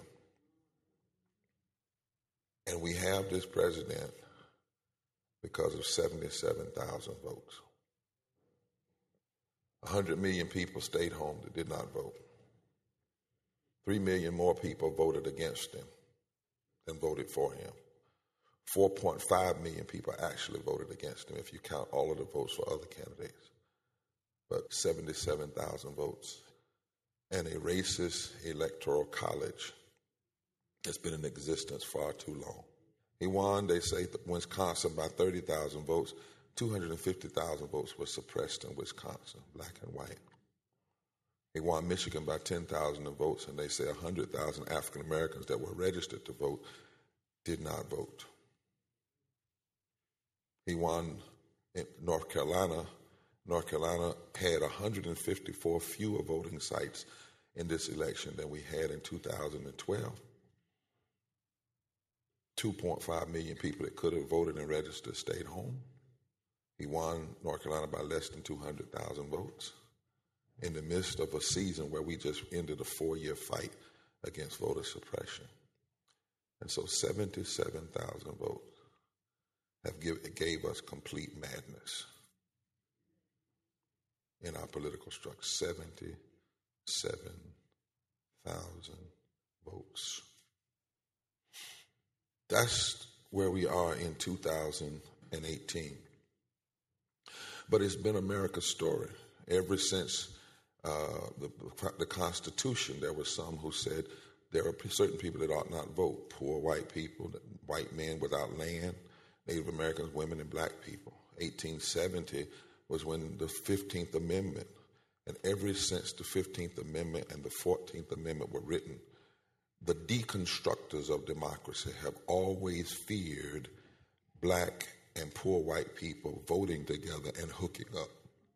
And we have this president because of 77,000 votes. 100 million people stayed home that did not vote. 3 million more people voted against him than voted for him. 4.5 million people actually voted against him if you count all of the votes for other candidates. But 77,000 votes. And a racist electoral college that's been in existence far too long. He won, they say, Wisconsin by 30,000 votes. 250,000 votes were suppressed in Wisconsin, black and white. He won Michigan by 10,000 votes, and they say 100,000 African Americans that were registered to vote did not vote. He won in North Carolina. North Carolina had 154 fewer voting sites in this election than we had in 2012. 2.5 million people that could have voted and registered stayed home. He won North Carolina by less than 200,000 votes in the midst of a season where we just ended a 4-year fight against voter suppression. And so 77,000 votes gave us complete madness in our political structure. 77,000 votes. That's where we are in 2018. But it's been America's story. Ever since the Constitution, there were some who said there are certain people that ought not vote. Poor white people, white men without land, Native Americans, women, and black people. 1870 was when the 15th Amendment, and ever since the 15th Amendment and the 14th Amendment were written, the deconstructors of democracy have always feared black and poor white people voting together and hooking up.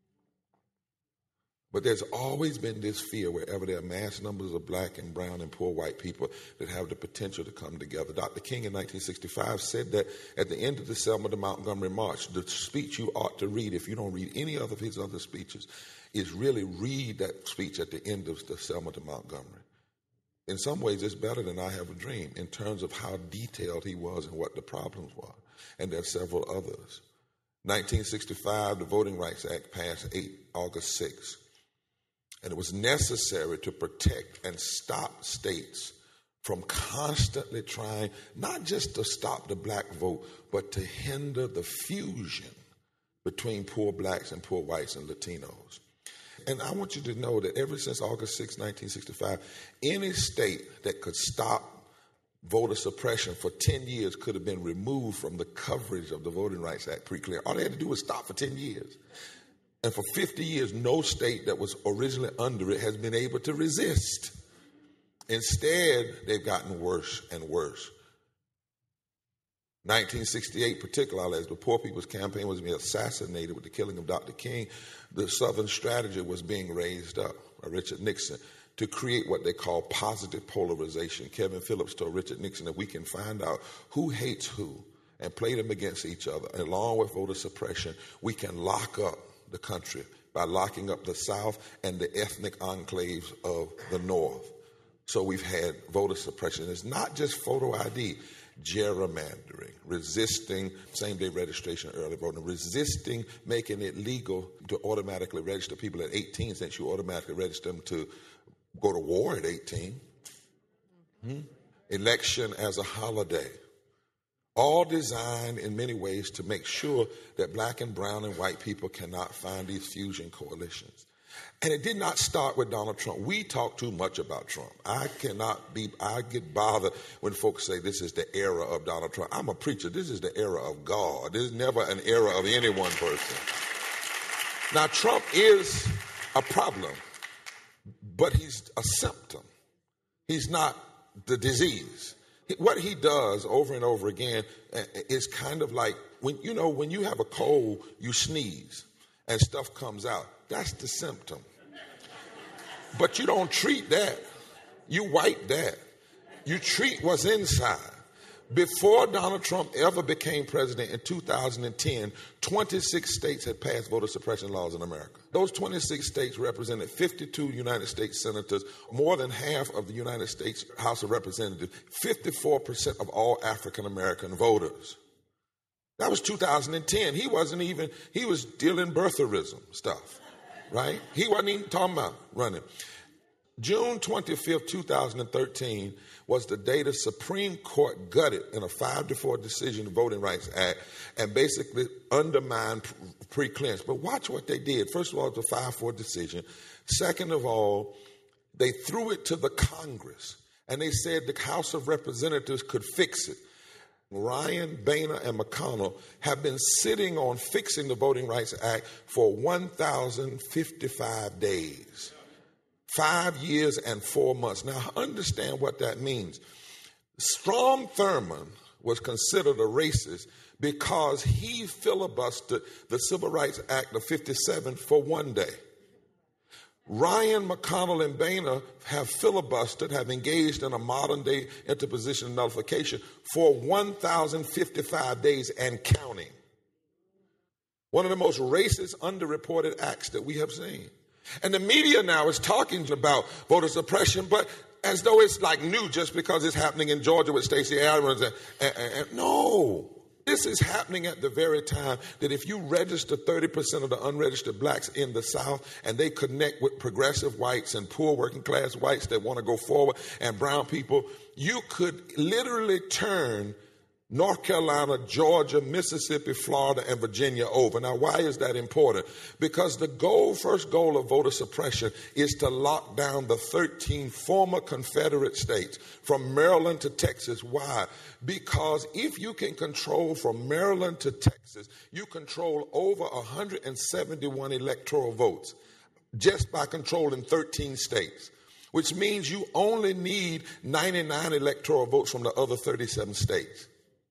But there's always been this fear wherever there are mass numbers of black and brown and poor white people that have the potential to come together. Dr. King in 1965 said that at the end of the Selma to Montgomery March, the speech you ought to read, if you don't read any of his other speeches, is really read that speech at the end of the Selma to Montgomery. In some ways, it's better than I Have a Dream in terms of how detailed he was and what the problems were. And there are several others. 1965, the Voting Rights Act passed August 6. And it was necessary to protect and stop states from constantly trying not just to stop the black vote, but to hinder the fusion between poor blacks and poor whites and Latinos. And I want you to know that ever since August 6, 1965, any state that could stop voter suppression for 10 years could have been removed from the coverage of the Voting Rights Act pre-clear. All they had to do was stop for 10 years. And for 50 years, no state that was originally under it has been able to resist. Instead, they've gotten worse and worse. 1968, particularly as the Poor People's Campaign was being assassinated with the killing of Dr. King, the Southern strategy was being raised up by Richard Nixon to create what they call positive polarization. Kevin Phillips told Richard Nixon that we can find out who hates who and play them against each other. And along with voter suppression, we can lock up the country by locking up the South and the ethnic enclaves of the North. So we've had voter suppression. It's not just photo ID, gerrymandering, resisting same-day registration, early voting, resisting making it legal to automatically register people at 18 since you automatically register them to go to war at 18. Election as a holiday. All designed in many ways to make sure that black and brown and white people cannot find these fusion coalitions. And it did not start with Donald Trump. We talk too much about Trump. I get bothered when folks say this is the era of Donald Trump. I'm a preacher. This is the era of God. This is never an era of any one person. Now, Trump is a problem, but he's a symptom. He's not the disease. What he does over and over again is kind of like when you have a cold, you sneeze and stuff comes out. That's the symptom. But you don't treat that. You wipe that. You treat what's inside. Before Donald Trump ever became president in 2010, 26 states had passed voter suppression laws in America. Those 26 states represented 52 United States senators, more than half of the United States House of Representatives, 54% of all African American voters. That was 2010. He was dealing birtherism stuff, right? He wasn't even talking about running. June 25th, 2013 was the day the Supreme Court gutted in a 5-4 decision the Voting Rights Act and basically undermined pre-clearance. But watch what they did. First of all, it's a 5-4 decision. Second of all, they threw it to the Congress and they said the House of Representatives could fix it. Ryan, Boehner, and McConnell have been sitting on fixing the Voting Rights Act for 1,055 days. 5 years and 4 months. Now, understand what that means. Strom Thurmond was considered a racist because he filibustered the Civil Rights Act of 57 for 1 day. Ryan, McConnell, and Boehner have filibustered, have engaged in a modern-day interposition nullification for 1,055 days and counting. One of the most racist, underreported acts that we have seen. And the media now is talking about voter suppression, but as though it's like new just because it's happening in Georgia with Stacey Abrams. No, this is happening at the very time that if you register 30% of the unregistered blacks in the South and they connect with progressive whites and poor working class whites that want to go forward and brown people, you could literally turn North Carolina, Georgia, Mississippi, Florida, and Virginia over. Now, why is that important? Because the first goal of voter suppression is to lock down the 13 former Confederate states from Maryland to Texas. Why? Because if you can control from Maryland to Texas, you control over 171 electoral votes just by controlling 13 states, which means you only need 99 electoral votes from the other 37 states.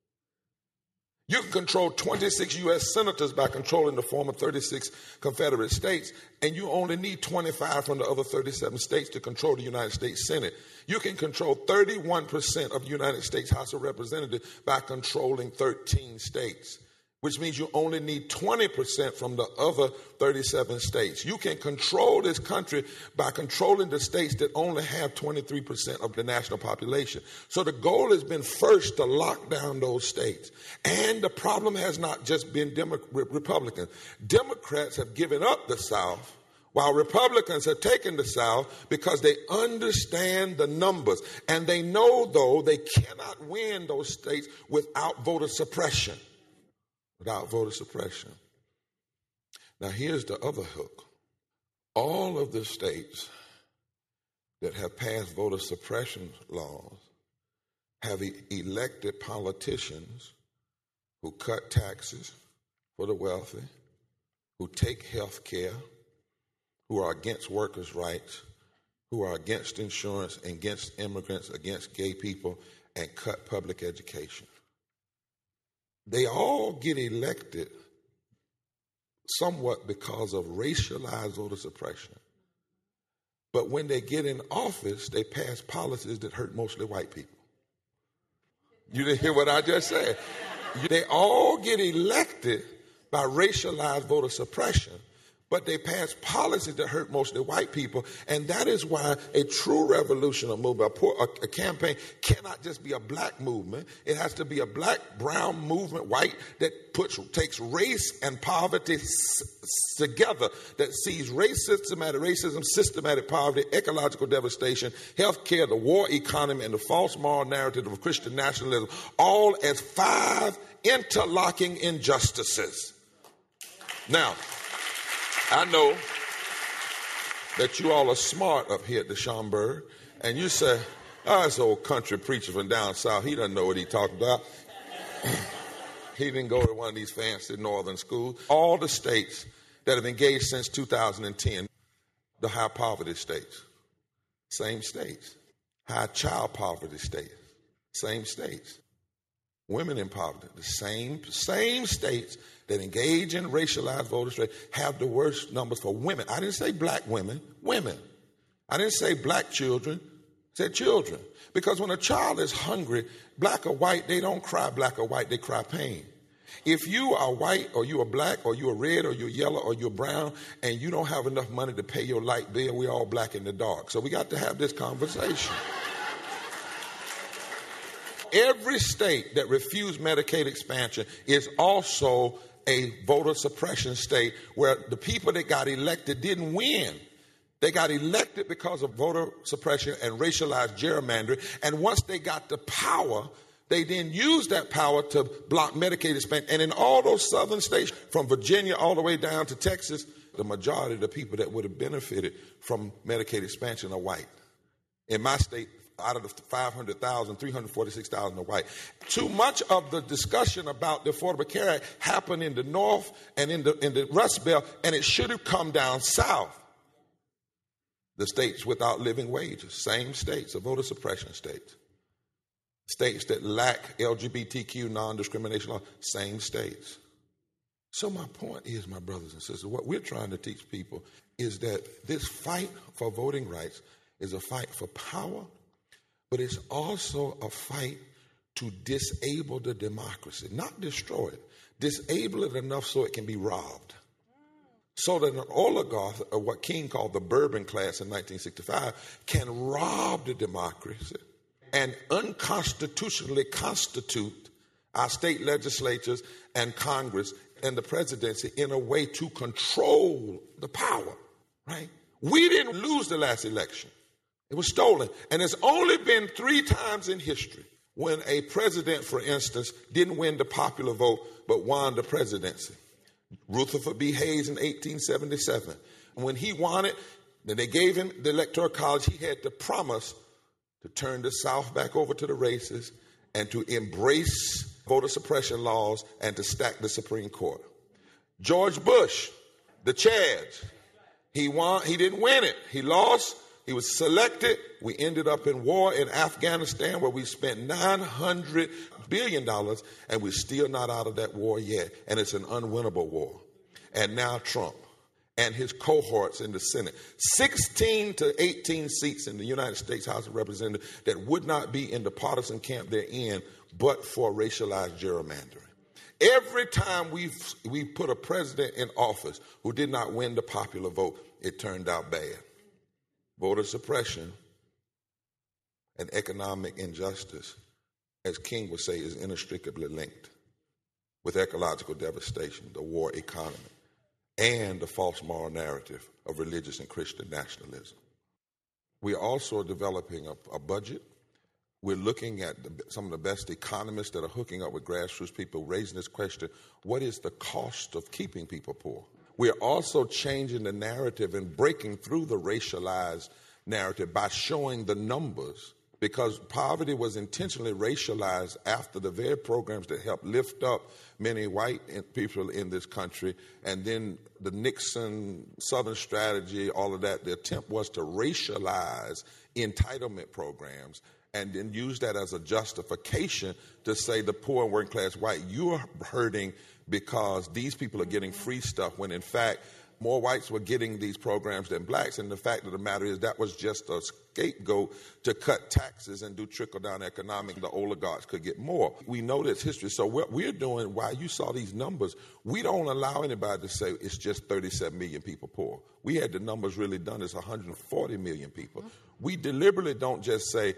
You can control 26 U.S. senators by controlling the former 36 Confederate states, and you only need 25 from the other 37 states to control the United States Senate. You can control 31% of the United States House of Representatives by controlling 13 states, which means you only need 20% from the other 37 states. You can control this country by controlling the states that only have 23% of the national population. So the goal has been first to lock down those states. And the problem has not just been Republicans. Democrats have given up the South, while Republicans have taken the South because they understand the numbers. And they know, though, they cannot win those states without voter suppression. Without voter suppression. Now, here's the other hook. All of the states that have passed voter suppression laws have elected politicians who cut taxes for the wealthy, who take health care, who are against workers' rights, who are against insurance, against immigrants, against gay people, and cut public education. They all get elected somewhat because of racialized voter suppression. But when they get in office, they pass policies that hurt mostly white people. You didn't hear what I just said. They all get elected by racialized voter suppression, but they pass policies that hurt mostly white people. And that is why a true revolution or movement, a campaign cannot just be a black movement. It has to be a black, brown movement, white, that takes race and poverty together, that sees racism, systematic poverty, ecological devastation, health care, the war economy, and the false moral narrative of Christian nationalism, all as 5 interlocking injustices. Now, I know that you all are smart up here at the Schomburg, and you say, oh, this old country preacher from down south, he doesn't know what he's talking about. He didn't go to one of these fancy northern schools. All the states that have engaged since 2010, the high poverty states, same states. High child poverty states, same states. Women in poverty, the same states that engage in racialized voter suppression have the worst numbers for women. I didn't say black women, women. I didn't say black children, I said children. Because when a child is hungry, black or white, they don't cry black or white, they cry pain. If you are white or you are black or you are red or you're yellow or you're brown and you don't have enough money to pay your light bill, we're all black in the dark. So we got to have this conversation. Every state that refused Medicaid expansion is also a voter suppression state where the people that got elected didn't win. They got elected because of voter suppression and racialized gerrymandering. And once they got the power, they then used that power to block Medicaid expansion. And in all those southern states, from Virginia all the way down to Texas, the majority of the people that would have benefited from Medicaid expansion are white. In my state, out of the 500,000, 346,000 are white. Too much of the discussion about the Affordable Care Act happened in the North and in the Rust Belt, and it should have come down south. The states without living wages, same states, a voter suppression states. States that lack LGBTQ non-discrimination law, same states. So my point is, my brothers and sisters, what we're trying to teach people is that this fight for voting rights is a fight for power, but it's also a fight to disable the democracy, not destroy it. Disable it enough so it can be robbed. So that an oligarch, or what King called the Bourbon class in 1965, can rob the democracy and unconstitutionally constitute our state legislatures and Congress and the presidency in a way to control the power, right? We didn't lose the last election. It was stolen. And it's only been 3 times in history when a president, for instance, didn't win the popular vote but won the presidency. Rutherford B. Hayes in 1877. When he won it, then they gave him the Electoral College. He had to promise to turn the South back over to the races and to embrace voter suppression laws and to stack the Supreme Court. George Bush, the Chads, he won. He didn't win it. He lost. He was selected. We ended up in war in Afghanistan where we spent $900 billion, and we're still not out of that war yet. And it's an unwinnable war. And now Trump and his cohorts in the Senate, 16 to 18 seats in the United States House of Representatives that would not be in the partisan camp they're in but for racialized gerrymandering. Every time we put a president in office who did not win the popular vote, it turned out bad. Voter suppression and economic injustice, as King would say, is inextricably linked with ecological devastation, the war economy, and the false moral narrative of religious and Christian nationalism. We are also developing a budget. We're looking at some of the best economists that are hooking up with grassroots people, raising this question, what is the cost of keeping people poor? We are also changing the narrative and breaking through the racialized narrative by showing the numbers, because poverty was intentionally racialized after the very programs that helped lift up many white people in this country, and then the Nixon Southern strategy, all of that, the attempt was to racialize entitlement programs and then use that as a justification to say the poor and working class white, you're hurting because these people are getting free stuff, when in fact more whites were getting these programs than blacks. And the fact of the matter is that was just a scapegoat to cut taxes and do trickle-down economics. The oligarchs could get more. We know this history. So what we're doing, while you saw these numbers, we don't allow anybody to say it's just 37 million people poor. We had the numbers really done as 140 million people. We deliberately don't just say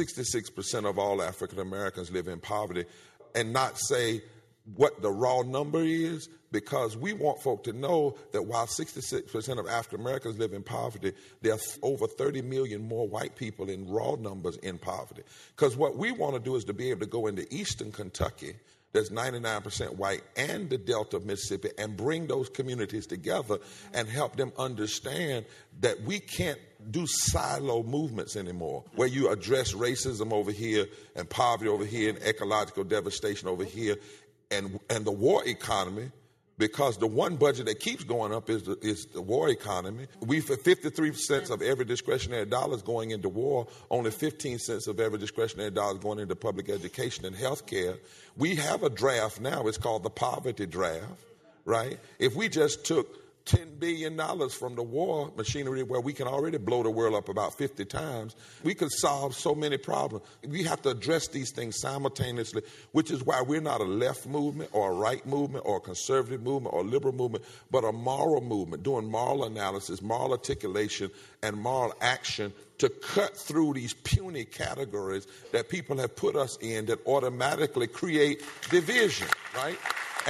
66% of all African Americans live in poverty and not say what the raw number is, because we want folk to know that while 66% of African Americans live in poverty, there are over 30 million more white people in raw numbers in poverty. Because what we want to do is to be able to go into eastern Kentucky, that's 99% white, and the Delta of Mississippi, and bring those communities together and help them understand that we can't do silo movements anymore, where you address racism over here and poverty over here and ecological devastation over here and the war economy, because the one budget that keeps going up is the war economy. We, for 53 cents of every discretionary dollar is going into war, only 15 cents of every discretionary dollar is going into public education and health care. We have a draft now. It's called the poverty draft, right? If we just took $10 billion from the war machinery, where we can already blow the world up about 50 times, we could solve so many problems. We have to address these things simultaneously, which is why we're not a left movement or a right movement or a conservative movement or a liberal movement, but a moral movement, doing moral analysis, moral articulation, and moral action to cut through these puny categories that people have put us in that automatically create division, right?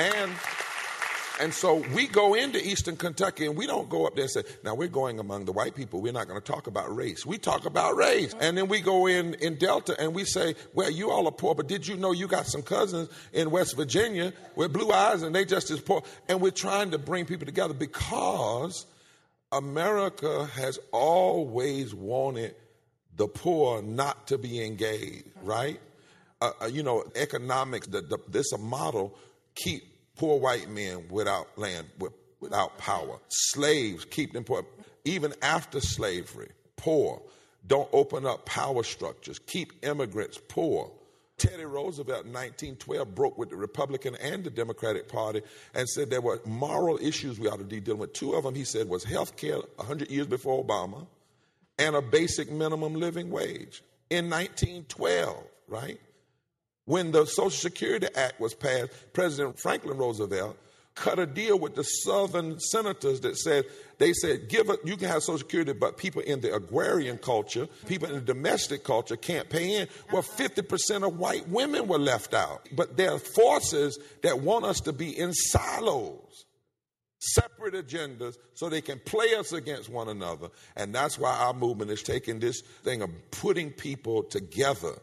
And so we go into eastern Kentucky and we don't go up there and say, now we're going among the white people. We're not going to talk about race. We talk about race. And then we go in Delta and we say, well, you all are poor, but did you know you got some cousins in West Virginia with blue eyes and they just as poor? And we're trying to bring people together because America has always wanted the poor not to be engaged, right? Economics, this a model, keep poor white men without land, without power. Slaves, keep them poor. Even after slavery, poor. Don't open up power structures. Keep immigrants poor. Teddy Roosevelt in 1912 broke with the Republican and the Democratic Party and said there were moral issues we ought to be dealing with. Two of them, he said, was health care 100 years before Obama and a basic minimum living wage in 1912, right? When the Social Security Act was passed, President Franklin Roosevelt cut a deal with the Southern senators that said, you can have Social Security, but people in the agrarian culture, people in the domestic culture can't pay in. Well, 50% of white women were left out. But there are forces that want us to be in silos, separate agendas, so they can play us against one another. And that's why our movement is taking this thing of putting people together.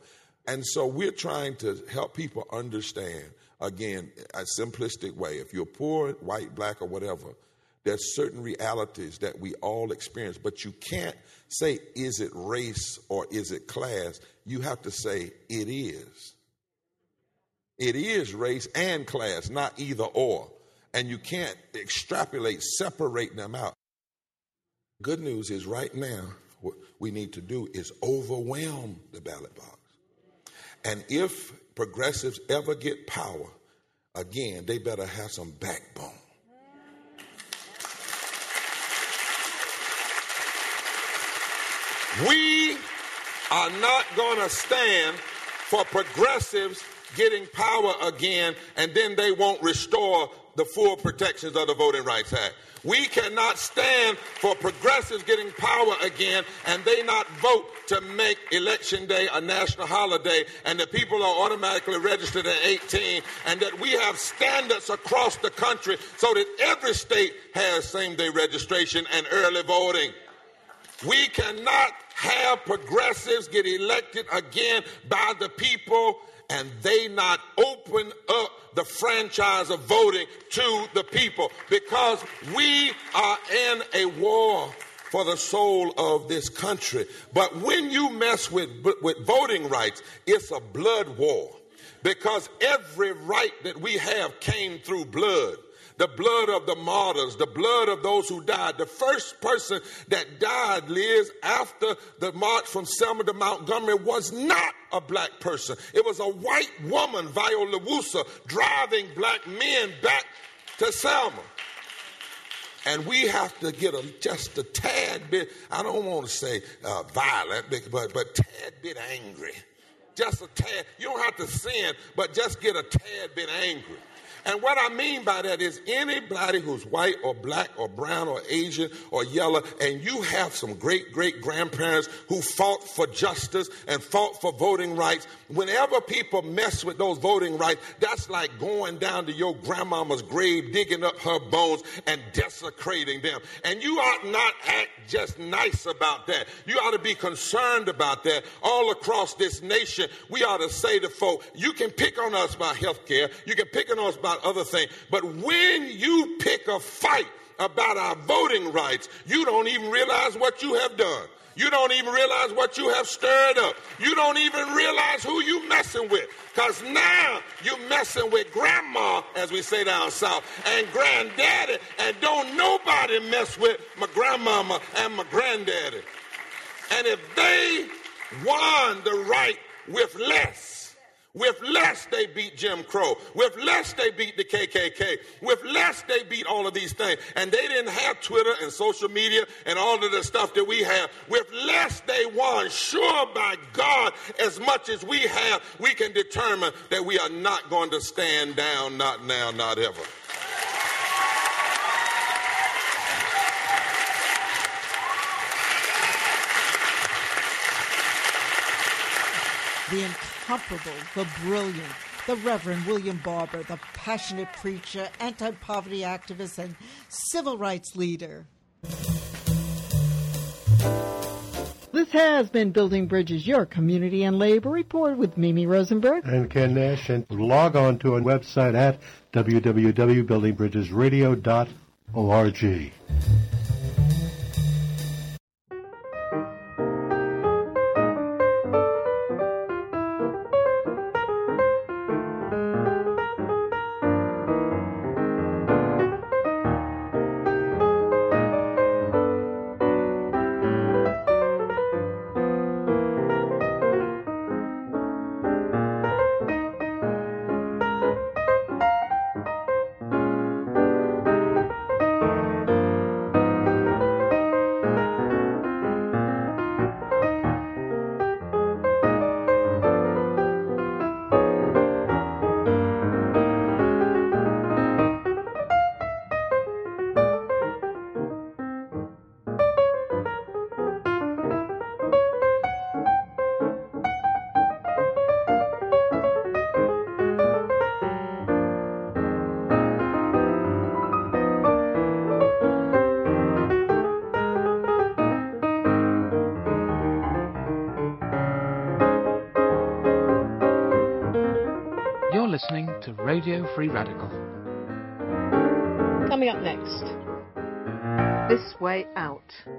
And so we're trying to help people understand, again, a simplistic way. If you're poor, white, black, or whatever, there's certain realities that we all experience, but you can't say, is it race or is it class? You have to say, it is. It is race and class, not either or. And you can't extrapolate, separate them out. Good news is right now, what we need to do is overwhelm the ballot box. And if progressives ever get power, again, they better have some backbone. We are not going to stand for progressives getting power again, and then they won't restore the full protections of the Voting Rights Act. We cannot stand for progressives getting power again and they not vote to make Election Day a national holiday and that people are automatically registered at 18 and that we have standards across the country so that every state has same-day registration and early voting. We cannot have progressives get elected again by the people and they not open up the franchise of voting to the people, because we are in a war for the soul of this country. But when you mess with voting rights, it's a blood war, because every right that we have came through blood. The blood of the martyrs, the blood of those who died. The first person that died, Liz, after the march from Selma to Montgomery was not a black person. It was a white woman, Viola Liusa, driving black men back to Selma. And we have to get just a tad bit, I don't want to say violent, but tad bit angry. Just a tad. You don't have to sin, but just get a tad bit angry. And what I mean by that is anybody who's white or black or brown or Asian or yellow, and you have some great-great-grandparents who fought for justice and fought for voting rights, whenever people mess with those voting rights, that's like going down to your grandmama's grave, digging up her bones and desecrating them. And you ought not act just nice about that. You ought to be concerned about that. All across this nation, we ought to say to folk, you can pick on us about health care, you can pick on us about other things, but when you pick a fight about our voting rights, you don't even realize what you have done. You don't even realize what you have stirred up. You don't even realize who you messing with, because now you're messing with grandma, as we say down south, and granddaddy, and don't nobody mess with my grandmama and my granddaddy. And if they won the right with less, they beat Jim Crow. With less, they beat the KKK. With less, they beat all of these things. And they didn't have Twitter and social media and all of the stuff that we have. With less, they won. Sure, by God, as much as we have, we can determine that we are not going to stand down, not now, not ever. The incomparable, the brilliant, the Reverend William Barber, the passionate preacher, anti-poverty activist, and civil rights leader. This has been Building Bridges, your community and labor report with Mimi Rosenberg and Ken Nash. And log on to our website at www.buildingbridgesradio.org. You're listening to Radio Free Radical. Coming up next, This Way Out.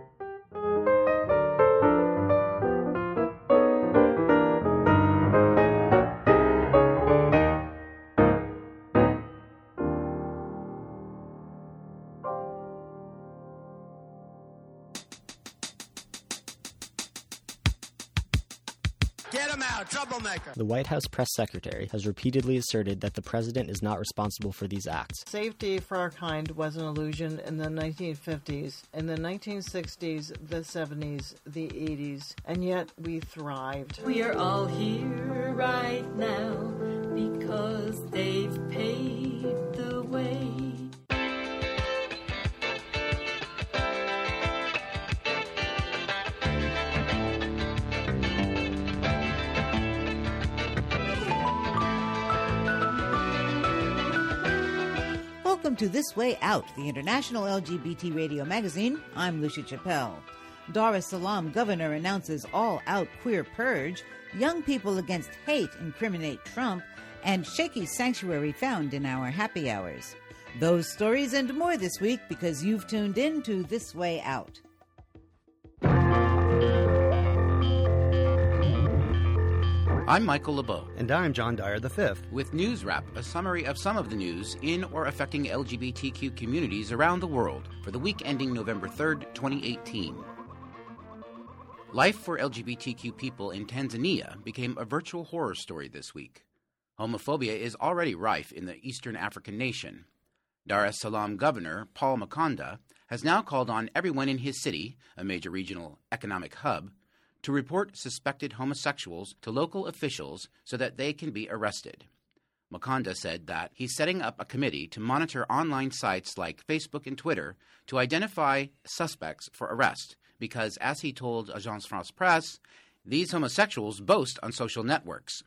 Get him out, troublemaker! The White House press secretary has repeatedly asserted that the president is not responsible for these acts. Safety for our kind was an illusion in the 1950s, in the 1960s, the 70s, the 80s, and yet we thrived. We are all here right now because they've paved the way. Welcome to This Way Out, the international LGBT radio magazine. I'm Lucia Chappelle. Dar es Salaam governor announces all-out queer purge, young people against hate incriminate Trump, and shaky sanctuary found in our happy hours. Those stories and more this week because you've tuned in to This Way Out. I'm Michael LeBeau. And I'm John Dyer V. With News Wrap, a summary of some of the news in or affecting LGBTQ communities around the world for the week ending November 3rd, 2018. Life for LGBTQ people in Tanzania became a virtual horror story this week. Homophobia is already rife in the Eastern African nation. Dar es Salaam Governor Paul Makonda has now called on everyone in his city, a major regional economic hub, to report suspected homosexuals to local officials so that they can be arrested. Makonda said that he's setting up a committee to monitor online sites like Facebook and Twitter to identify suspects for arrest because, as he told Agence France Presse, these homosexuals boast on social networks.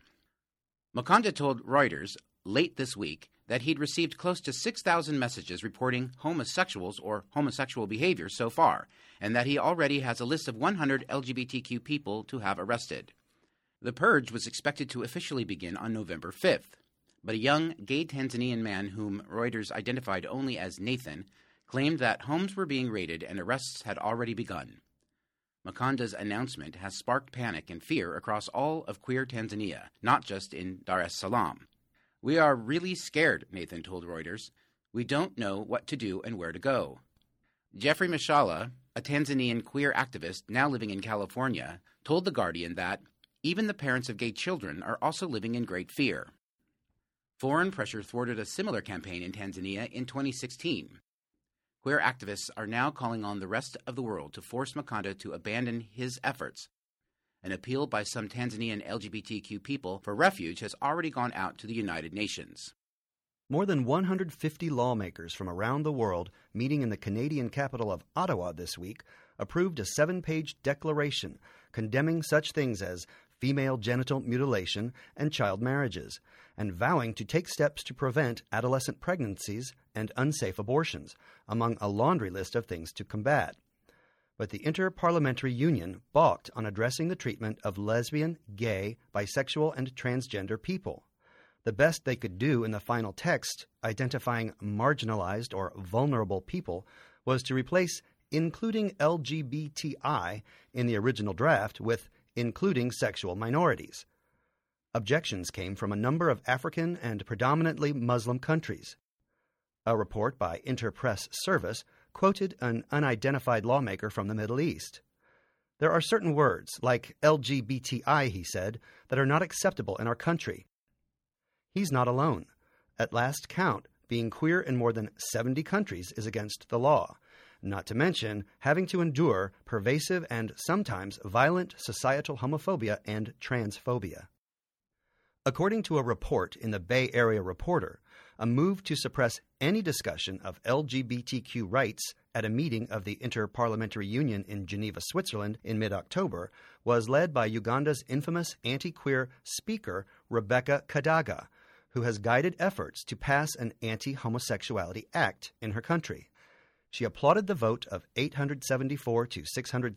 Makonda told Reuters late this week that he'd received close to 6,000 messages reporting homosexuals or homosexual behavior so far, and that he already has a list of 100 LGBTQ people to have arrested. The purge was expected to officially begin on November 5th, but a young gay Tanzanian man whom Reuters identified only as Nathan claimed that homes were being raided and arrests had already begun. Makonda's announcement has sparked panic and fear across all of queer Tanzania, not just in Dar es Salaam. "We are really scared," Nathan told Reuters. "We don't know what to do and where to go." Jeffrey Mashala, a Tanzanian queer activist now living in California, told The Guardian that even the parents of gay children are also living in great fear. Foreign pressure thwarted a similar campaign in Tanzania in 2016. Queer activists are now calling on the rest of the world to force Makonda to abandon his efforts. An appeal by some Tanzanian LGBTQ people for refuge has already gone out to the United Nations. More than 150 lawmakers from around the world meeting in the Canadian capital of Ottawa this week approved a 7-page declaration condemning such things as female genital mutilation and child marriages, and vowing to take steps to prevent adolescent pregnancies and unsafe abortions, among a laundry list of things to combat. But the Inter-Parliamentary Union balked on addressing the treatment of lesbian, gay, bisexual, and transgender people. The best they could do in the final text, identifying marginalized or vulnerable people, was to replace including LGBTI in the original draft with including sexual minorities. Objections came from a number of African and predominantly Muslim countries. A report by Interpress Service quoted an unidentified lawmaker from the Middle East. "There are certain words, like LGBTI," he said, "that are not acceptable in our country." He's not alone. At last count, being queer in more than 70 countries is against the law, not to mention having to endure pervasive and sometimes violent societal homophobia and transphobia. According to a report in the Bay Area Reporter, a move to suppress any discussion of LGBTQ rights at a meeting of the Inter-Parliamentary Union in Geneva, Switzerland in mid-October was led by Uganda's infamous anti-queer speaker Rebecca Kadaga, who has guided efforts to pass an anti-homosexuality act in her country. She applauded the vote of 874 to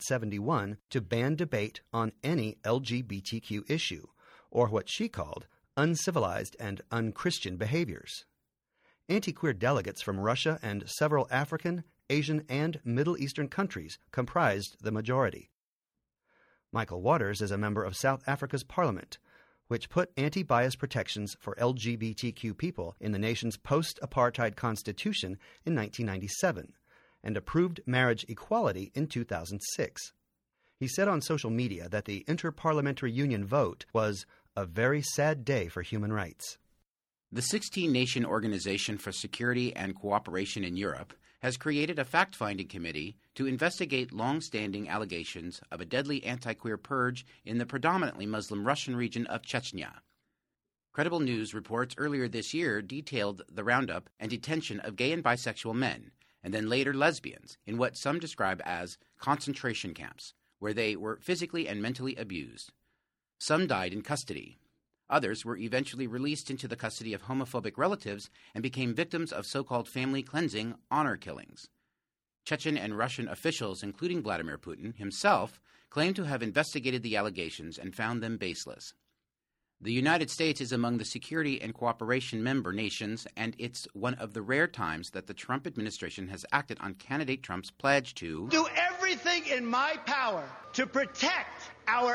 671 to ban debate on any LGBTQ issue, or what she called uncivilized and unchristian behaviors. Anti-queer delegates from Russia and several African, Asian, and Middle Eastern countries comprised the majority. Michael Waters is a member of South Africa's parliament, which put anti-bias protections for LGBTQ people in the nation's post-apartheid constitution in 1997 and approved marriage equality in 2006. He said on social media that the Inter-Parliamentary Union vote was a very sad day for human rights. The 16-nation Organization for Security and Cooperation in Europe has created a fact-finding committee to investigate long-standing allegations of a deadly anti-queer purge in the predominantly Muslim Russian region of Chechnya. Credible News reports earlier this year detailed the roundup and detention of gay and bisexual men, and then later lesbians, in what some describe as concentration camps, where they were physically and mentally abused. Some died in custody. Others were eventually released into the custody of homophobic relatives and became victims of so-called family cleansing honor killings. Chechen and Russian officials, including Vladimir Putin himself, claim to have investigated the allegations and found them baseless. The United States is among the Security and Cooperation member nations, and it's one of the rare times that the Trump administration has acted on candidate Trump's pledge to do everything in my power to protect our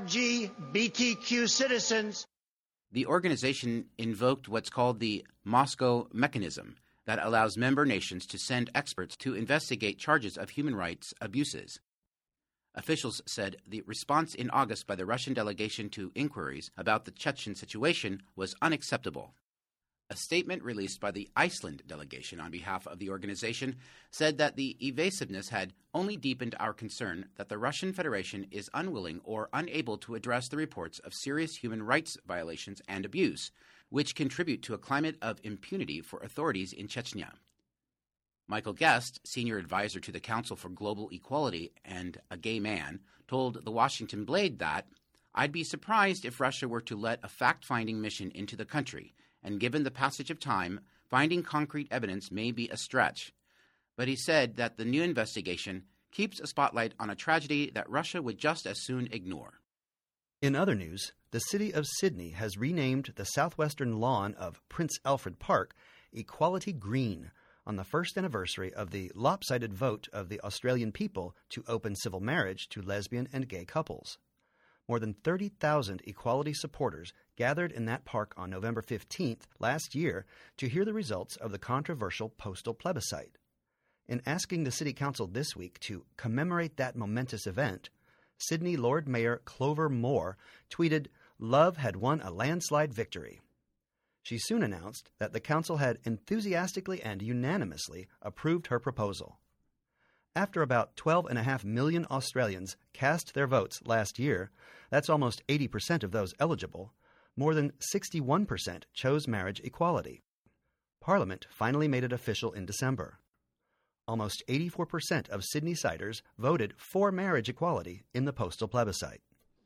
LGBTQ citizens. The organization invoked what's called the Moscow Mechanism that allows member nations to send experts to investigate charges of human rights abuses. Officials said the response in August by the Russian delegation to inquiries about the Chechen situation was unacceptable. A statement released by the Iceland delegation on behalf of the organization said that the evasiveness had only deepened our concern that the Russian Federation is unwilling or unable to address the reports of serious human rights violations and abuse, which contribute to a climate of impunity for authorities in Chechnya. Michael Guest, senior advisor to the Council for Global Equality and a gay man, told the Washington Blade that, "I'd be surprised if Russia were to let a fact-finding mission into the country, and given the passage of time, finding concrete evidence may be a stretch." But he said that the new investigation keeps a spotlight on a tragedy that Russia would just as soon ignore. In other news, the city of Sydney has renamed the southwestern lawn of Prince Alfred Park Equality Green on the first anniversary of the lopsided vote of the Australian people to open civil marriage to lesbian and gay couples. More than 30,000 equality supporters gathered in that park on November 15th last year to hear the results of the controversial postal plebiscite. In asking the City Council this week to commemorate that momentous event, Sydney Lord Mayor Clover Moore tweeted, "Love had won a landslide victory." She soon announced that the council had enthusiastically and unanimously approved her proposal. After about 12.5 million Australians cast their votes last year, that's almost 80% of those eligible, more than 61% chose marriage equality. Parliament finally made it official in December. Almost 84% of Sydney-siders voted for marriage equality in the postal plebiscite.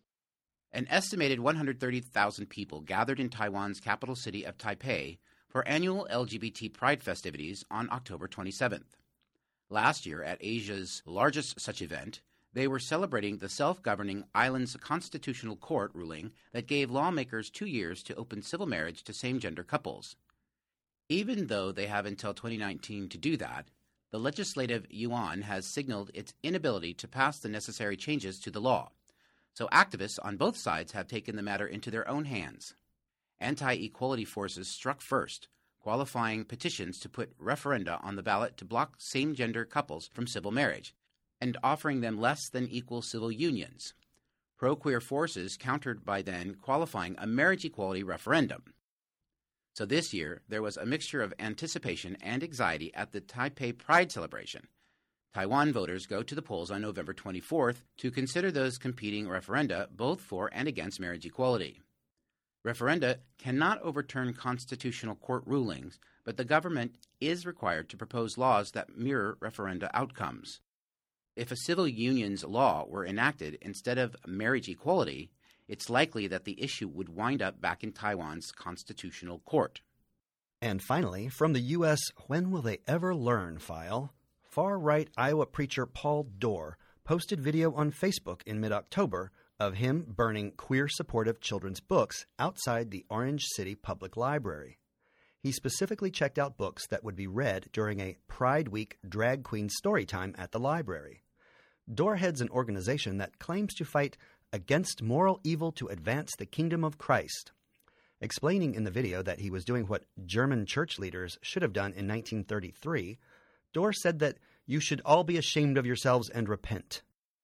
An estimated 130,000 people gathered in Taiwan's capital city of Taipei for annual LGBT Pride festivities on October 27th. Last year, at Asia's largest such event, they were celebrating the self-governing island's constitutional court ruling that gave lawmakers 2 years to open civil marriage to same-gender couples. Even though they have until 2019 to do that, the legislative yuan has signaled its inability to pass the necessary changes to the law. So activists on both sides have taken the matter into their own hands. Anti-equality forces struck first, qualifying petitions to put referenda on the ballot to block same-gender couples from civil marriage, and offering them less than equal civil unions. Pro-queer forces countered by then qualifying a marriage equality referendum. So this year, there was a mixture of anticipation and anxiety at the Taipei Pride celebration. Taiwan voters go to the polls on November 24th to consider those competing referenda both for and against marriage equality. Referenda cannot overturn constitutional court rulings, but the government is required to propose laws that mirror referenda outcomes. If a civil union's law were enacted instead of marriage equality, it's likely that the issue would wind up back in Taiwan's constitutional court. And finally, from the U.S. When Will They Ever Learn file, far-right Iowa preacher Paul Dorr posted video on Facebook in mid-October of him burning queer-supportive children's books outside the Orange City Public Library. He specifically checked out books that would be read during a Pride Week drag queen story time at the library. DOOR heads an organization that claims to fight against moral evil to advance the kingdom of Christ. Explaining in the video that he was doing what German church leaders should have done in 1933, DOOR said that you should all be ashamed of yourselves and repent.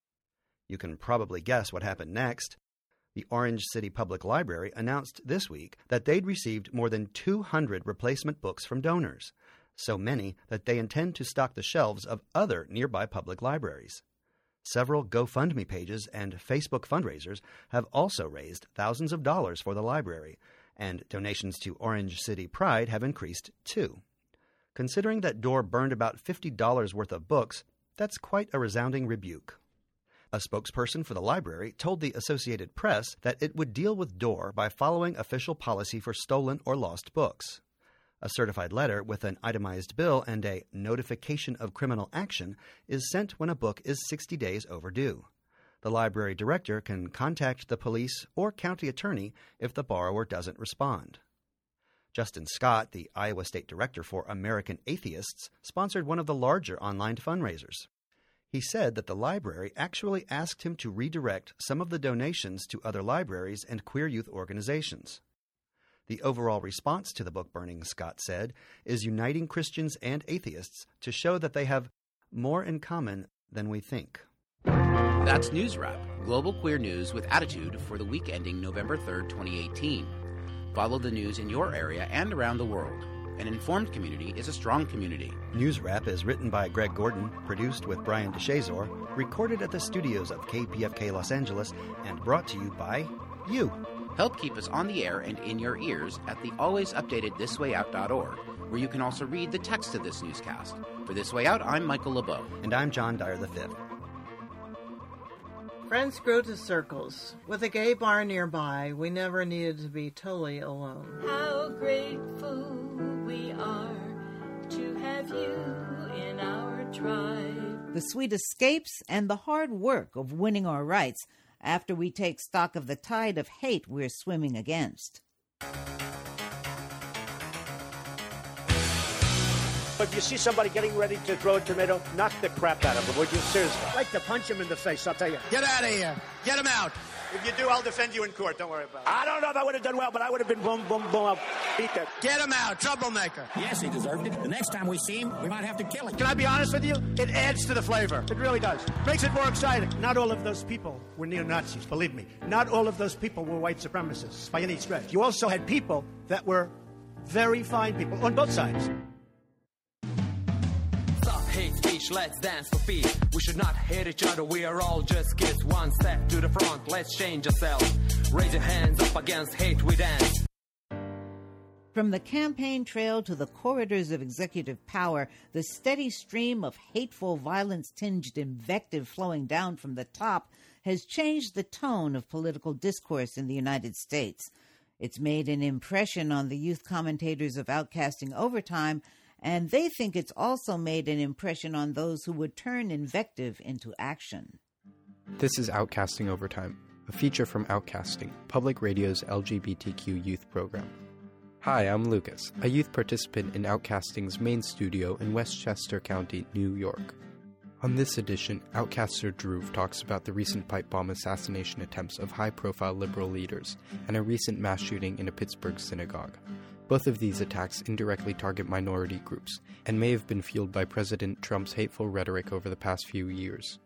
You can probably guess what happened next. The Orange City Public Library announced this week that they'd received more than 200 replacement books from donors, so many that they intend to stock the shelves of other nearby public libraries. Several GoFundMe pages and Facebook fundraisers have also raised thousands of dollars for the library, and donations to Orange City Pride have increased too. Considering that DOOR burned about $50 worth of books, that's quite a resounding rebuke. A spokesperson for the library told the Associated Press that it would deal with DOOR by following official policy for stolen or lost books. A certified letter with an itemized bill and a notification of criminal action is sent when a book is 60 days overdue. The library director can contact the police or county attorney if the borrower doesn't respond. Justin Scott, the Iowa State Director for American Atheists, sponsored one of the larger online fundraisers. He said that the library actually asked him to redirect some of the donations to other libraries and queer youth organizations. The overall response to the book burning, Scott said, is uniting Christians and atheists to show that they have more in common than we think. That's News Wrap, global queer news with attitude for the week ending November 3rd, 2018. Follow the news in your area and around the world. An informed community is a strong community. News Wrap is written by Greg Gordon, produced with Brian DeShazor, recorded at the studios of KPFK Los Angeles, and brought to you by you. Help keep us on the air and in your ears at the always updated thiswayout.org, where you can also read the text of this newscast. For This Way Out, I'm Michael LeBeau. And I'm John Dyer V. Friends grew to circles. With a gay bar nearby, we never needed to be totally alone. How grateful we are to have you in our tribe. The sweet escapes and the hard work of winning our rights after we take stock of the tide of hate we're swimming against. If you see somebody getting ready to throw a tomato, knock the crap out of them, would you? Seriously. I'd like to punch him in the face, I'll tell you. Get out of here. Get him out. If you do, I'll defend you in court. Don't worry about it. I don't know if I would have done well, but I would have been boom, boom, boom. I'll beat that. Get him out. Troublemaker. Yes, he deserved it. The next time we see him, we might have to kill him. Can I be honest with you? It adds to the flavor. It really does. Makes it more exciting. Not all of those people were neo-Nazis, believe me. Not all of those people were white supremacists by any stretch. You also had people that were very fine people on both sides. Hate speech, let's dance for peace. We should not hate each other, we are all just kids. One step to the front, let's change ourselves. Raise your hands up against hate, we dance. From the campaign trail to the corridors of executive power, the steady stream of hateful, violence-tinged invective flowing down from the top has changed the tone of political discourse in the United States. It's made an impression on the youth commentators of Outcasting Overtime, and they think it's also made an impression on those who would turn invective into action. This is Outcasting Overtime, a feature from Outcasting, Public Radio's LGBTQ youth program. Hi, I'm Lucas, a youth participant in Outcasting's main studio in Westchester County, New York. On this edition, Outcaster Drew talks about the recent pipe bomb assassination attempts of high-profile liberal leaders and a recent mass shooting in a Pittsburgh synagogue. Both of these attacks indirectly target minority groups and may have been fueled by President Trump's hateful rhetoric over the past few years.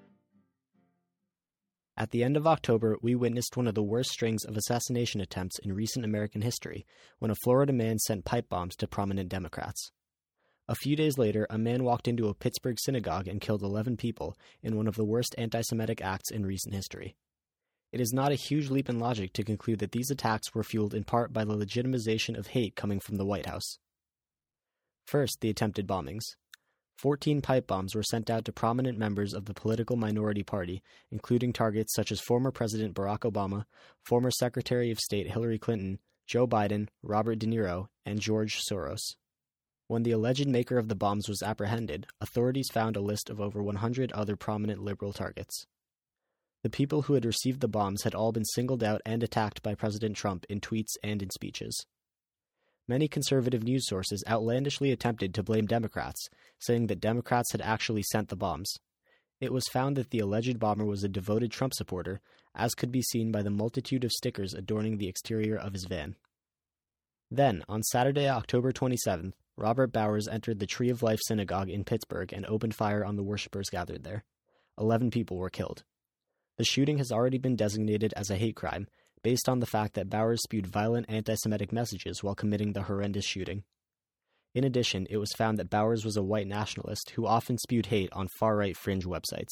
At the end of October, we witnessed one of the worst strings of assassination attempts in recent American history when a Florida man sent pipe bombs to prominent Democrats. A few days later, a man walked into a Pittsburgh synagogue and killed 11 people in one of the worst anti-Semitic acts in recent history. It is not a huge leap in logic to conclude that these attacks were fueled in part by the legitimization of hate coming from the White House. First, the attempted bombings. 14 pipe bombs were sent out to prominent members of the political minority party, including targets such as former President Barack Obama, former Secretary of State Hillary Clinton, Joe Biden, Robert De Niro, and George Soros. When the alleged maker of the bombs was apprehended, authorities found a list of over 100 other prominent liberal targets. The people who had received the bombs had all been singled out and attacked by President Trump in tweets and in speeches. Many conservative news sources outlandishly attempted to blame Democrats, saying that Democrats had actually sent the bombs. It was found that the alleged bomber was a devoted Trump supporter, as could be seen by the multitude of stickers adorning the exterior of his van. Then, on Saturday, October 27th, Robert Bowers entered the Tree of Life Synagogue in Pittsburgh and opened fire on the worshippers gathered there. 11 people were killed. The shooting has already been designated as a hate crime, based on the fact that Bowers spewed violent anti-Semitic messages while committing the horrendous shooting. In addition, it was found that Bowers was a white nationalist who often spewed hate on far-right fringe websites.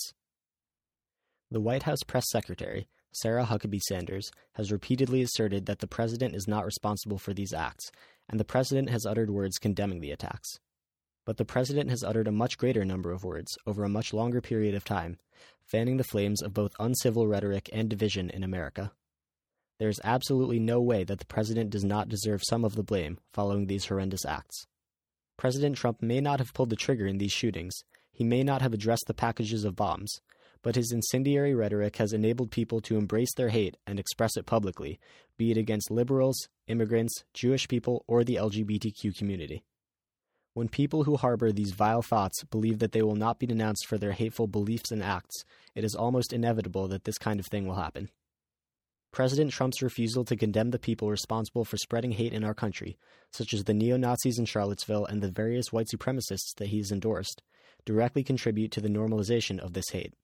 The White House press secretary, Sarah Huckabee Sanders, has repeatedly asserted that the president is not responsible for these acts, and the president has uttered words condemning the attacks. But the president has uttered a much greater number of words over a much longer period of time, fanning the flames of both uncivil rhetoric and division in America. There is absolutely no way that the president does not deserve some of the blame following these horrendous acts. President Trump may not have pulled the trigger in these shootings, he may not have addressed the packages of bombs, but his incendiary rhetoric has enabled people to embrace their hate and express it publicly, be it against liberals, immigrants, Jewish people, or the LGBTQ community. When people who harbor these vile thoughts believe that they will not be denounced for their hateful beliefs and acts, it is almost inevitable that this kind of thing will happen. President Trump's refusal to condemn the people responsible for spreading hate in our country, such as the neo-Nazis in Charlottesville and the various white supremacists that he has endorsed, directly contribute to the normalization of this hate.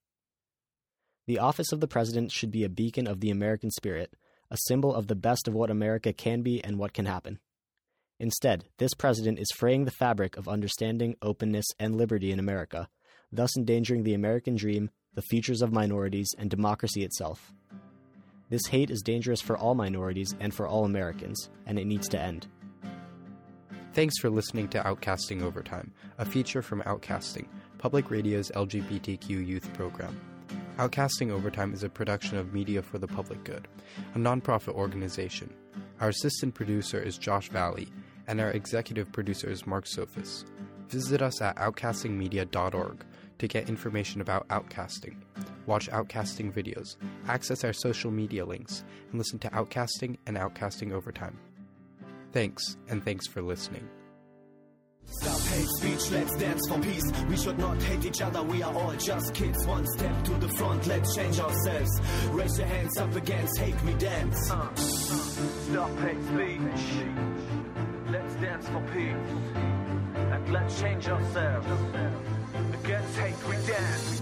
The office of the president should be a beacon of the American spirit, a symbol of the best of what America can be and what can happen. Instead, this president is fraying the fabric of understanding, openness, and liberty in America, thus endangering the American dream, the futures of minorities, and democracy itself. This hate is dangerous for all minorities and for all Americans, and it needs to end. Thanks for listening to Outcasting Overtime, a feature from Outcasting, Public Radio's LGBTQ youth program. Outcasting Overtime is a production of Media for the Public Good, a nonprofit organization. Our assistant producer is Josh Valley, and our executive producer is Mark Sophis. Visit us at outcastingmedia.org to get information about Outcasting, watch Outcasting videos, access our social media links, and listen to Outcasting and Outcasting Overtime. Thanks, and thanks for listening. Stop hate speech, let's dance for peace. We should not hate each other, we are all just kids. One step to the front, let's change ourselves. Raise your hands up against hate, we dance. Stop hate speech. Let's dance for peace. And let's change ourselves. Against hate, we dance.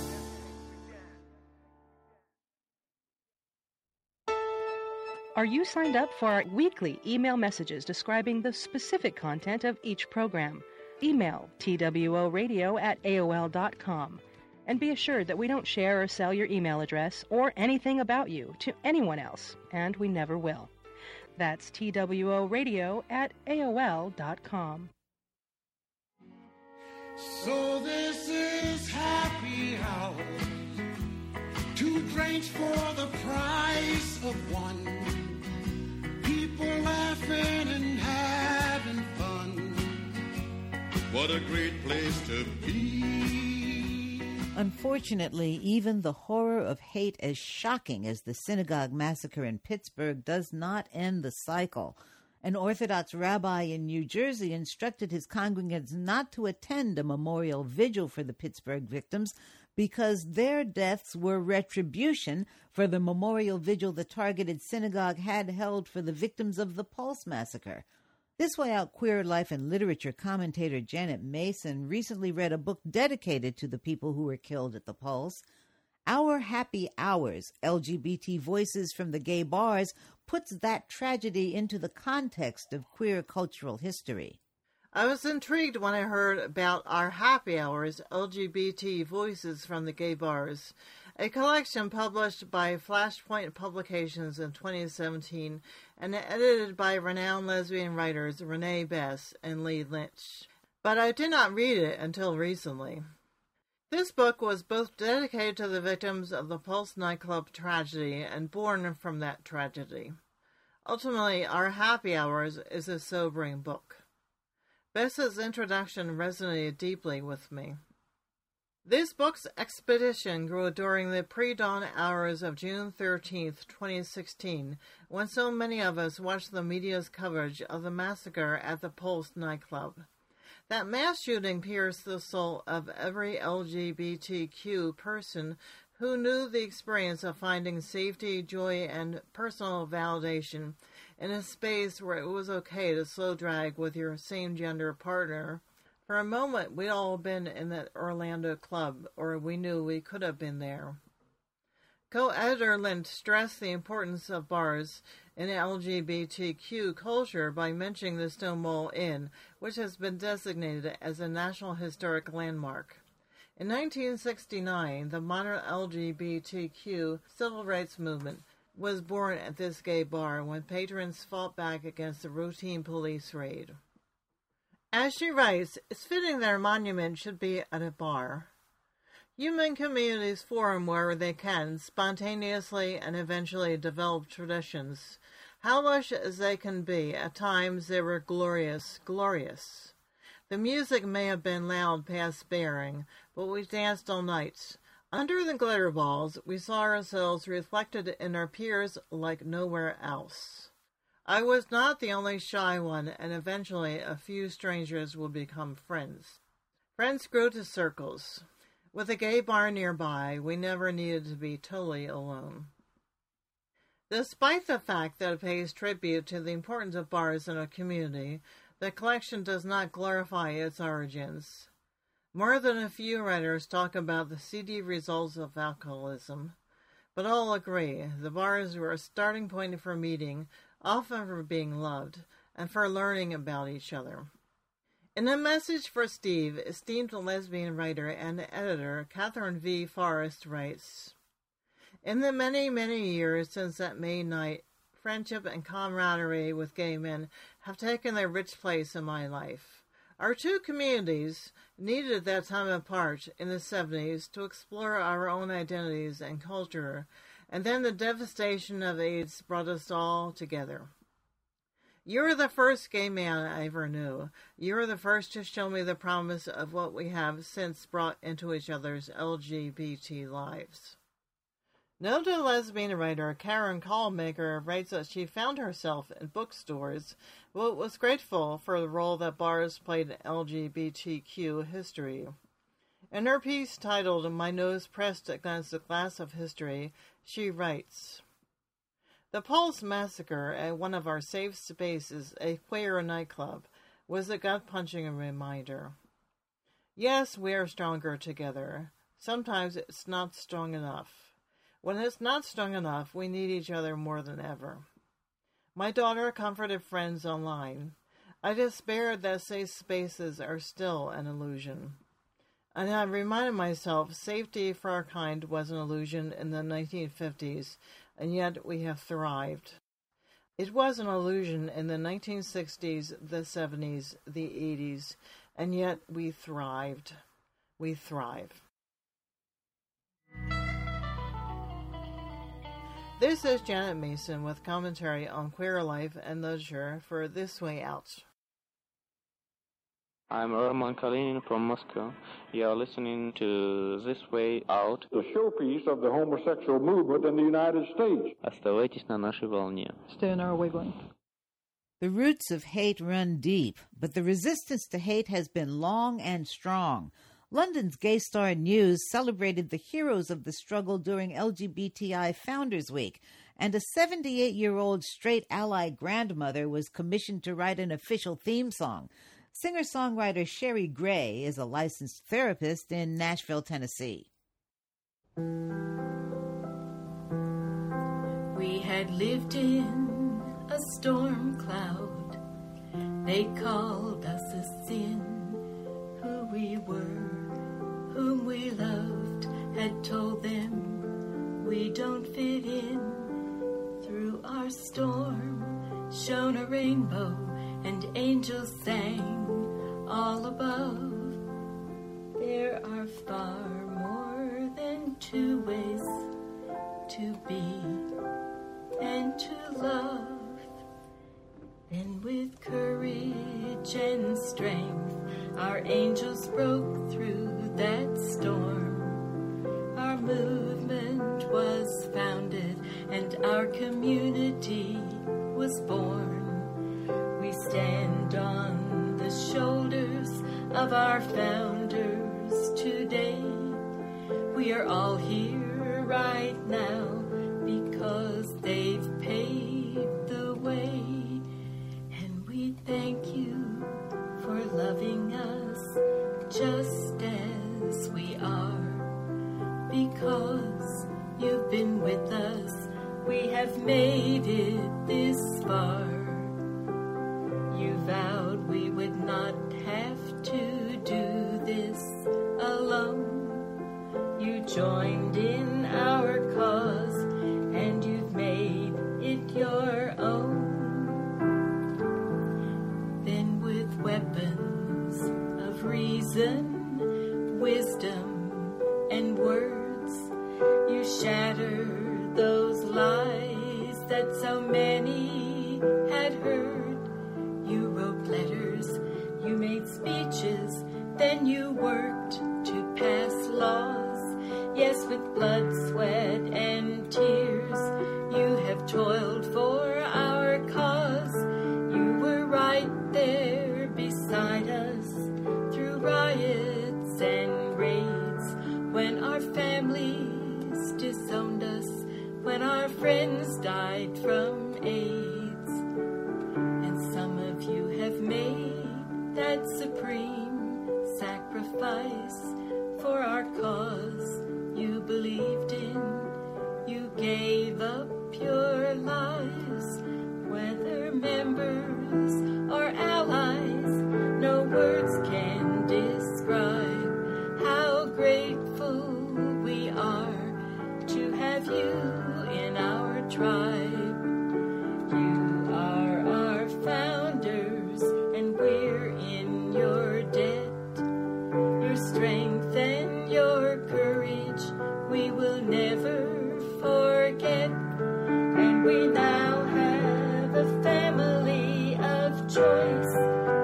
Are you signed up for our weekly email messages describing the specific content of each program? Email tworadio@aol.com and be assured that we don't share or sell your email address or anything about you to anyone else, and we never will. That's tworadio@aol.com. So this is happy hour, 2 drinks for the price of 1. People laughing and having fun. What a great place to be. Unfortunately, even the horror of hate, as shocking as the synagogue massacre in Pittsburgh, does not end the cycle. An Orthodox rabbi in New Jersey instructed his congregants not to attend a memorial vigil for the Pittsburgh victims because their deaths were retribution for the memorial vigil the targeted synagogue had held for the victims of the Pulse massacre. This Way Out queer life and literature commentator Janet Mason recently read a book dedicated to the people who were killed at the Pulse. Our Happy Hours, LGBT Voices from the Gay Bars, puts that tragedy into the context of queer cultural history. I was intrigued when I heard about Our Happy Hours, LGBT Voices from the Gay Bars, a collection published by Flashpoint Publications in 2017 and edited by renowned lesbian writers Renee Bess and Lee Lynch. But I did not read it until recently. This book was both dedicated to the victims of the Pulse nightclub tragedy and born from that tragedy. Ultimately, Our Happy Hours is a sobering book. Bess's introduction resonated deeply with me. This book's expedition grew during the pre-dawn hours of June 13th, 2016, when so many of us watched the media's coverage of the massacre at the Pulse nightclub. That mass shooting pierced the soul of every LGBTQ person who knew the experience of finding safety, joy, and personal validation in a space where it was okay to slow drag with your same-gender partner. For a moment, we'd all been in that Orlando club, or we knew we could have been there. Co-editor Lint stressed the importance of bars in LGBTQ culture by mentioning the Stonewall Inn, which has been designated as a National Historic Landmark. In 1969, the modern LGBTQ civil rights movement was born at this gay bar when patrons fought back against the routine police raid. As she writes, it's fitting that our monument should be at a bar. Human communities form where they can, spontaneously and eventually develop traditions. How lush as they can be, at times they were glorious, glorious. The music may have been loud past bearing, but we danced all night. Under the glitter balls, we saw ourselves reflected in our peers like nowhere else. I was not the only shy one, and eventually a few strangers would become friends. Friends grew to circles. With a gay bar nearby, we never needed to be totally alone. Despite the fact that it pays tribute to the importance of bars in a community, the collection does not glorify its origins. More than a few writers talk about the seedy results of alcoholism, but all agree the bars were a starting point for meeting, often for being loved, and for learning about each other. In a message for Steve, esteemed lesbian writer and editor Catherine V. Forrest writes, "In the many, many years since that May night, friendship and camaraderie with gay men have taken their rich place in my life. Our two communities needed that time apart in the 70s to explore our own identities and culture, and then the devastation of AIDS brought us all together. You were the first gay man I ever knew. You were the first to show me the promise of what we have since brought into each other's LGBT lives." Noted lesbian writer Karen Callmaker writes that she found herself in bookstores, but was grateful for the role that bars played in LGBTQ history. In her piece titled "My Nose Pressed Against the Glass of History," she writes, "The Pulse massacre at one of our safe spaces, a queer nightclub, was a gut-punching reminder. Yes, we are stronger together. Sometimes it's not strong enough. When it's not strong enough, we need each other more than ever. My daughter comforted friends online. I despaired that safe spaces are still an illusion. And I reminded myself safety for our kind was an illusion in the 1950s, and yet we have thrived. It was an illusion in the 1960s, the 70s, the 80s, and yet we thrived. We thrive." This is Janet Mason with commentary on queer life and literature for This Way Out. I'm Roman Kalinin from Moscow. You are listening to This Way Out, the showpiece of the homosexual movement in the United States. Оставайтесь на нашей волне. Stay on our wavelength. The roots of hate run deep, but the resistance to hate has been long and strong. London's Gay Star News celebrated the heroes of the struggle during LGBTI Founders Week, and a 78-year-old straight ally grandmother was commissioned to write an official theme song. Singer-songwriter Sherry Gray is a licensed therapist in Nashville, Tennessee. We had lived in a storm cloud. They called us a sin. Who we were, whom we loved, had told them we don't fit in. Through our storm shone a rainbow, and angels sang all above. There are far more than two ways to be and to love. Then with courage and strength, our angels broke through that storm. Our movement was founded and our community was born. We stand on the shoulders of our founders today. We are all here right now because they've paved the way. And we thank you for loving us just as we are. Because you've been with us, we have made it this far. You vowed we would not have to do this alone. You joined in our cause, and you've made it your own. Then with weapons of reason, wisdom, and words, you shattered those lies that so many had heard. You wrote letters, you made speeches, then you worked to pass laws. Yes, with blood, sweat, and tears, you have toiled for our cause. You were right there beside us through riots and raids, when our families disowned us, when our friends died from AIDS. And some of you have made that supreme sacrifice for our cause you believed in. You gave up your lives, whether members or allies. No words can describe how grateful we are to have you in our tribe. You are our founders, and we're in your debt. Your strength and your courage we will never forget. And we now have a family of choice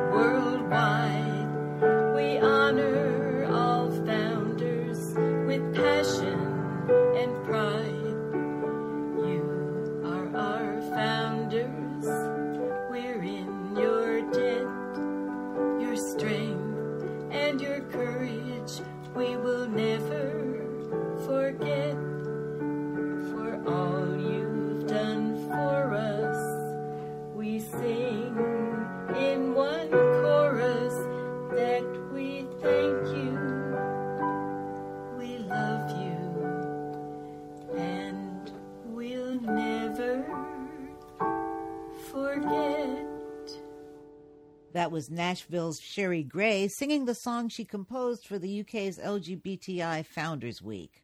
worldwide. We honor all founders with passion and pride. You are our founders, we're in your debt. Your strength and your courage we will never forget. For all you've done for us, we sing in one chorus that we thank you, we love you, and we'll never forget. That was Nashville's Sherry Gray singing the song she composed for the UK's LGBTI Founders Week.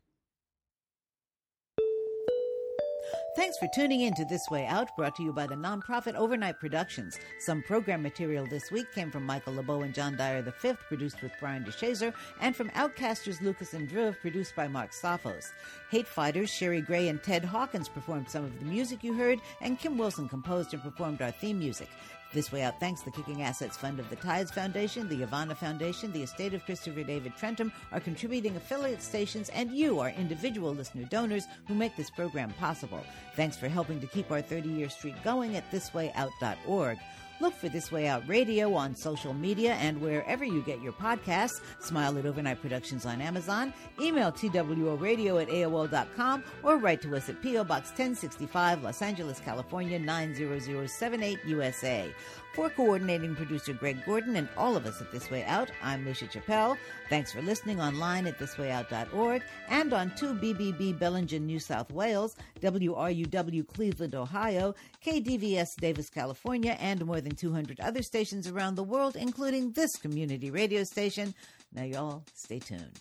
Thanks for tuning in to This Way Out, brought to you by the nonprofit Overnight Productions. Some program material this week came from Michael LeBeau and John Dyer V, produced with Brian DeShazer, and from Outcasters Lucas and Drew, produced by Mark Sophos. Hate Fighters, Sherry Gray and Ted Hawkins performed some of the music you heard, and Kim Wilson composed and performed our theme music. This Way Out thanks the Kicking Assets Fund of the Tides Foundation, the Ivana Foundation, the estate of Christopher David Trentham, our contributing affiliate stations, and you, our individual listener donors, who make this program possible. Thanks for helping to keep our 30-year streak going at thiswayout.org. Look for This Way Out Radio on social media and wherever you get your podcasts. Smile at Overnight Productions on Amazon. Email tworadio@aol.com or write to us at P.O. Box 1065, Los Angeles, California, 90078, USA. For coordinating producer Greg Gordon and all of us at This Way Out, I'm Lucia Chappelle. Thanks for listening online at thiswayout.org and on 2BBB Bellingen, New South Wales, WRUW Cleveland, Ohio, KDVS Davis, California, and more than 200 other stations around the world, including this community radio station. Now, y'all, stay tuned.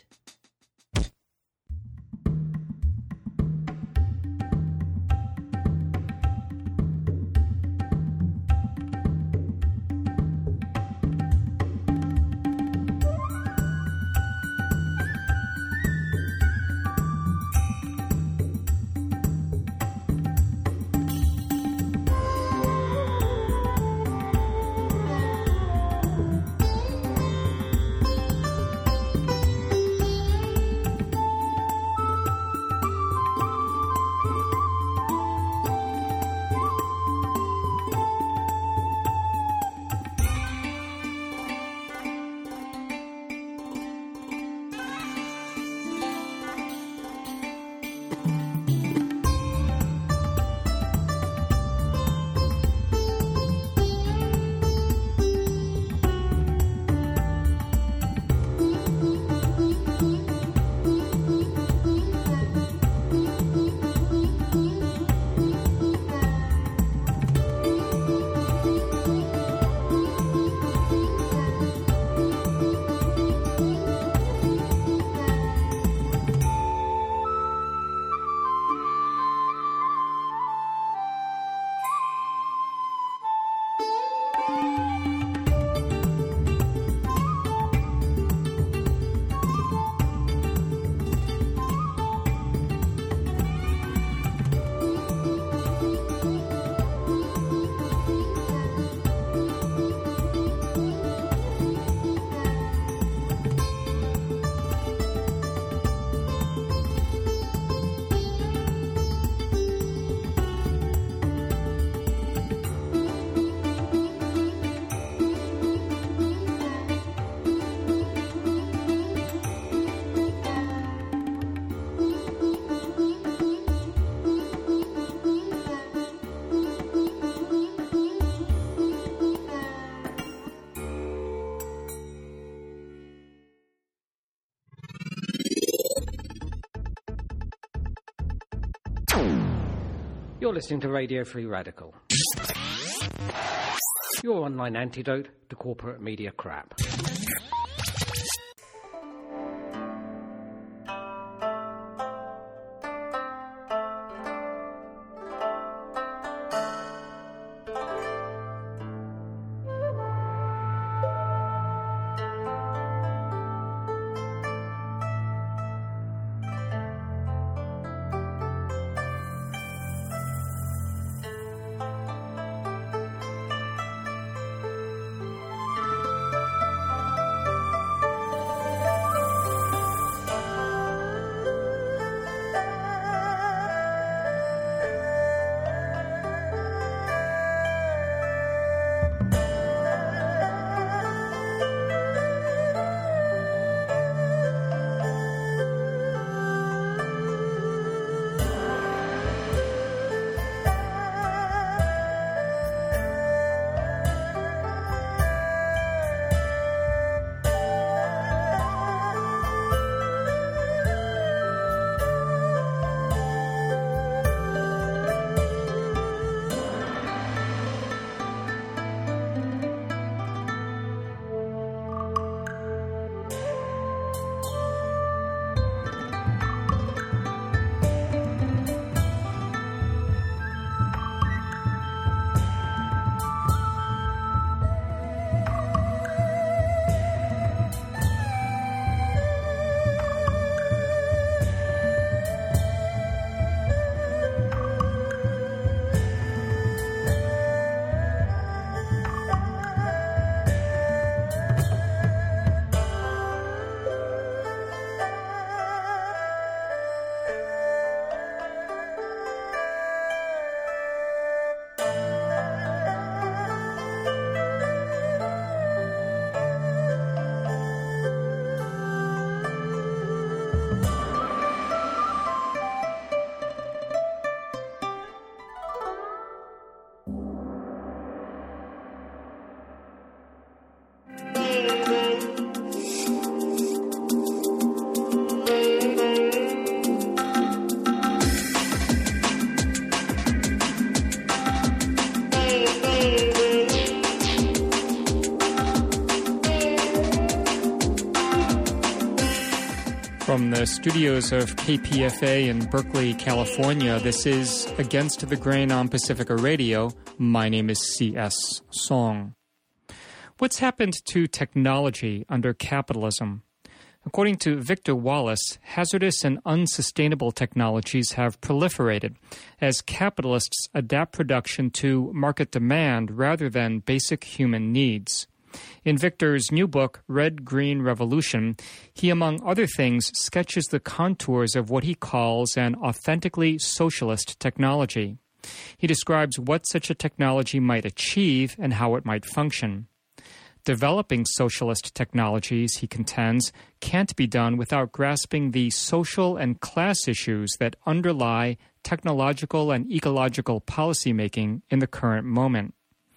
You're listening to Radio Free Radical, your online antidote to corporate media crap. From the studios of KPFA in Berkeley, California, this is Against the Grain on Pacifica Radio. My name is C.S. Song. What's happened to technology under capitalism? According to Victor Wallace, hazardous and unsustainable technologies have proliferated as capitalists adapt production to market demand rather than basic human needs. In Victor's new book, Red Green Revolution, he, among other things, sketches the contours of what he calls an authentically socialist technology. He describes what such a technology might achieve and how it might function. Developing socialist technologies, he contends, can't be done without grasping the social and class issues that underlie technological and ecological policymaking in the current moment.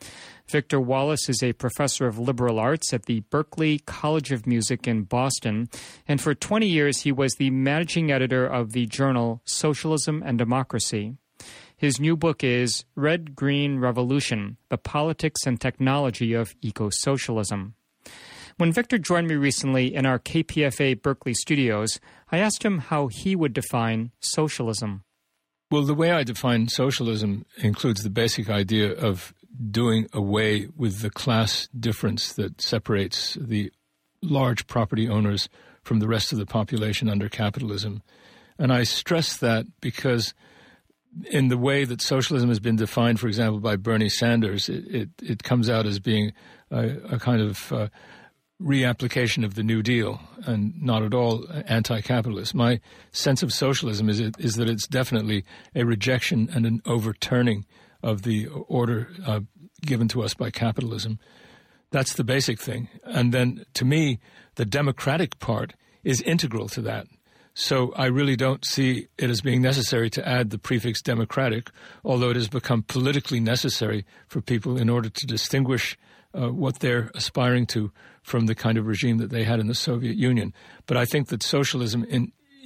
Victor Wallace is a professor of liberal arts at the Berklee College of Music in Boston, and for 20 years he was the managing editor of the journal Socialism and Democracy. His new book is Red Green Revolution, The Politics and Technology of Eco-Socialism. When Victor joined me recently in our KPFA Berkeley studios, I asked him how he would define socialism. Well, the way I define socialism includes the basic idea of doing away with the class difference that separates the large property owners from the rest of the population under capitalism. And I stress that because in the way that socialism has been defined, for example, by Bernie Sanders, it comes out as being a kind of reapplication of the New Deal and not at all anti-capitalist. My sense of socialism is that it's definitely a rejection and an overturning of the order given to us by capitalism. That's the basic thing. And then, to me, the democratic part is integral to that. So I really don't see it as being necessary to add the prefix democratic, although it has become politically necessary for people in order to distinguish what they're aspiring to from the kind of regime that they had in the Soviet Union. But I think that socialism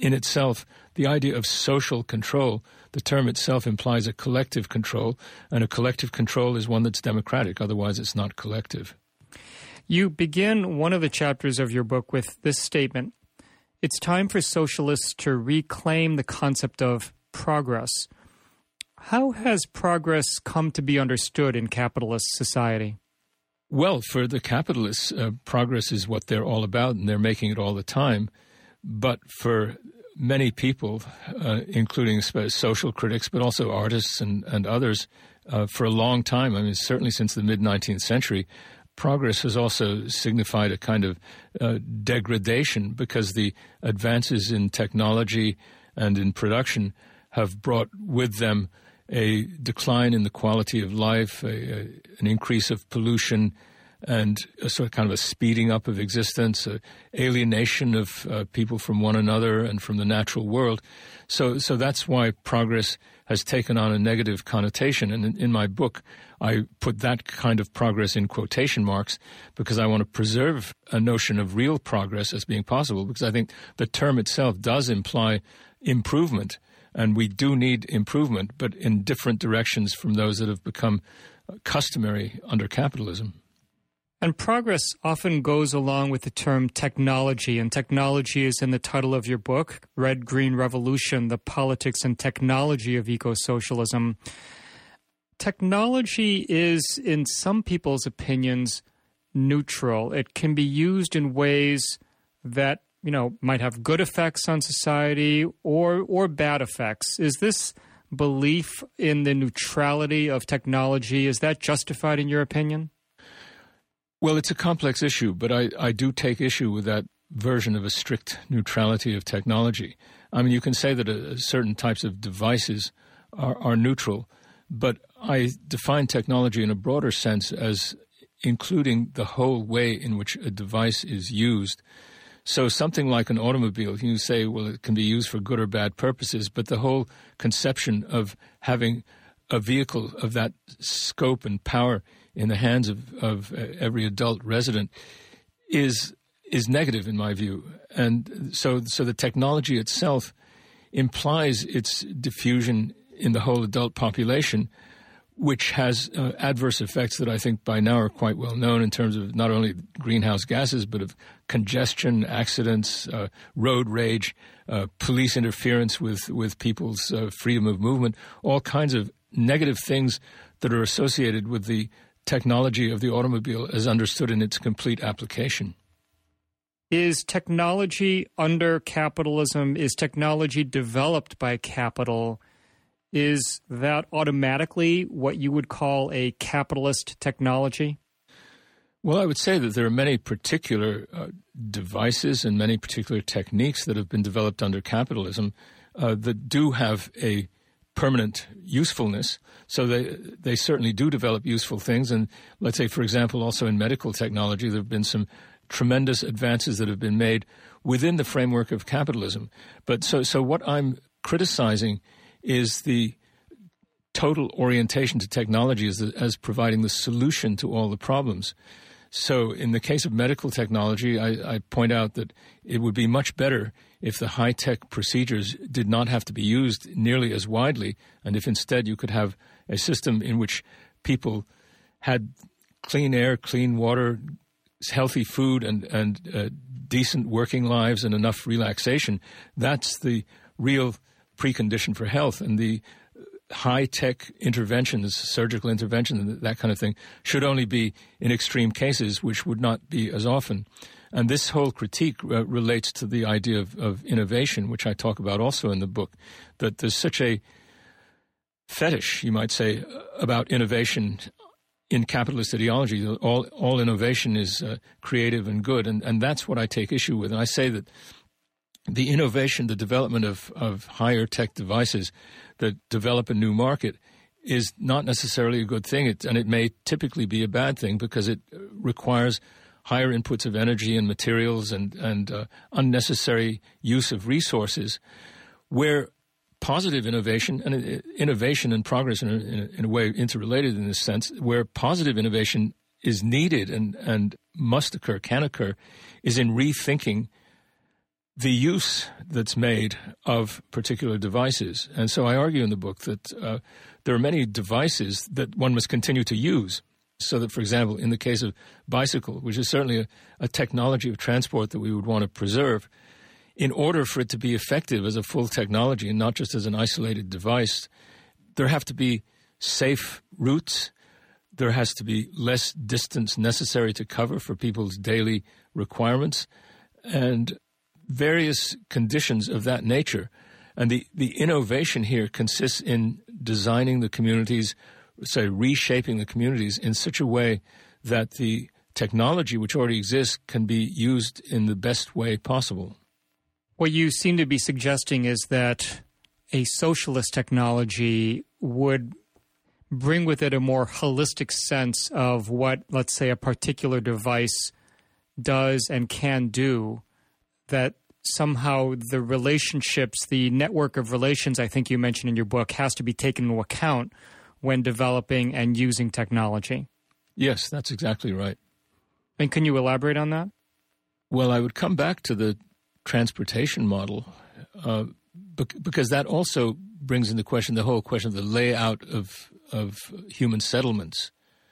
in itself, the idea of social control, the term itself implies a collective control, and a collective control is one that's democratic. Otherwise, it's not collective. You begin one of the chapters of your book with this statement: "It's time for socialists to reclaim the concept of progress." How has progress come to be understood in capitalist society? Well, for the capitalists, progress is what they're all about, and they're making it all the time. But for many people, including social critics, but also artists and others, for a long time, I mean, certainly since the mid-19th century, progress has also signified a kind of degradation, because the advances in technology and in production have brought with them a decline in the quality of life, an increase of pollution, and a sort of kind of a speeding up of existence, alienation of people from one another and from the natural world. So that's why progress has taken on a negative connotation. And in my book, I put that kind of progress in quotation marks, because I want to preserve a notion of real progress as being possible, because I think the term itself does imply improvement. And we do need improvement, but in different directions from those that have become customary under capitalism. And progress often goes along with the term technology, and technology is in the title of your book, Red Green Revolution, The Politics and Technology of Eco-Socialism. Technology is, in some people's opinions, neutral. It can be used in ways that might have good effects on society or bad effects. Is this belief in the neutrality of technology, is that justified in your opinion? Well, it's a complex issue, but I do take issue with that version of a strict neutrality of technology. I mean, you can say that certain types of devices are neutral, but I define technology in a broader sense as including the whole way in which a device is used. So something like an automobile, you say, well, it can be used for good or bad purposes, but the whole conception of having a vehicle of that scope and power in the hands of every adult resident is negative in my view. And so the technology itself implies its diffusion in the whole adult population, which has adverse effects that I think by now are quite well known in terms of not only greenhouse gases, but of congestion, accidents, road rage, police interference with people's freedom of movement, all kinds of negative things that are associated with the technology of the automobile as understood in its complete application. Is technology under capitalism, is technology developed by capital, is that automatically what you would call a capitalist technology? Well, I would say that there are many particular devices and many particular techniques that have been developed under capitalism that do have a permanent usefulness. So they certainly do develop useful things. And let's say, for example, also in medical technology, there have been some tremendous advances that have been made within the framework of capitalism. But so what I'm criticizing is the total orientation to technology as providing the solution to all the problems. So in the case of medical technology, I point out that it would be much better if the high-tech procedures did not have to be used nearly as widely, and if instead you could have a system in which people had clean air, clean water, healthy food, and decent working lives and enough relaxation. That's the real precondition for health. And the high-tech interventions, surgical intervention, that kind of thing, should only be in extreme cases, which would not be as often. And this whole critique relates to the idea of innovation, which I talk about also in the book, that there's such a fetish, you might say, about innovation in capitalist ideology. All innovation is creative and good, and that's what I take issue with. And I say that the innovation, the development of higher tech devices that develop a new market is not necessarily a good thing, and it may typically be a bad thing because it requires higher inputs of energy and materials and unnecessary use of resources, where positive innovation and progress in a way interrelated in this sense, where positive innovation is needed and must occur, can occur, is in rethinking the use that's made of particular devices. And so I argue in the book that there are many devices that one must continue to use. So that, for example, in the case of bicycle, which is certainly a technology of transport that we would want to preserve, in order for it to be effective as a full technology and not just as an isolated device, there have to be safe routes. There has to be less distance necessary to cover for people's daily requirements and various conditions of that nature. And the innovation here consists in designing the communities, say, reshaping the communities in such a way that the technology which already exists can be used in the best way possible. What you seem to be suggesting is that a socialist technology would bring with it a more holistic sense of what, let's say, a particular device does and can do, that somehow the relationships, the network of relations I think you mentioned in your book, has to be taken into account when developing and using technology. Yes, that's exactly right. And can you elaborate on that? Well, I would come back to the transportation model because that also brings into question the whole question of the layout of human settlements.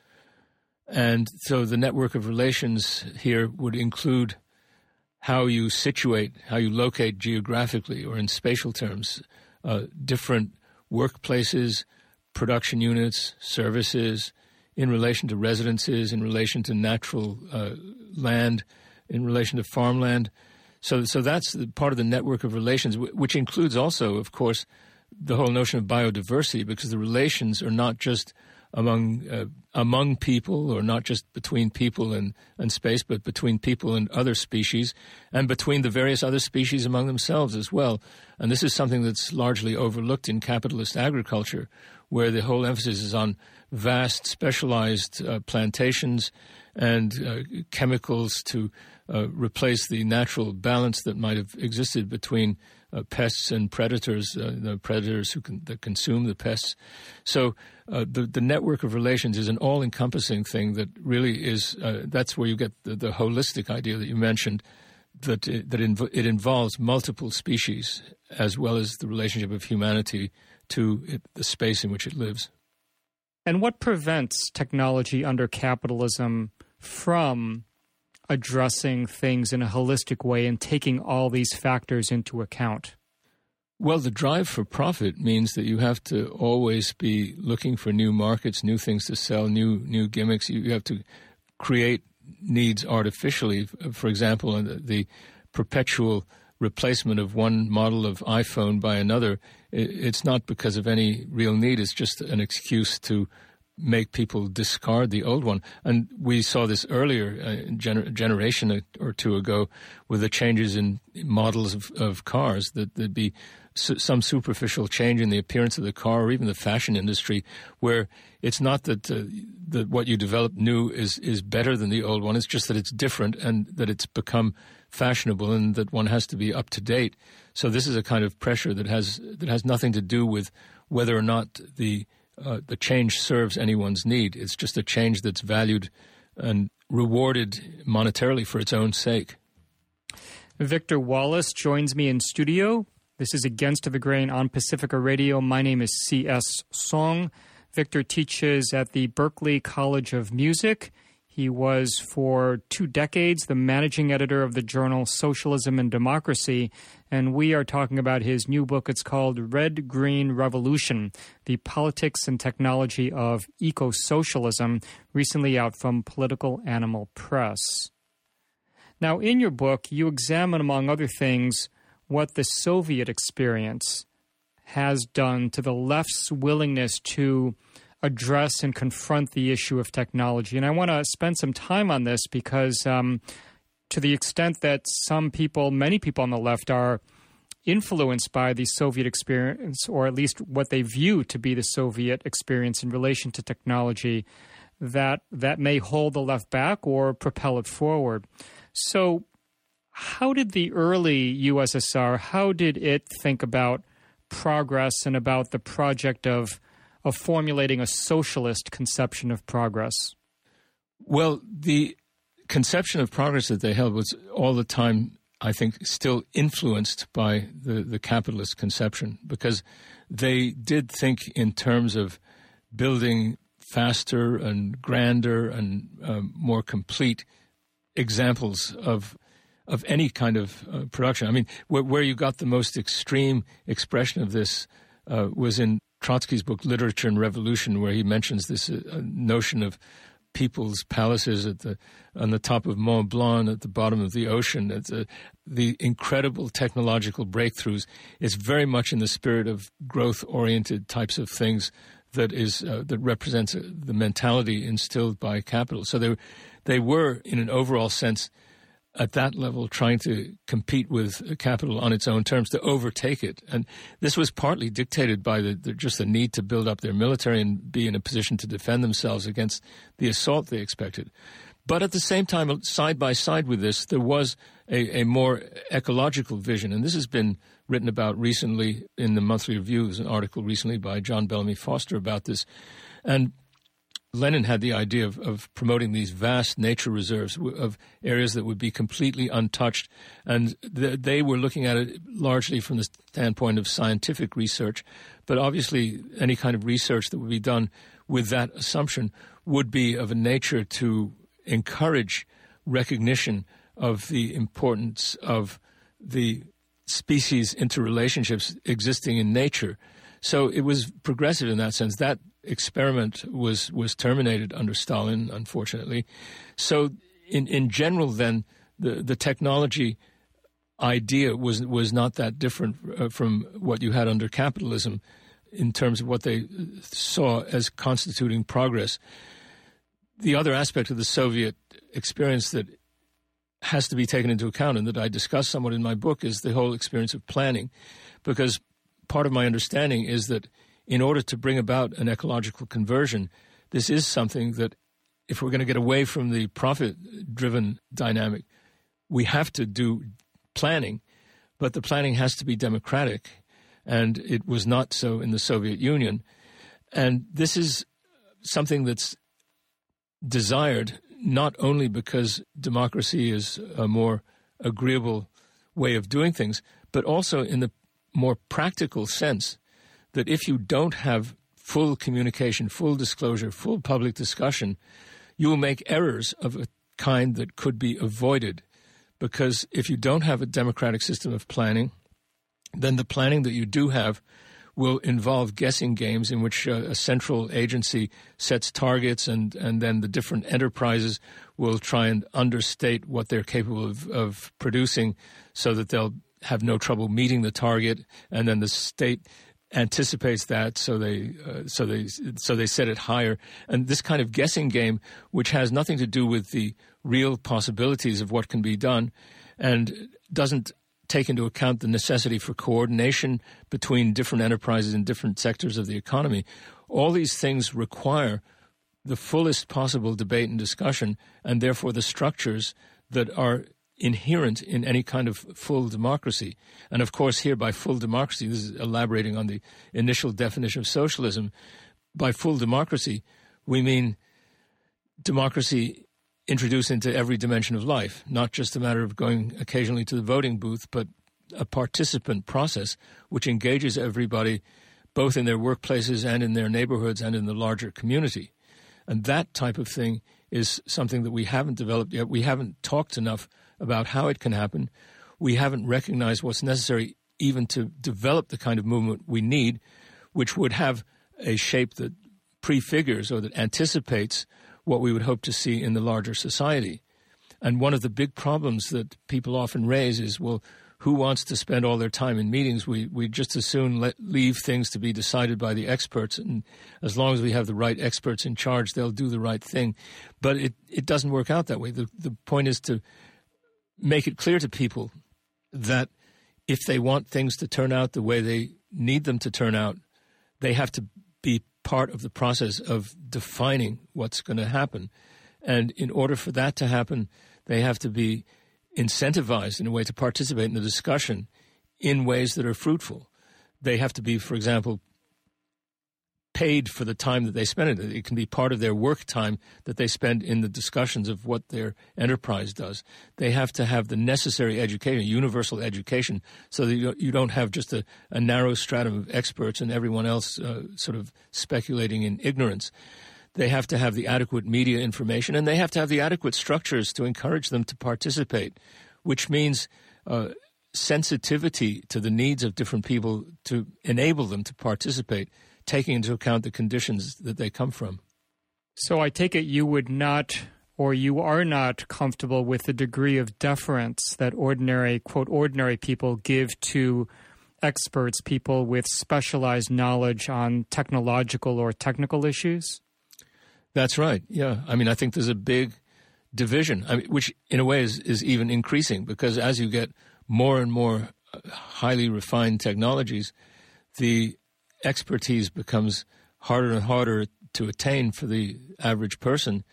And so the network of relations here would include how you situate, how you locate geographically or in spatial terms, different workplaces, production units, services, in relation to residences, in relation to natural land, in relation to farmland. So that's part of the network of relations, which includes also, of course, the whole notion of biodiversity, because the relations are not just among people, or not just between people and space, but between people and other species, and between the various other species among themselves as well. And this is something that's largely overlooked in capitalist agriculture, where the whole emphasis is on vast, specialized plantations and chemicals to replace the natural balance that might have existed between pests and predators, the predators that consume the pests. So the network of relations is an all-encompassing thing that really is, that's where you get the holistic idea that you mentioned, that it involves multiple species as well as the relationship of humanity to the space in which it lives. And what prevents technology under capitalism from addressing things in a holistic way and taking all these factors into account? Well, the drive for profit means that you have to always be looking for new markets, new things to sell, new gimmicks. You have to create needs artificially. For example, the perpetual replacement of one model of iPhone by another, it's not because of any real need. It's just an excuse to make people discard the old one. And we saw this earlier, generation or two ago, with the changes in models of cars, that there'd be some superficial change in the appearance of the car or even the fashion industry, where it's not that what you develop new is better than the old one. It's just that it's different and that it's become fashionable and that one has to be up to date. So this is a kind of pressure that has nothing to do with whether or not the change serves anyone's need. It's just a change that's valued and rewarded monetarily for its own sake. Victor Wallace joins me in studio. This is Against the Grain on Pacifica Radio. My name is C.S. Song. Victor teaches at the Berklee College of Music. He was for 2 decades the managing editor of the journal Socialism and Democracy, and we are talking about his new book. It's called Red Green Revolution, The Politics and Technology of Eco-Socialism, recently out from Political Animal Press. Now, in your book, you examine, among other things, what the Soviet experience has done to the left's willingness to address and confront the issue of technology. And I want to spend some time on this because to the extent that many people on the left are influenced by the Soviet experience, or at least what they view to be the Soviet experience in relation to technology, that may hold the left back or propel it forward. So how did the early USSR, how did it think about progress and about the project of formulating a socialist conception of progress? Well, the conception of progress that they held was all the time I think, still influenced by the capitalist conception, because they did think in terms of building faster and grander and more complete examples of any kind of production. I mean, where you got the most extreme expression of this was in Trotsky's book Literature and Revolution, where he mentions this notion of people's palaces on the top of Mont Blanc, at the bottom of the ocean. It's the incredible technological breakthroughs. It's very much in the spirit of growth-oriented types of things that represents the mentality instilled by capital. So they were, in an overall sense, at that level, trying to compete with capital on its own terms, to overtake it. And this was partly dictated by just the need to build up their military and be in a position to defend themselves against the assault they expected. But at the same time, side by side with this, there was a more ecological vision. And this has been written about recently in the Monthly Review. There's an article recently by John Bellamy Foster about this. And Lenin had the idea of promoting these vast nature reserves of areas that would be completely untouched. And they were looking at it largely from the standpoint of scientific research. But obviously, any kind of research that would be done with that assumption would be of a nature to encourage recognition of the importance of the species interrelationships existing in nature. So it was progressive in that sense. That experiment was terminated under Stalin, unfortunately. So in general, then, the technology idea was not that different from what you had under capitalism in terms of what they saw as constituting progress. The other aspect of the Soviet experience that has to be taken into account and that I discuss somewhat in my book is the whole experience of planning, because part of my understanding is that in order to bring about an ecological conversion, this is something that, if we're going to get away from the profit-driven dynamic, we have to do planning, but the planning has to be democratic, and it was not so in the Soviet Union. And this is something that's desired not only because democracy is a more agreeable way of doing things, but also in the more practical sense that if you don't have full communication, full disclosure, full public discussion, you will make errors of a kind that could be avoided. Because if you don't have a democratic system of planning, then the planning that you do have will involve guessing games in which a central agency sets targets and then the different enterprises will try and understate what they're capable of producing so that they'll have no trouble meeting the target, and then the state anticipates that, so they set it higher. And this kind of guessing game, which has nothing to do with the real possibilities of what can be done and doesn't take into account the necessity for coordination between different enterprises in different sectors of the economy. All these things require the fullest possible debate and discussion, and therefore the structures that are inherent in any kind of full democracy. And of course, here by full democracy, this is elaborating on the initial definition of socialism. By full democracy, we mean democracy introduced into every dimension of life, not just a matter of going occasionally to the voting booth, but a participant process which engages everybody both in their workplaces and in their neighborhoods and in the larger community. And that type of thing is something that we haven't developed yet. We haven't talked enough about how it can happen. We haven't recognized what's necessary even to develop the kind of movement we need, which would have a shape that prefigures or that anticipates what we would hope to see in the larger society. And one of the big problems that people often raise is, well, who wants to spend all their time in meetings? We just as soon leave things to be decided by the experts, and as long as we have the right experts in charge, they'll do the right thing. But it doesn't work out that way. The point is to make it clear to people that if they want things to turn out the way they need them to turn out, they have to be part of the process of defining what's going to happen. And in order for that to happen, they have to be incentivized in a way to participate in the discussion in ways that are fruitful. They have to be, for example, paid for the time that they spend in it. It can be part of their work time that they spend in the discussions of what their enterprise does. They have to have the necessary education, universal education, so that you don't have just a narrow stratum of experts and everyone else sort of speculating in ignorance. They have to have the adequate media information, and they have to have the adequate structures to encourage them to participate, which means sensitivity to the needs of different people to enable them to participate, taking into account the conditions that they come from. So I take it you would not, or you are not comfortable with the degree of deference that ordinary, quote, ordinary people give to experts, people with specialized knowledge on technological or technical issues? That's right, yeah. I mean, I think there's a big division, which in a way is even increasing, because as you get more and more highly refined technologies, the expertise becomes harder and harder to attain for the average person.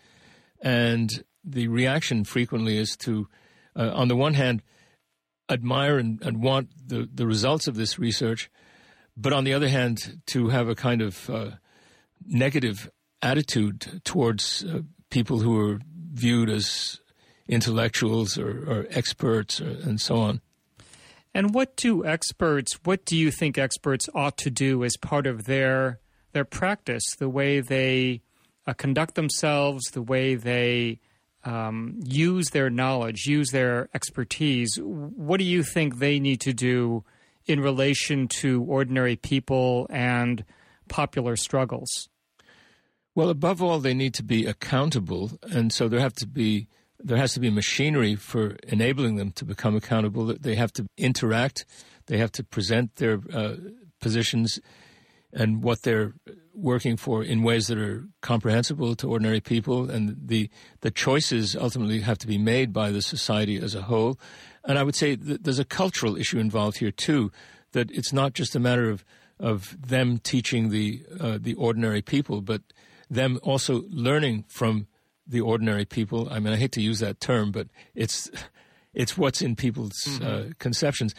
And the reaction frequently is to, on the one hand, admire and want the results of this research, but on the other hand, to have a kind of negative attitude towards people who are viewed as intellectuals or experts and so on. And what do you think experts ought to do as part of their practice, the way they conduct themselves, the way they use their knowledge, use their expertise? What do you think they need to do in relation to ordinary people and popular struggles? Well, above all, they need to be accountable, and so there has to be machinery for enabling them to become accountable. They have to interact. They have to present their positions and what they're working for in ways that are comprehensible to ordinary people. And the choices ultimately have to be made by the society as a whole. And I would say that there's a cultural issue involved here, too, that it's not just a matter of them teaching the ordinary people, but them also learning from the ordinary people. I mean, I hate to use that term, but it's what's in people's conceptions.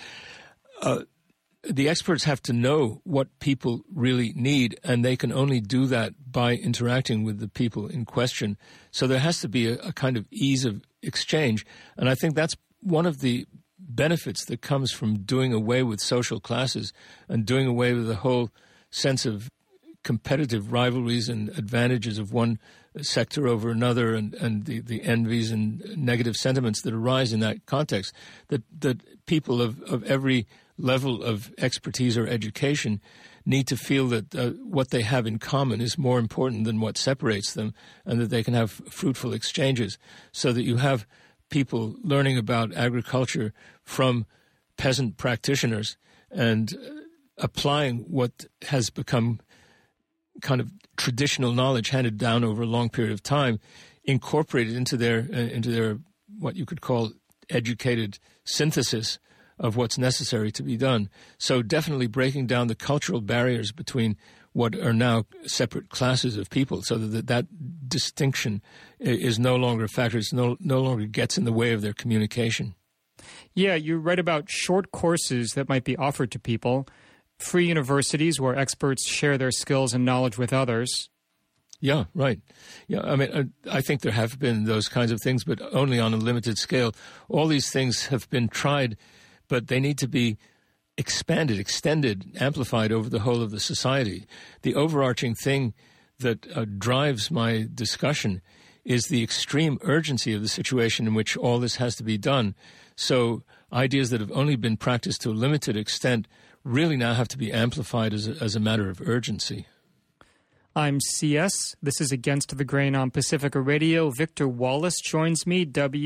The experts have to know what people really need, and they can only do that by interacting with the people in question. So there has to be a kind of ease of exchange, and I think that's one of the benefits that comes from doing away with social classes and doing away with the whole sense of competitive rivalries and advantages of one sector over another, and the envies and negative sentiments that arise in that context, that people of every level of expertise or education need to feel that what they have in common is more important than what separates them, and that they can have fruitful exchanges, so that you have people learning about agriculture from peasant practitioners and applying what has become kind of traditional knowledge handed down over a long period of time, incorporated into their what you could call educated synthesis of what's necessary to be done. So definitely breaking down the cultural barriers between what are now separate classes of people, so that distinction is no longer a factor. It's no longer gets in the way of their communication. Yeah, you write about short courses that might be offered to people, free universities where experts share their skills and knowledge with others. Yeah, right. Yeah, I mean, I think there have been those kinds of things, but only on a limited scale. All these things have been tried, but they need to be expanded, extended, amplified over the whole of the society. The overarching thing that drives my discussion is the extreme urgency of the situation in which all this has to be done. So ideas that have only been practiced to a limited extent really now have to be amplified as a matter of urgency. I'm CS. This is Against the Grain on Pacifica Radio. Victor Wallis joins me,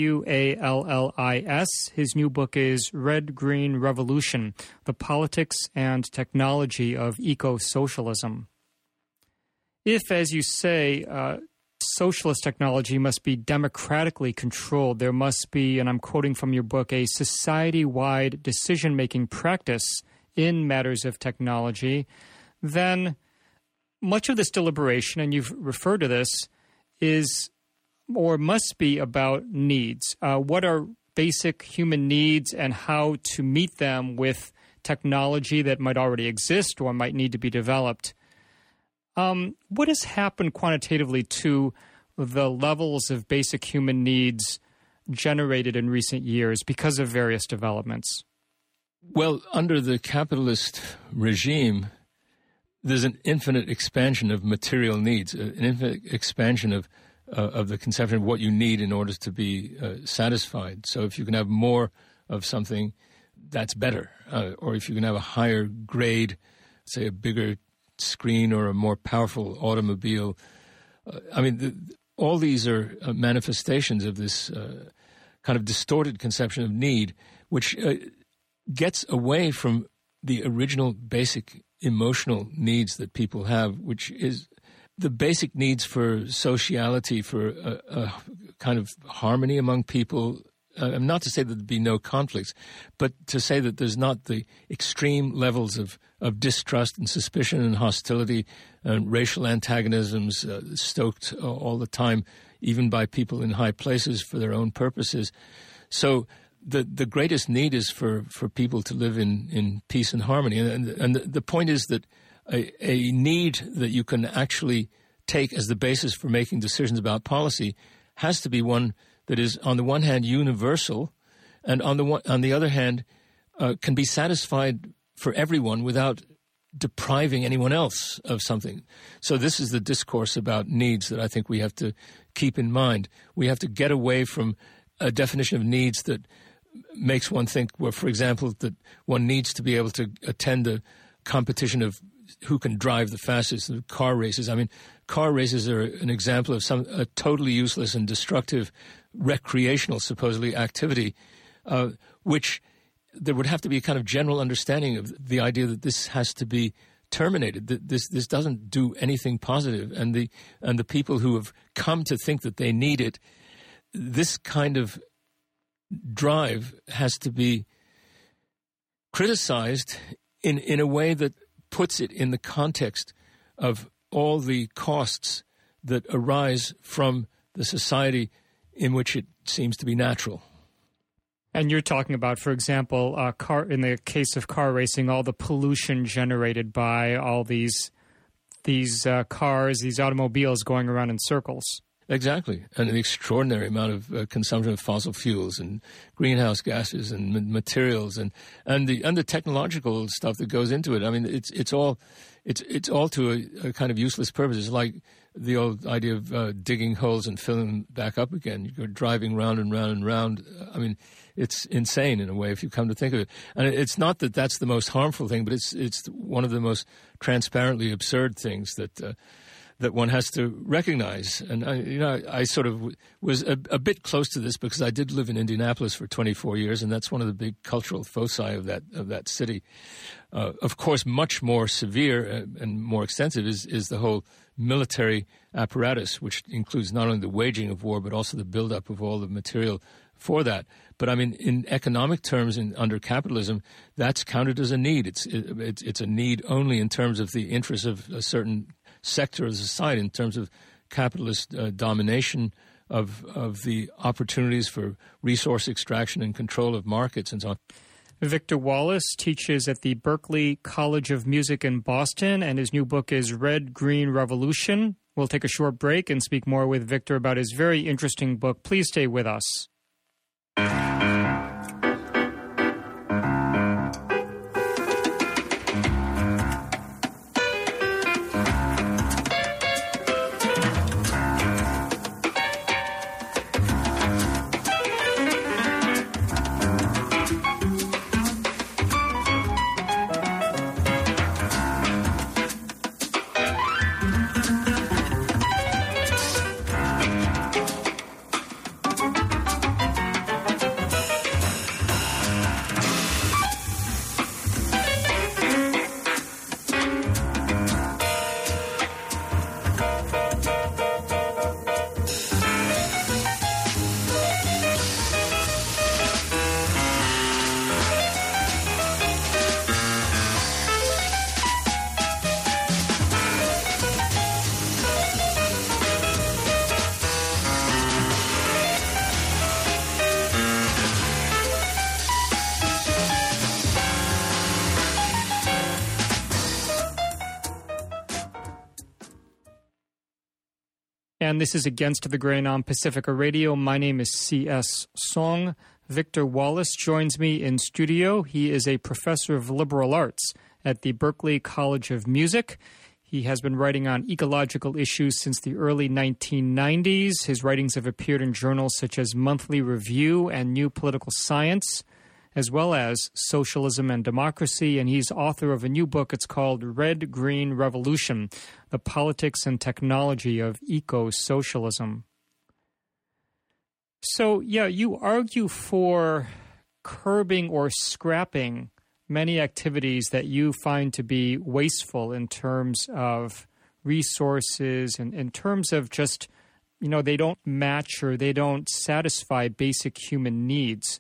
Wallis. His new book is Red Green Revolution, The Politics and Technology of Eco-Socialism. If, as you say, socialist technology must be democratically controlled, there must be, and I'm quoting from your book, a society-wide decision-making practice in matters of technology, then much of this deliberation, and you've referred to this, is or must be about needs. What are basic human needs and how to meet them with technology that might already exist or might need to be developed? What has happened quantitatively to the levels of basic human needs generated in recent years because of various developments? Well, under the capitalist regime, there's an infinite expansion of material needs, an infinite expansion of the conception of what you need in order to be satisfied. So if you can have more of something, that's better. Or if you can have a higher grade, say a bigger screen or a more powerful automobile. All these are manifestations of this kind of distorted conception of need, which gets away from the original basic emotional needs that people have, which is the basic needs for sociality, for a kind of harmony among people. Not to say that there'd be no conflicts, but to say that there's not the extreme levels of distrust and suspicion and hostility and racial antagonisms stoked all the time, even by people in high places for their own purposes. So the greatest need is for people to live in peace and harmony. And the point is that a need that you can actually take as the basis for making decisions about policy has to be one that is, on the one hand, universal, and on the other hand, can be satisfied for everyone without depriving anyone else of something. So this is the discourse about needs that I think we have to keep in mind. We have to get away from a definition of needs that makes one think, well, for example, that one needs to be able to attend a competition of who can drive the fastest, the car races. Car races are an example of a totally useless and destructive recreational, supposedly, activity, which there would have to be a kind of general understanding of the idea that this has to be terminated. That this doesn't do anything positive, and the people who have come to think that they need it, this kind of drive has to be criticized in a way that puts it in the context of all the costs that arise from the society in which it seems to be natural. And you're talking about, for example, in the case of car racing, all the pollution generated by all these cars, these automobiles going around in circles. Exactly, and an extraordinary amount of consumption of fossil fuels and greenhouse gases and materials and the technological stuff that goes into it. It's all to a kind of useless purpose. It's like the old idea of digging holes and filling them back up again. You're driving round and round and round. It's insane in a way if you come to think of it. And it's not that that's the most harmful thing, but it's one of the most transparently absurd things that one has to recognize. And I sort of was a bit close to this because I did live in Indianapolis for 24 years, and that's one of the big cultural foci of that city. Of course, much more severe and more extensive is the whole military apparatus, which includes not only the waging of war but also the buildup of all the material for that. But in economic terms, under capitalism, that's counted as a need. It's a need only in terms of the interests of a certain sector of society, in terms of capitalist domination of the opportunities for resource extraction and control of markets and so on. Victor Wallace teaches at the Berklee College of Music in Boston, and his new book is Red Green Revolution. We'll take a short break and speak more with Victor about his very interesting book. Please stay with us. and this is Against the Grain on Pacifica Radio. My name is C.S. Song. Victor Wallace joins me in studio. He is a professor of liberal arts at the Berklee College of Music. He has been writing on ecological issues since the early 1990s. His writings have appeared in journals such as Monthly Review and New Political Science, as well as Socialism and Democracy, and he's author of a new book. It's called Red Green Revolution, The Politics and Technology of Eco-Socialism. So, yeah, you argue for curbing or scrapping many activities that you find to be wasteful in terms of resources and in terms of just, they don't match or they don't satisfy basic human needs.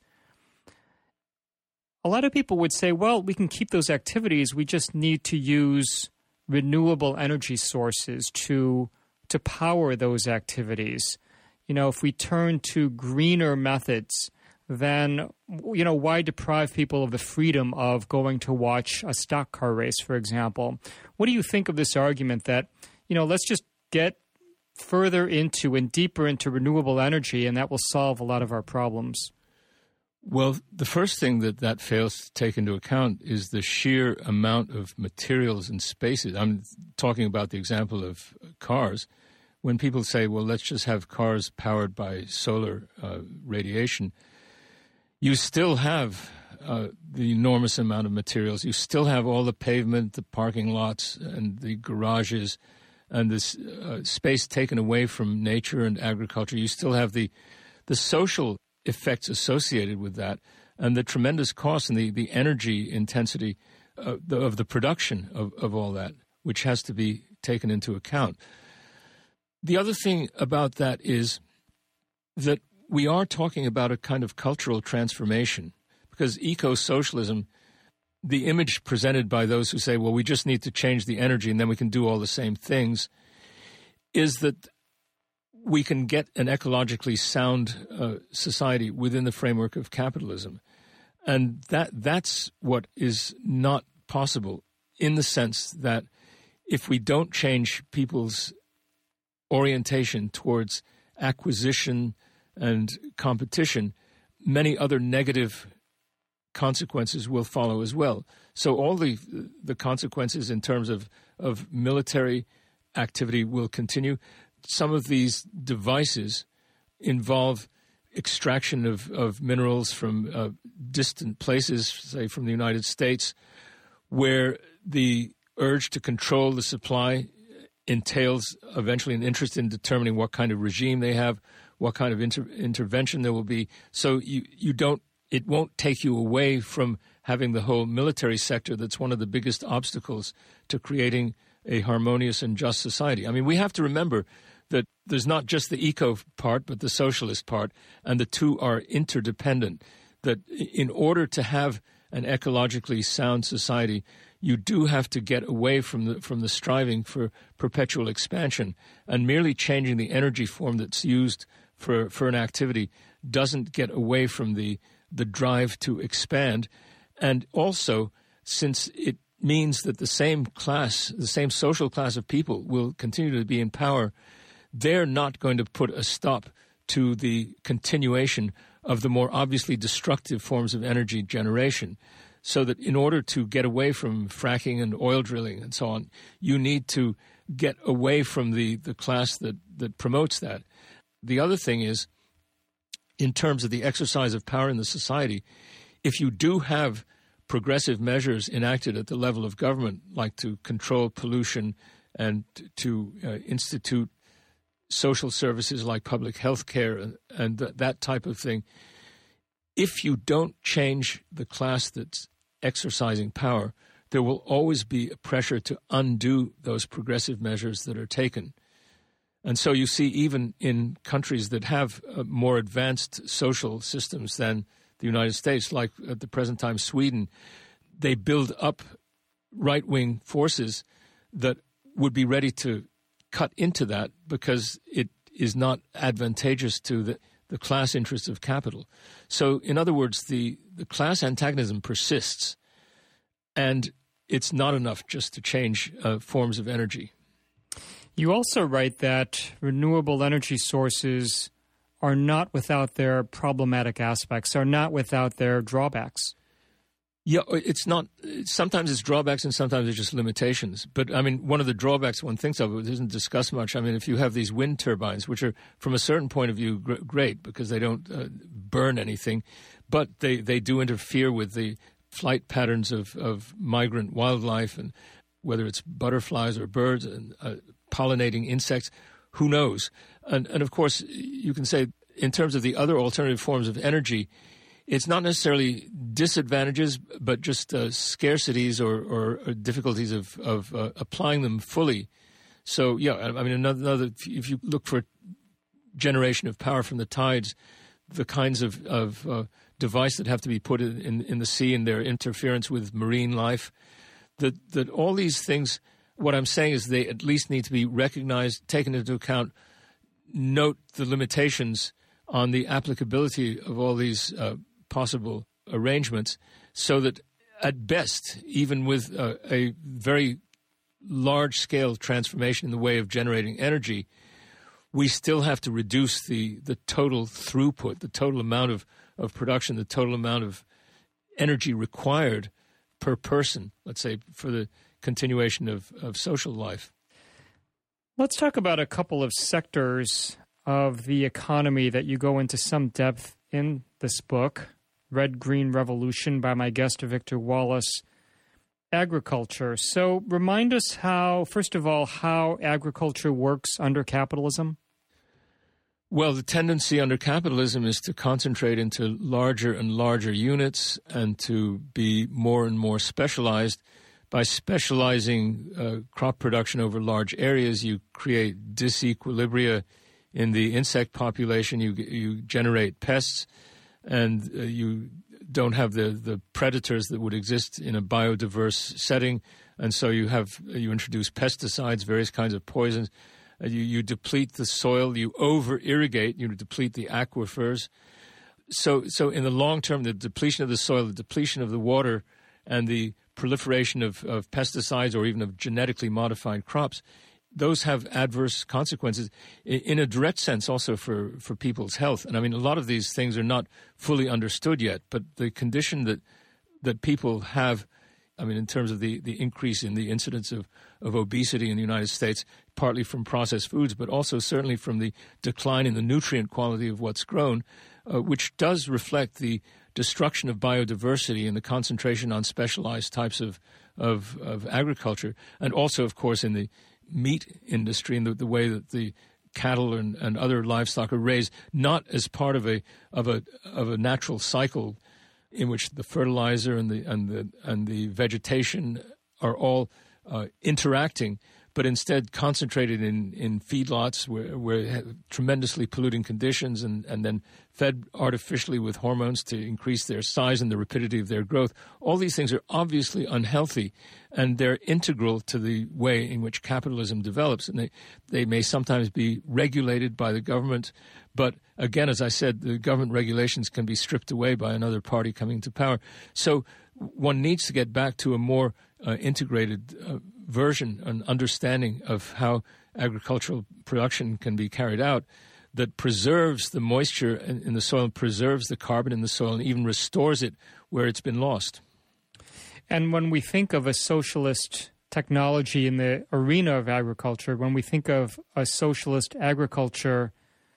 A lot of people would say, well, we can keep those activities. We just need to use renewable energy sources to power those activities. If we turn to greener methods, then, why deprive people of the freedom of going to watch a stock car race, for example? What do you think of this argument that, let's just get further into and deeper into renewable energy and that will solve a lot of our problems? Well, the first thing that fails to take into account is the sheer amount of materials and spaces. I'm talking about the example of cars. When people say, well, let's just have cars powered by solar radiation, you still have the enormous amount of materials. You still have all the pavement, the parking lots, and the garages, and this space taken away from nature and agriculture. You still have the social effects associated with that, and the tremendous cost and the energy intensity of the production of all that, which has to be taken into account. The other thing about that is that we are talking about a kind of cultural transformation, because eco-socialism, the image presented by those who say, well, we just need to change the energy and then we can do all the same things, is that we can get an ecologically sound society within the framework of capitalism. And that's what is not possible, in the sense that if we don't change people's orientation towards acquisition and competition, many other negative consequences will follow as well. So all the consequences in terms of military activity will continue. Some of these devices involve extraction of minerals from distant places, say from the United States, where the urge to control the supply entails eventually an interest in determining what kind of regime they have, what kind of intervention there will be. So it won't take you away from having the whole military sector that's one of the biggest obstacles to creating a harmonious and just society. I mean, we have to remember that there's not just the eco part, but the socialist part, and the two are interdependent. That in order to have an ecologically sound society, you do have to get away from the striving for perpetual expansion, and merely changing the energy form that's used for an activity doesn't get away from the drive to expand. And also, since it means that the same social class of people will continue to be in power, they're not going to put a stop to the continuation of the more obviously destructive forms of energy generation. So that in order to get away from fracking and oil drilling and so on, you need to get away from the class that promotes that. The other thing is, in terms of the exercise of power in the society, if you do have progressive measures enacted at the level of government, like to control pollution and to institute social services like public health care and that type of thing, if you don't change the class that's exercising power, there will always be a pressure to undo those progressive measures that are taken. And so you see, even in countries that have more advanced social systems than the United States, like at the present time Sweden, they build up right-wing forces that would be ready to cut into that because it is not advantageous to the class interests of capital. So, in other words, the class antagonism persists, and it's not enough just to change forms of energy. You also write that renewable energy sources are not without their problematic aspects, are not without their drawbacks. Yeah, it's not. Sometimes it's drawbacks and sometimes it's just limitations. But, I mean, one of the drawbacks one thinks of, it isn't discussed much. I mean, if you have these wind turbines, which are, from a certain point of view, great because they don't burn anything, but they do interfere with the flight patterns of migrant wildlife, and whether it's butterflies or birds and pollinating insects, who knows? And of course, you can say, in terms of the other alternative forms of energy, it's not necessarily disadvantages, but just scarcities or difficulties of applying them fully. So, yeah, I mean, another. If you look for generation of power from the tides, the kinds of device that have to be put in the sea and their interference with marine life, that all these things. What I'm saying is they at least need to be recognized, taken into account, note the limitations on the applicability of all these possible arrangements, so that at best, even with a very large-scale transformation in the way of generating energy, we still have to reduce the total throughput, the total amount of production, the total amount of energy required per person, let's say, for the continuation of social life. Let's talk about a couple of sectors of the economy that you go into some depth in this book. Red Green Revolution by my guest Victor Wallace. Agriculture. So remind us first of all, how agriculture works under capitalism. Well, the tendency under capitalism is to concentrate into larger and larger units and to be more and more specialized. By specializing crop production over large areas, you create disequilibria in the insect population. You generate pests, and you don't have the predators that would exist in a biodiverse setting. And so you introduce pesticides, various kinds of poisons. You deplete the soil. You over-irrigate. You deplete the aquifers. So in the long term, the depletion of the soil, the depletion of the water, and the proliferation of pesticides or even of genetically modified crops, those have adverse consequences in a direct sense also for people's health. And I mean, a lot of these things are not fully understood yet, but the condition that people have, I mean, in terms of the increase in the incidence of obesity in the United States, partly from processed foods, but also certainly from the decline in the nutrient quality of what's grown, which does reflect the destruction of biodiversity and the concentration on specialized types of agriculture, and also, of course, in the meat industry and the way that the cattle and other livestock are raised, not as part of a natural cycle in which the fertilizer and the vegetation are all interacting, but instead concentrated in feedlots where tremendously polluting conditions and then fed artificially with hormones to increase their size and the rapidity of their growth. All these things are obviously unhealthy, and they're integral to the way in which capitalism develops. And they may sometimes be regulated by the government, but again, as I said, the government regulations can be stripped away by another party coming to power. So one needs to get back to a more integrated version and understanding of how agricultural production can be carried out that preserves the moisture in the soil, preserves the carbon in the soil, and even restores it where it's been lost. And when we think of a socialist technology in the arena of agriculture, when we think of a socialist agriculture,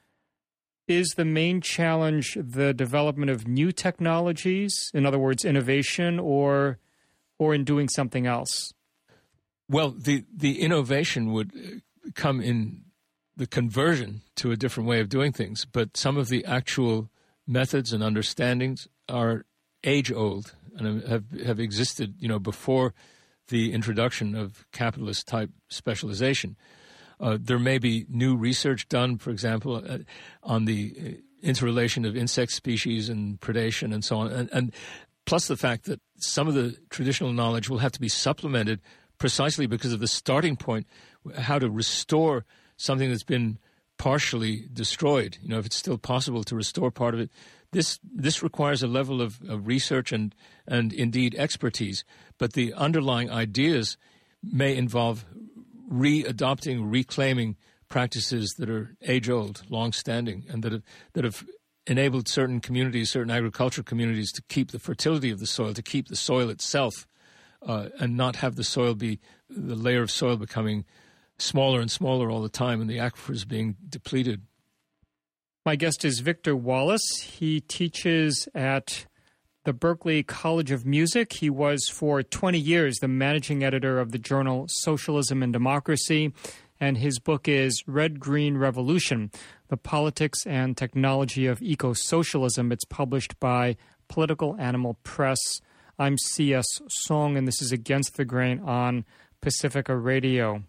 is the main challenge the development of new technologies, in other words, innovation, or in doing something else? Well, the innovation would come in the conversion to a different way of doing things, but some of the actual methods and understandings are age-old and have existed, before the introduction of capitalist-type specialization. There may be new research done, for example, on the interrelation of insect species and predation and so on, and plus the fact that some of the traditional knowledge will have to be supplemented precisely because of the starting point, how to restore something that's been partially destroyed. If it's still possible to restore part of it, this requires a level of research and indeed expertise. But the underlying ideas may involve reclaiming practices that are age-old, long-standing, and that have enabled certain communities, certain agricultural communities, to keep the fertility of the soil, to keep the soil itself, and not have the layer of soil becoming smaller and smaller all the time and the aquifers being depleted. My guest is Victor Wallace. He teaches at the Berklee College of Music. He was for 20 years the managing editor of the journal Socialism and Democracy, and his book is Red Green Revolution, The Politics and Technology of Eco-Socialism. It's published by Political Animal Press. I'm C.S. Song, and this is Against the Grain on Pacifica Radio.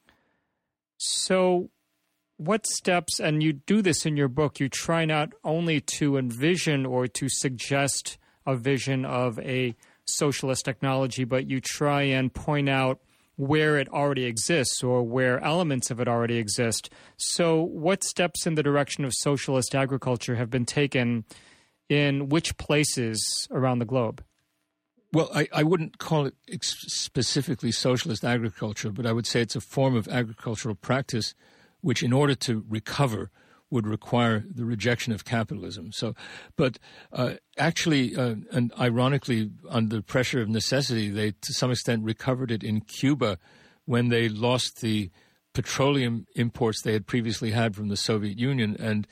So what steps, and you do this in your book, you try not only to envision or to suggest a vision of a socialist technology, but you try and point out where it already exists or where elements of it already exist. So what steps in the direction of socialist agriculture have been taken in which places around the globe? Well, I wouldn't call it specifically socialist agriculture, but I would say it's a form of agricultural practice which, in order to recover, would require the rejection of capitalism. So, but actually, and ironically, under pressure of necessity, they to some extent recovered it in Cuba when they lost the petroleum imports they had previously had from the Soviet Union and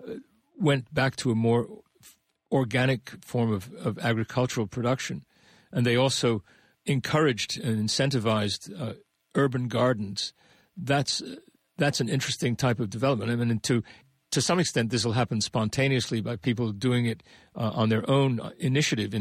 went back to a more organic form of agricultural production. And they also encouraged and incentivized urban gardens. That's an interesting type of development. I mean, to some extent, this will happen spontaneously by people doing it on their own initiative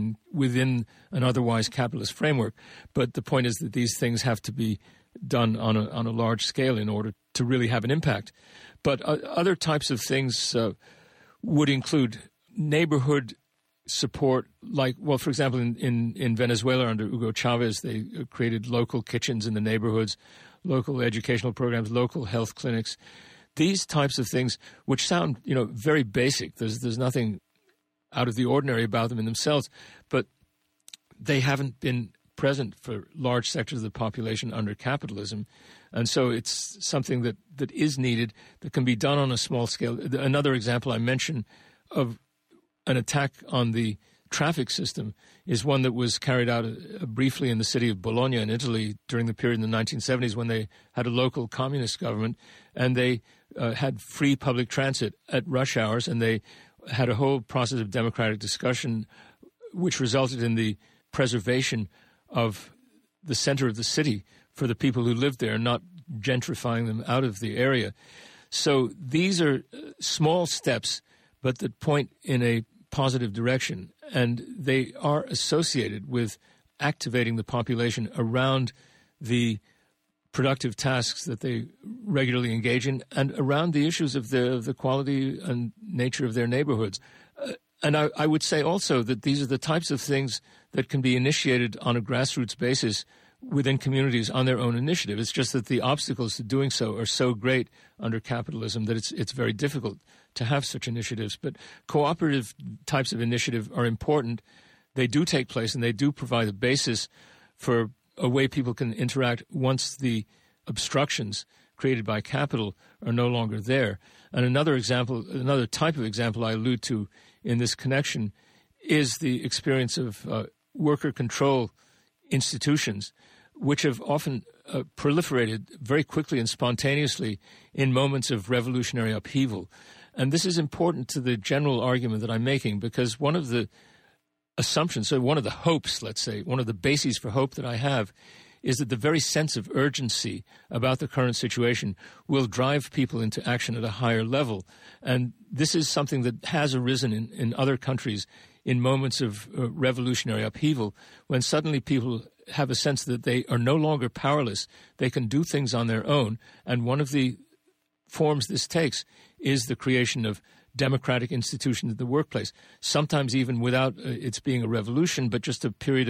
within an otherwise capitalist framework. But the point is that these things have to be done on a large scale in order to really have an impact. But other types of things would include neighborhood support, like, well, for example, in Venezuela under Hugo Chavez, they created local kitchens in the neighborhoods, local educational programs, local health clinics. These types of things, which sound, very basic. There's nothing out of the ordinary about them in themselves, but they haven't been present for large sectors of the population under capitalism. And so it's something that is needed, that can be done on a small scale. Another example I mentioned of an attack on the traffic system is one that was carried out briefly in the city of Bologna in Italy during the period in the 1970s when they had a local communist government, and they had free public transit at rush hours, and they had a whole process of democratic discussion which resulted in the preservation of the center of the city for the people who lived there, not gentrifying them out of the area. So these are small steps, but that point in a positive direction, and they are associated with activating the population around the productive tasks that they regularly engage in and around the issues of the quality and nature of their neighborhoods. And I would say also that these are the types of things that can be initiated on a grassroots basis within communities on their own initiative. It's just that the obstacles to doing so are so great under capitalism that it's very difficult to have such initiatives. But cooperative types of initiative are important. They do take place, and they do provide a basis for a way people can interact once the obstructions created by capital are no longer there. And another type of example I allude to in this connection is the experience of worker control institutions, which have often proliferated very quickly and spontaneously in moments of revolutionary upheaval. And this is important to the general argument that I'm making, because one of the assumptions, so one of the hopes, let's say, one of the bases for hope that I have is that the very sense of urgency about the current situation will drive people into action at a higher level. And this is something that has arisen in other countries in moments of revolutionary upheaval, when suddenly people have a sense that they are no longer powerless. They can do things on their own. And one of the forms this takes is the creation of democratic institutions in the workplace, sometimes even without its being a revolution, but just a period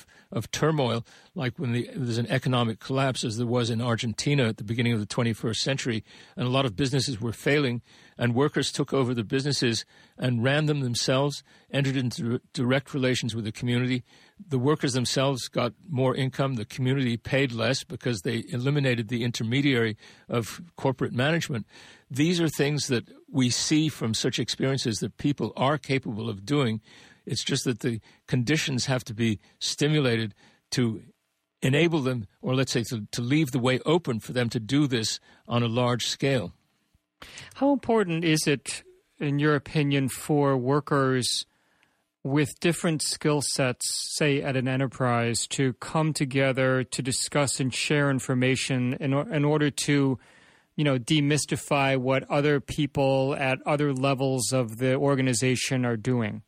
of turmoil, like when there's an economic collapse, as there was in Argentina at the beginning of the 21st century, and a lot of businesses were failing, and workers took over the businesses and ran them themselves, entered into direct relations with the community. The workers themselves got more income. The community paid less because they eliminated the intermediary of corporate management. These are things that we see from such experiences that people are capable of doing. It's just that the conditions have to be stimulated to enable them, or let's say to leave the way open for them to do this on a large scale. How important is it, in your opinion, for workers with different skill sets, say at an enterprise, to come together to discuss and share information in order to, demystify what other people at other levels of the organization are doing?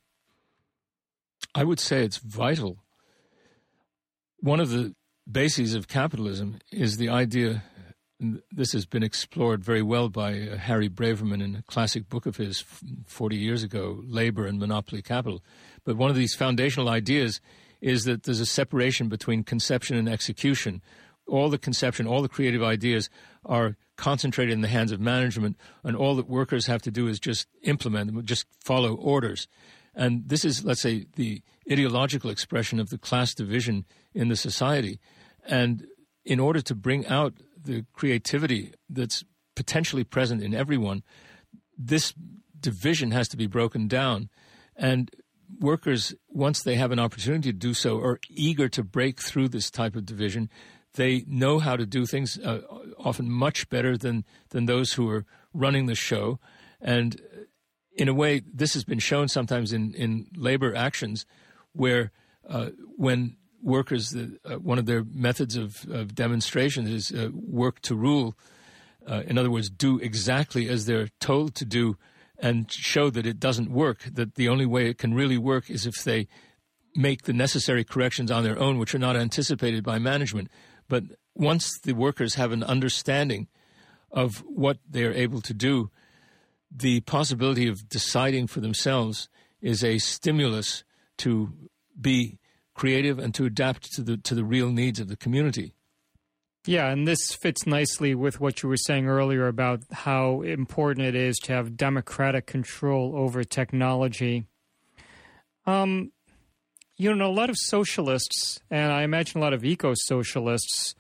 I would say it's vital. One of the bases of capitalism is the idea, and this has been explored very well by Harry Braverman in a classic book of his 40 years ago, Labor and Monopoly Capital. But one of these foundational ideas is that there's a separation between conception and execution. All the conception, all the creative ideas are concentrated in the hands of management, and all that workers have to do is just implement them, just follow orders. And this is, let's say, the ideological expression of the class division in the society. And in order to bring out the creativity that's potentially present in everyone, this division has to be broken down. And workers, once they have an opportunity to do so, are eager to break through this type of division. They know how to do things often much better than those who are running the show. And in a way, this has been shown sometimes in labor actions where when workers, one of their methods of demonstration is work to rule. In other words, do exactly as they're told to do and show that it doesn't work, that the only way it can really work is if they make the necessary corrections on their own, which are not anticipated by management. But once the workers have an understanding of what they're able to do, the possibility of deciding for themselves is a stimulus to be creative and to adapt to the real needs of the community. Yeah, and this fits nicely with what you were saying earlier about how important it is to have democratic control over technology. A lot of socialists, and I imagine a lot of eco-socialists,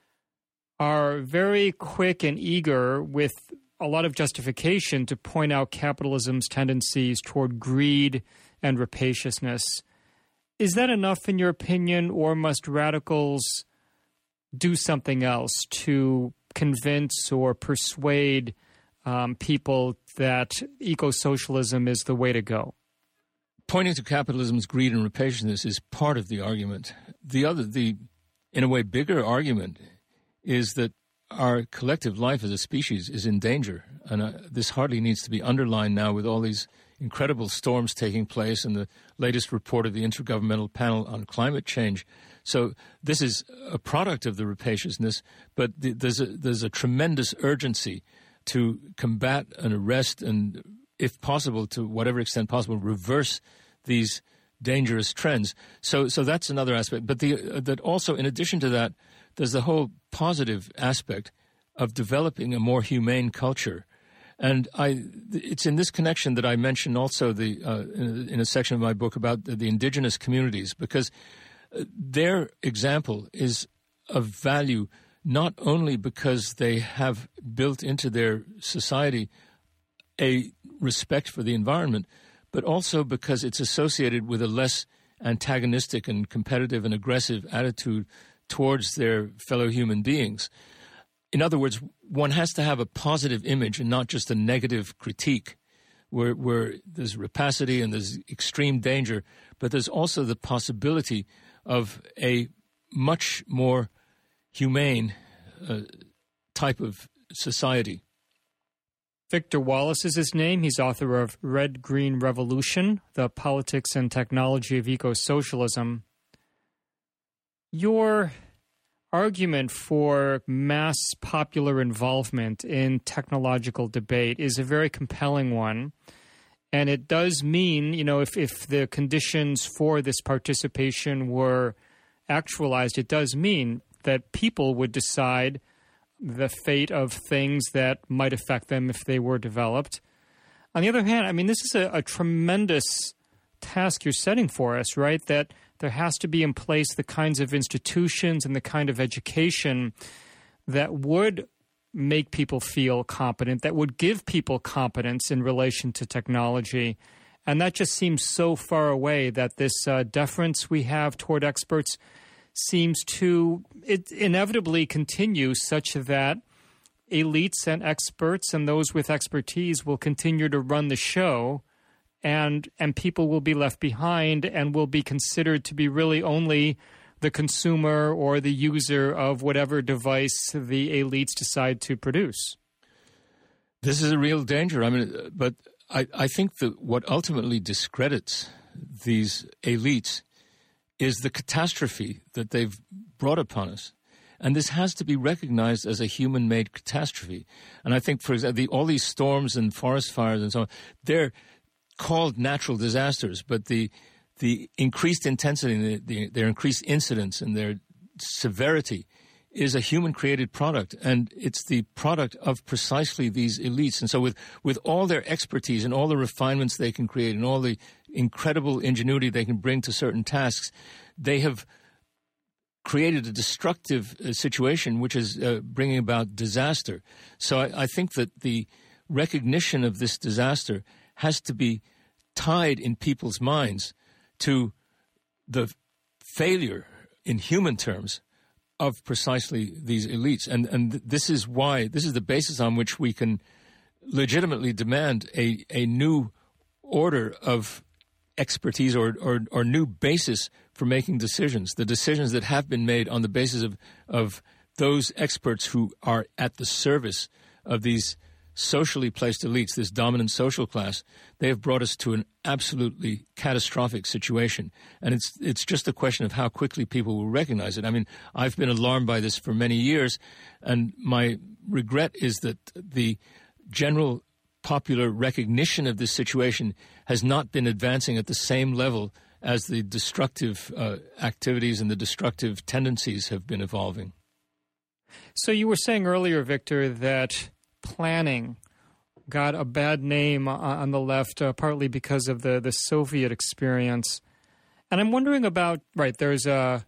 are very quick and eager with a lot of justification to point out capitalism's tendencies toward greed and rapaciousness. Is that enough in your opinion, or must radicals do something else to convince or persuade people that eco-socialism is the way to go? Pointing to capitalism's greed and rapaciousness is part of the argument. The in a way, bigger argument is that our collective life as a species is in danger. And this hardly needs to be underlined now with all these incredible storms taking place and the latest report of the Intergovernmental Panel on Climate Change. So this is a product of the rapaciousness, but there's a tremendous urgency to combat and arrest and, if possible, to whatever extent possible, reverse these dangerous trends. So that's another aspect. But that also, in addition to that, there's the whole positive aspect of developing a more humane culture. And it's in this connection that I mention also in a section of my book about the indigenous communities, because their example is of value not only because they have built into their society a respect for the environment, but also because it's associated with a less antagonistic and competitive and aggressive attitude towards their fellow human beings. In other words, one has to have a positive image and not just a negative critique where there's rapacity and there's extreme danger, but there's also the possibility of a much more humane type of society. Victor Wallace is his name. He's author of Red Green Revolution, The Politics and Technology of Eco-Socialism. Your argument for mass popular involvement in technological debate is a very compelling one. And it does mean, if the conditions for this participation were actualized, it does mean that people would decide the fate of things that might affect them if they were developed. On the other hand, I mean, this is a tremendous task you're setting for us, right? That there has to be in place the kinds of institutions and the kind of education that would make people feel competent, that would give people competence in relation to technology. And that just seems so far away that this deference we have toward experts seems to inevitably continue such that elites and experts and those with expertise will continue to run the show, and people will be left behind and will be considered to be really only the consumer or the user of whatever device the elites decide to produce. This is a real danger. I mean, but I think that what ultimately discredits these elites is the catastrophe that they've brought upon us. And this has to be recognized as a human-made catastrophe. And I think, for example, all these storms and forest fires and so on, they're called natural disasters, but the increased intensity, their increased incidence and their severity is a human-created product, and it's the product of precisely these elites. And so with all their expertise and all the refinements they can create and all the incredible ingenuity they can bring to certain tasks, they have created a destructive situation which is bringing about disaster. So I think that the recognition of this disaster has to be tied in people's minds to the failure in human terms of precisely these elites. And this is the basis on which we can legitimately demand a new order of expertise or new basis for making decisions, the decisions that have been made on the basis of those experts who are at the service of these socially placed elites, this dominant social class. They have brought us to an absolutely catastrophic situation. And it's just a question of how quickly people will recognize it. I mean, I've been alarmed by this for many years, and my regret is that the general popular recognition of this situation has not been advancing at the same level as the destructive activities and the destructive tendencies have been evolving. So you were saying earlier, Victor, that planning got a bad name on the left, partly because of the Soviet experience. And I'm wondering about, there's a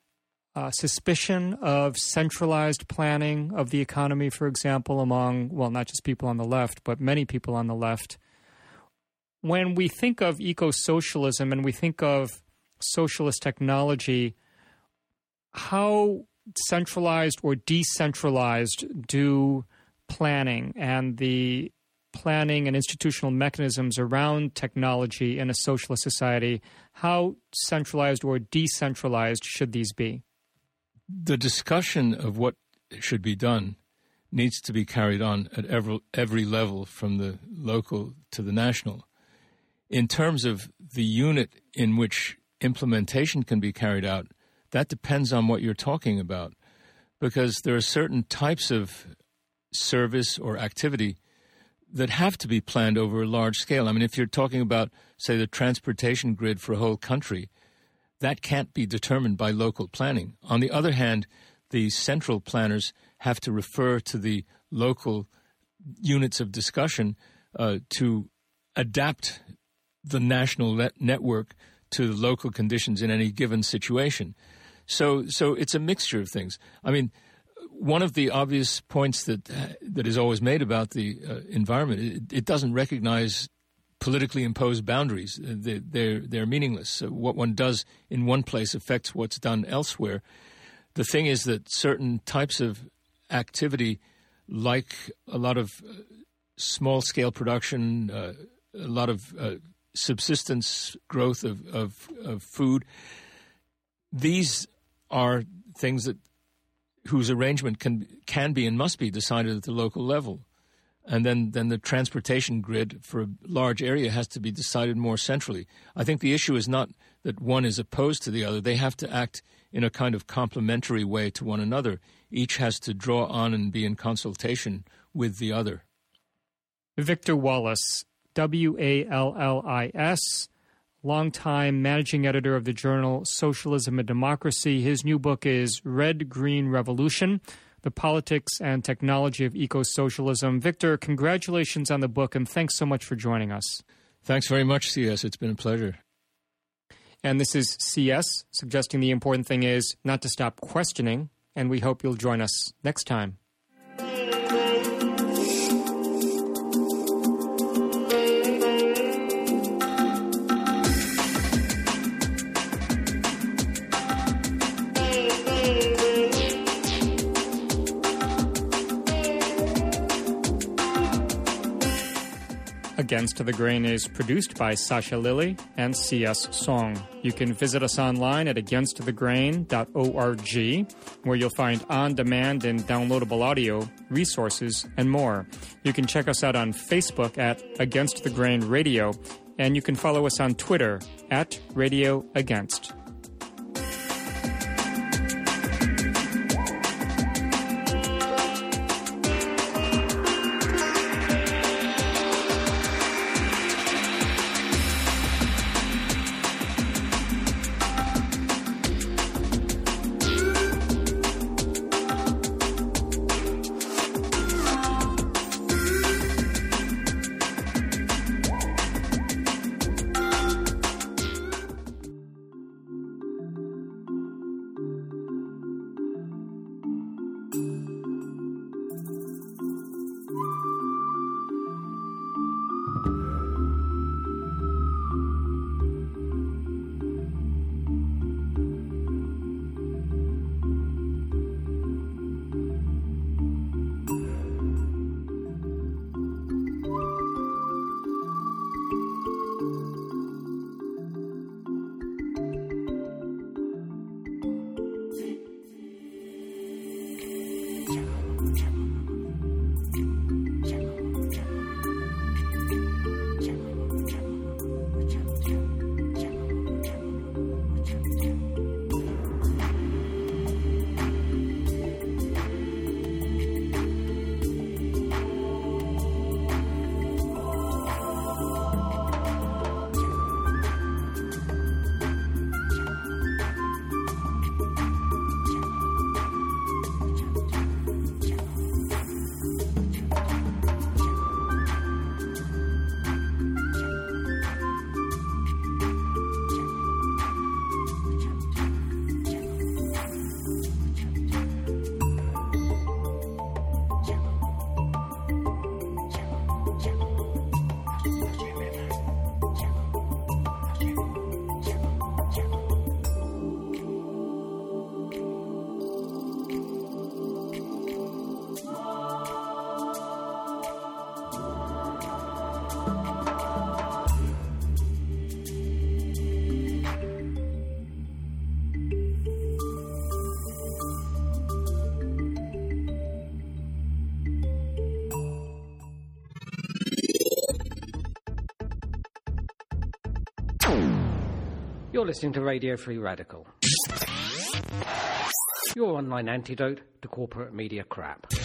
suspicion of centralized planning of the economy, for example, among, not just people on the left, but many people on the left. When we think of eco-socialism and we think of socialist technology, how centralized or decentralized do planning and the planning and institutional mechanisms around technology in a socialist society, how centralized or decentralized should these be? The discussion of what should be done needs to be carried on at every level, from the local to the national. In terms of the unit in which implementation can be carried out, that depends on what you're talking about, because there are certain types of service or activity that have to be planned over a large scale. I mean, if you're talking about, say, the transportation grid for a whole country, that can't be determined by local planning. On the other hand, the central planners have to refer to the local units of discussion to adapt the national network to the local conditions in any given situation. So it's a mixture of things. I mean, one of the obvious points that is always made about the environment, it doesn't recognize politically imposed boundaries. They're meaningless. So what one does in one place affects what's done elsewhere. The thing is that certain types of activity, like a lot of small-scale production, a lot of subsistence growth of food, these are things whose arrangement can be and must be decided at the local level. And then the transportation grid for a large area has to be decided more centrally. I think the issue is not that one is opposed to the other. They have to act in a kind of complementary way to one another. Each has to draw on and be in consultation with the other. Victor Wallis, Wallis, longtime managing editor of the journal Socialism and Democracy. His new book is Red Green Revolution, The Politics and Technology of Eco-Socialism. Victor, congratulations on the book, and thanks so much for joining us. Thanks very much, CS. It's been a pleasure. And this is CS, suggesting the important thing is not to stop questioning, and we hope you'll join us next time. Against the Grain is produced by Sasha Lilly and C.S. Song. You can visit us online at againstthegrain.org, where you'll find on-demand and downloadable audio, resources, and more. You can check us out on Facebook at Against the Grain Radio, and you can follow us on Twitter at Radio Against. You're listening to Radio Free Radical, your online antidote to corporate media crap.